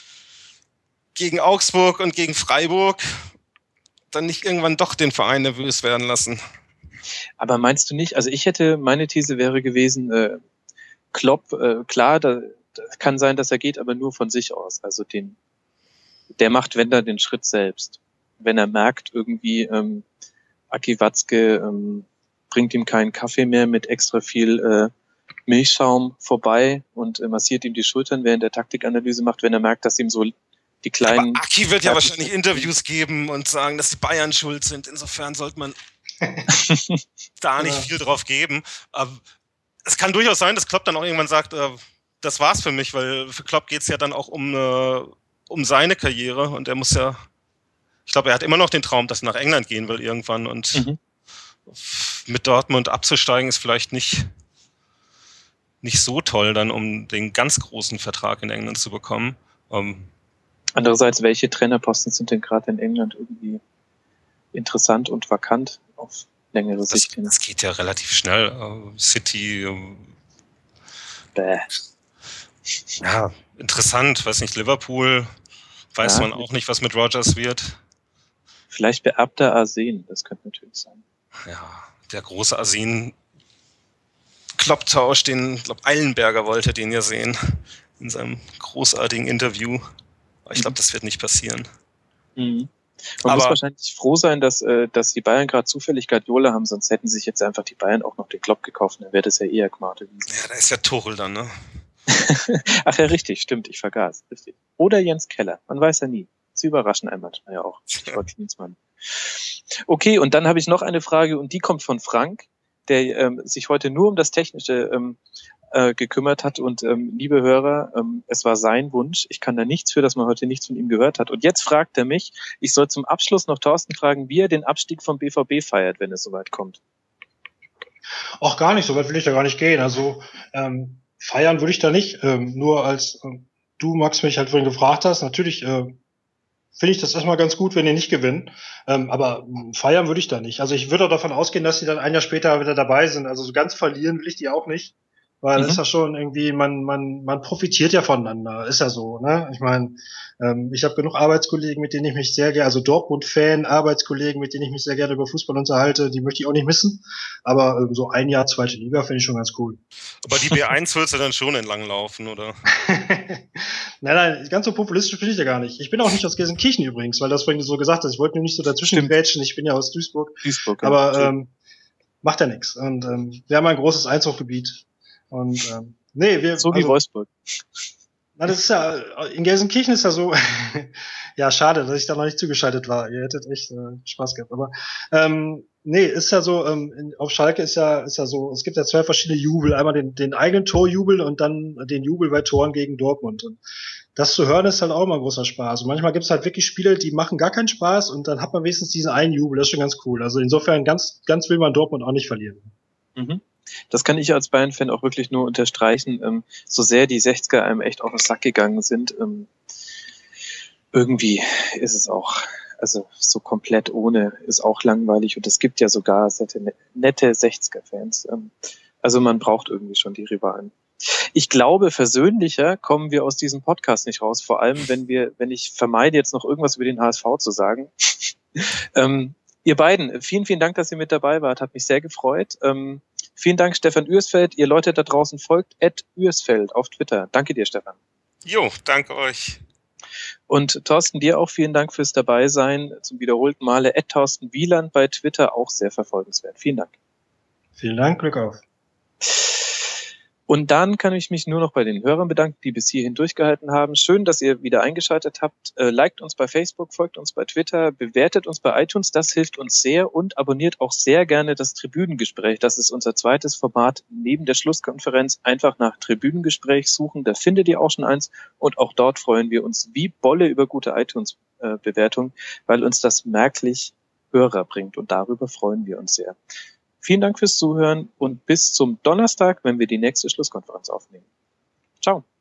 gegen Augsburg und gegen Freiburg dann nicht irgendwann doch den Verein nervös werden lassen. Aber meinst du nicht, also ich hätte, meine These wäre gewesen, äh, Klopp, äh, klar, da, da kann sein, dass er geht, aber nur von sich aus. Also den, der macht, wenn da den Schritt selbst. Wenn er merkt, irgendwie, ähm, Aki Watzke ähm, bringt ihm keinen Kaffee mehr mit extra viel äh, Milchschaum vorbei und äh, massiert ihm die Schultern, während er Taktikanalyse macht, wenn er merkt, dass ihm so die kleinen... Aber Aki wird ja wahrscheinlich Interviews geben und sagen, dass die Bayern schuld sind. Insofern sollte man da nicht viel drauf geben. Aber es kann durchaus sein, dass Klopp dann auch irgendwann sagt, äh, das war's für mich, weil für Klopp geht's ja dann auch um, äh, um seine Karriere und er muss ja, ich glaube, er hat immer noch den Traum, dass er nach England gehen will irgendwann und mhm. mit Dortmund abzusteigen ist vielleicht nicht, nicht so toll dann, um den ganz großen Vertrag in England zu bekommen. Um, Andererseits, welche Trainerposten sind denn gerade in England irgendwie interessant und vakant auf längere das, Sicht? Das geht ja relativ schnell. Uh, City. Uh, Bäh. Ja, interessant. Weiß nicht, Liverpool. Weiß ja, man auch nicht, was mit Rodgers wird. Vielleicht beerbter Arsen, das könnte natürlich sein. Ja, der große Arsen-Klopp-Tausch, den, ich glaube, Eilenberger wollte den ja sehen in seinem großartigen Interview. Aber ich glaube, das wird nicht passieren. Mhm. Man Aber muss wahrscheinlich froh sein, dass, äh, dass die Bayern gerade zufällig Guardiola haben, sonst hätten sich jetzt einfach die Bayern auch noch den Klopp gekauft, dann wäre das ja eher Gmate gewesen. Ja, da ist ja Tuchel dann, ne? Ach ja, richtig, stimmt, ich vergaß. Richtig. Oder Jens Keller, man weiß ja nie. Sie überraschen einen manchmal ja auch. Okay, und dann habe ich noch eine Frage, und die kommt von Frank, der ähm, sich heute nur um das Technische ähm, äh, gekümmert hat. Und ähm, liebe Hörer, ähm, es war sein Wunsch. Ich kann da nichts für, dass man heute nichts von ihm gehört hat. Und jetzt fragt er mich, ich soll zum Abschluss noch Thorsten fragen, wie er den Abstieg vom B V B feiert, wenn es soweit kommt. Auch gar nicht, so weit will ich da gar nicht gehen. Also ähm, feiern würde ich da nicht. Ähm, nur als ähm, du, Max, mich halt vorhin gefragt hast, natürlich äh, finde ich das erstmal ganz gut, wenn die nicht gewinnen. Ähm, aber feiern würde ich da nicht. Also ich würde auch davon ausgehen, dass die dann ein Jahr später wieder dabei sind. Also so ganz verlieren will ich die auch nicht. Weil mhm. ist ja schon irgendwie, man, man, man profitiert ja voneinander, ist ja so, ne? Ich meine, ähm, ich habe genug Arbeitskollegen, mit denen ich mich sehr gerne, also Dortmund-Fan, Arbeitskollegen, mit denen ich mich sehr gerne über Fußball unterhalte, die möchte ich auch nicht missen. Aber ähm, so ein Jahr zweite Liga finde ich schon ganz cool. Aber die B eins willst du dann schon entlang laufen, oder? nein, nein, ganz so populistisch bin ich ja gar nicht. Ich bin auch nicht aus Gelsenkirchen übrigens, weil das vorhin so gesagt hast. Ich wollte nur nicht so dazwischen grätschen. Ich bin ja aus Duisburg. Duisburg, ja. Aber ähm, macht ja nichts. Und ähm, wir haben ein großes Einzugsgebiet. Und ähm, nee, wir so wie also, Wolfsburg. Na, das ist ja in Gelsenkirchen ist ja so. Ja, schade, dass ich da noch nicht zugeschaltet war. Ihr hättet echt äh, Spaß gehabt. Aber ähm, nee, ist ja so. Ähm, in, auf Schalke ist ja ist ja so. Es gibt ja zwei verschiedene Jubel. Einmal den den eigenen Torjubel und dann den Jubel bei Toren gegen Dortmund. Und das zu hören ist halt auch immer ein großer Spaß. Und manchmal gibt es halt wirklich Spiele, die machen gar keinen Spaß und dann hat man wenigstens diesen einen Jubel. Das ist schon ganz cool. Also insofern ganz ganz will man Dortmund auch nicht verlieren. Mhm. Das kann ich als Bayern-Fan auch wirklich nur unterstreichen. Ähm, so sehr die sechziger einem echt auf den Sack gegangen sind, ähm, irgendwie ist es auch, also so komplett ohne ist auch langweilig und es gibt ja sogar nette sechziger-Fans. Ähm, also man braucht irgendwie schon die Rivalen. Ich glaube, versöhnlicher kommen wir aus diesem Podcast nicht raus, vor allem wenn wir, wenn ich vermeide, jetzt noch irgendwas über den H S V zu sagen. ähm, ihr beiden, vielen, vielen Dank, dass ihr mit dabei wart, hat mich sehr gefreut. Ähm, vielen Dank, Stefan Üersfeld. Ihr Leute da draußen folgt at Üersfeld auf Twitter. Danke dir, Stefan. Jo, danke euch. Und Thorsten, dir auch vielen Dank fürs Dabeisein. Zum wiederholten Male at Thorsten Wieland bei Twitter, auch sehr verfolgenswert. Vielen Dank. Vielen Dank, Glück auf. Und dann kann ich mich nur noch bei den Hörern bedanken, die bis hierhin durchgehalten haben. Schön, dass ihr wieder eingeschaltet habt. Äh, liked uns bei Facebook, folgt uns bei Twitter, bewertet uns bei iTunes, das hilft uns sehr und abonniert auch sehr gerne das Tribünengespräch. Das ist unser zweites Format neben der Schlusskonferenz. Einfach nach Tribünengespräch suchen, da findet ihr auch schon eins und auch dort freuen wir uns wie Bolle über gute iTunes-Bewertungen, weil uns das merklich Hörer bringt und darüber freuen wir uns sehr. Vielen Dank fürs Zuhören und bis zum Donnerstag, wenn wir die nächste Schlusskonferenz aufnehmen. Ciao.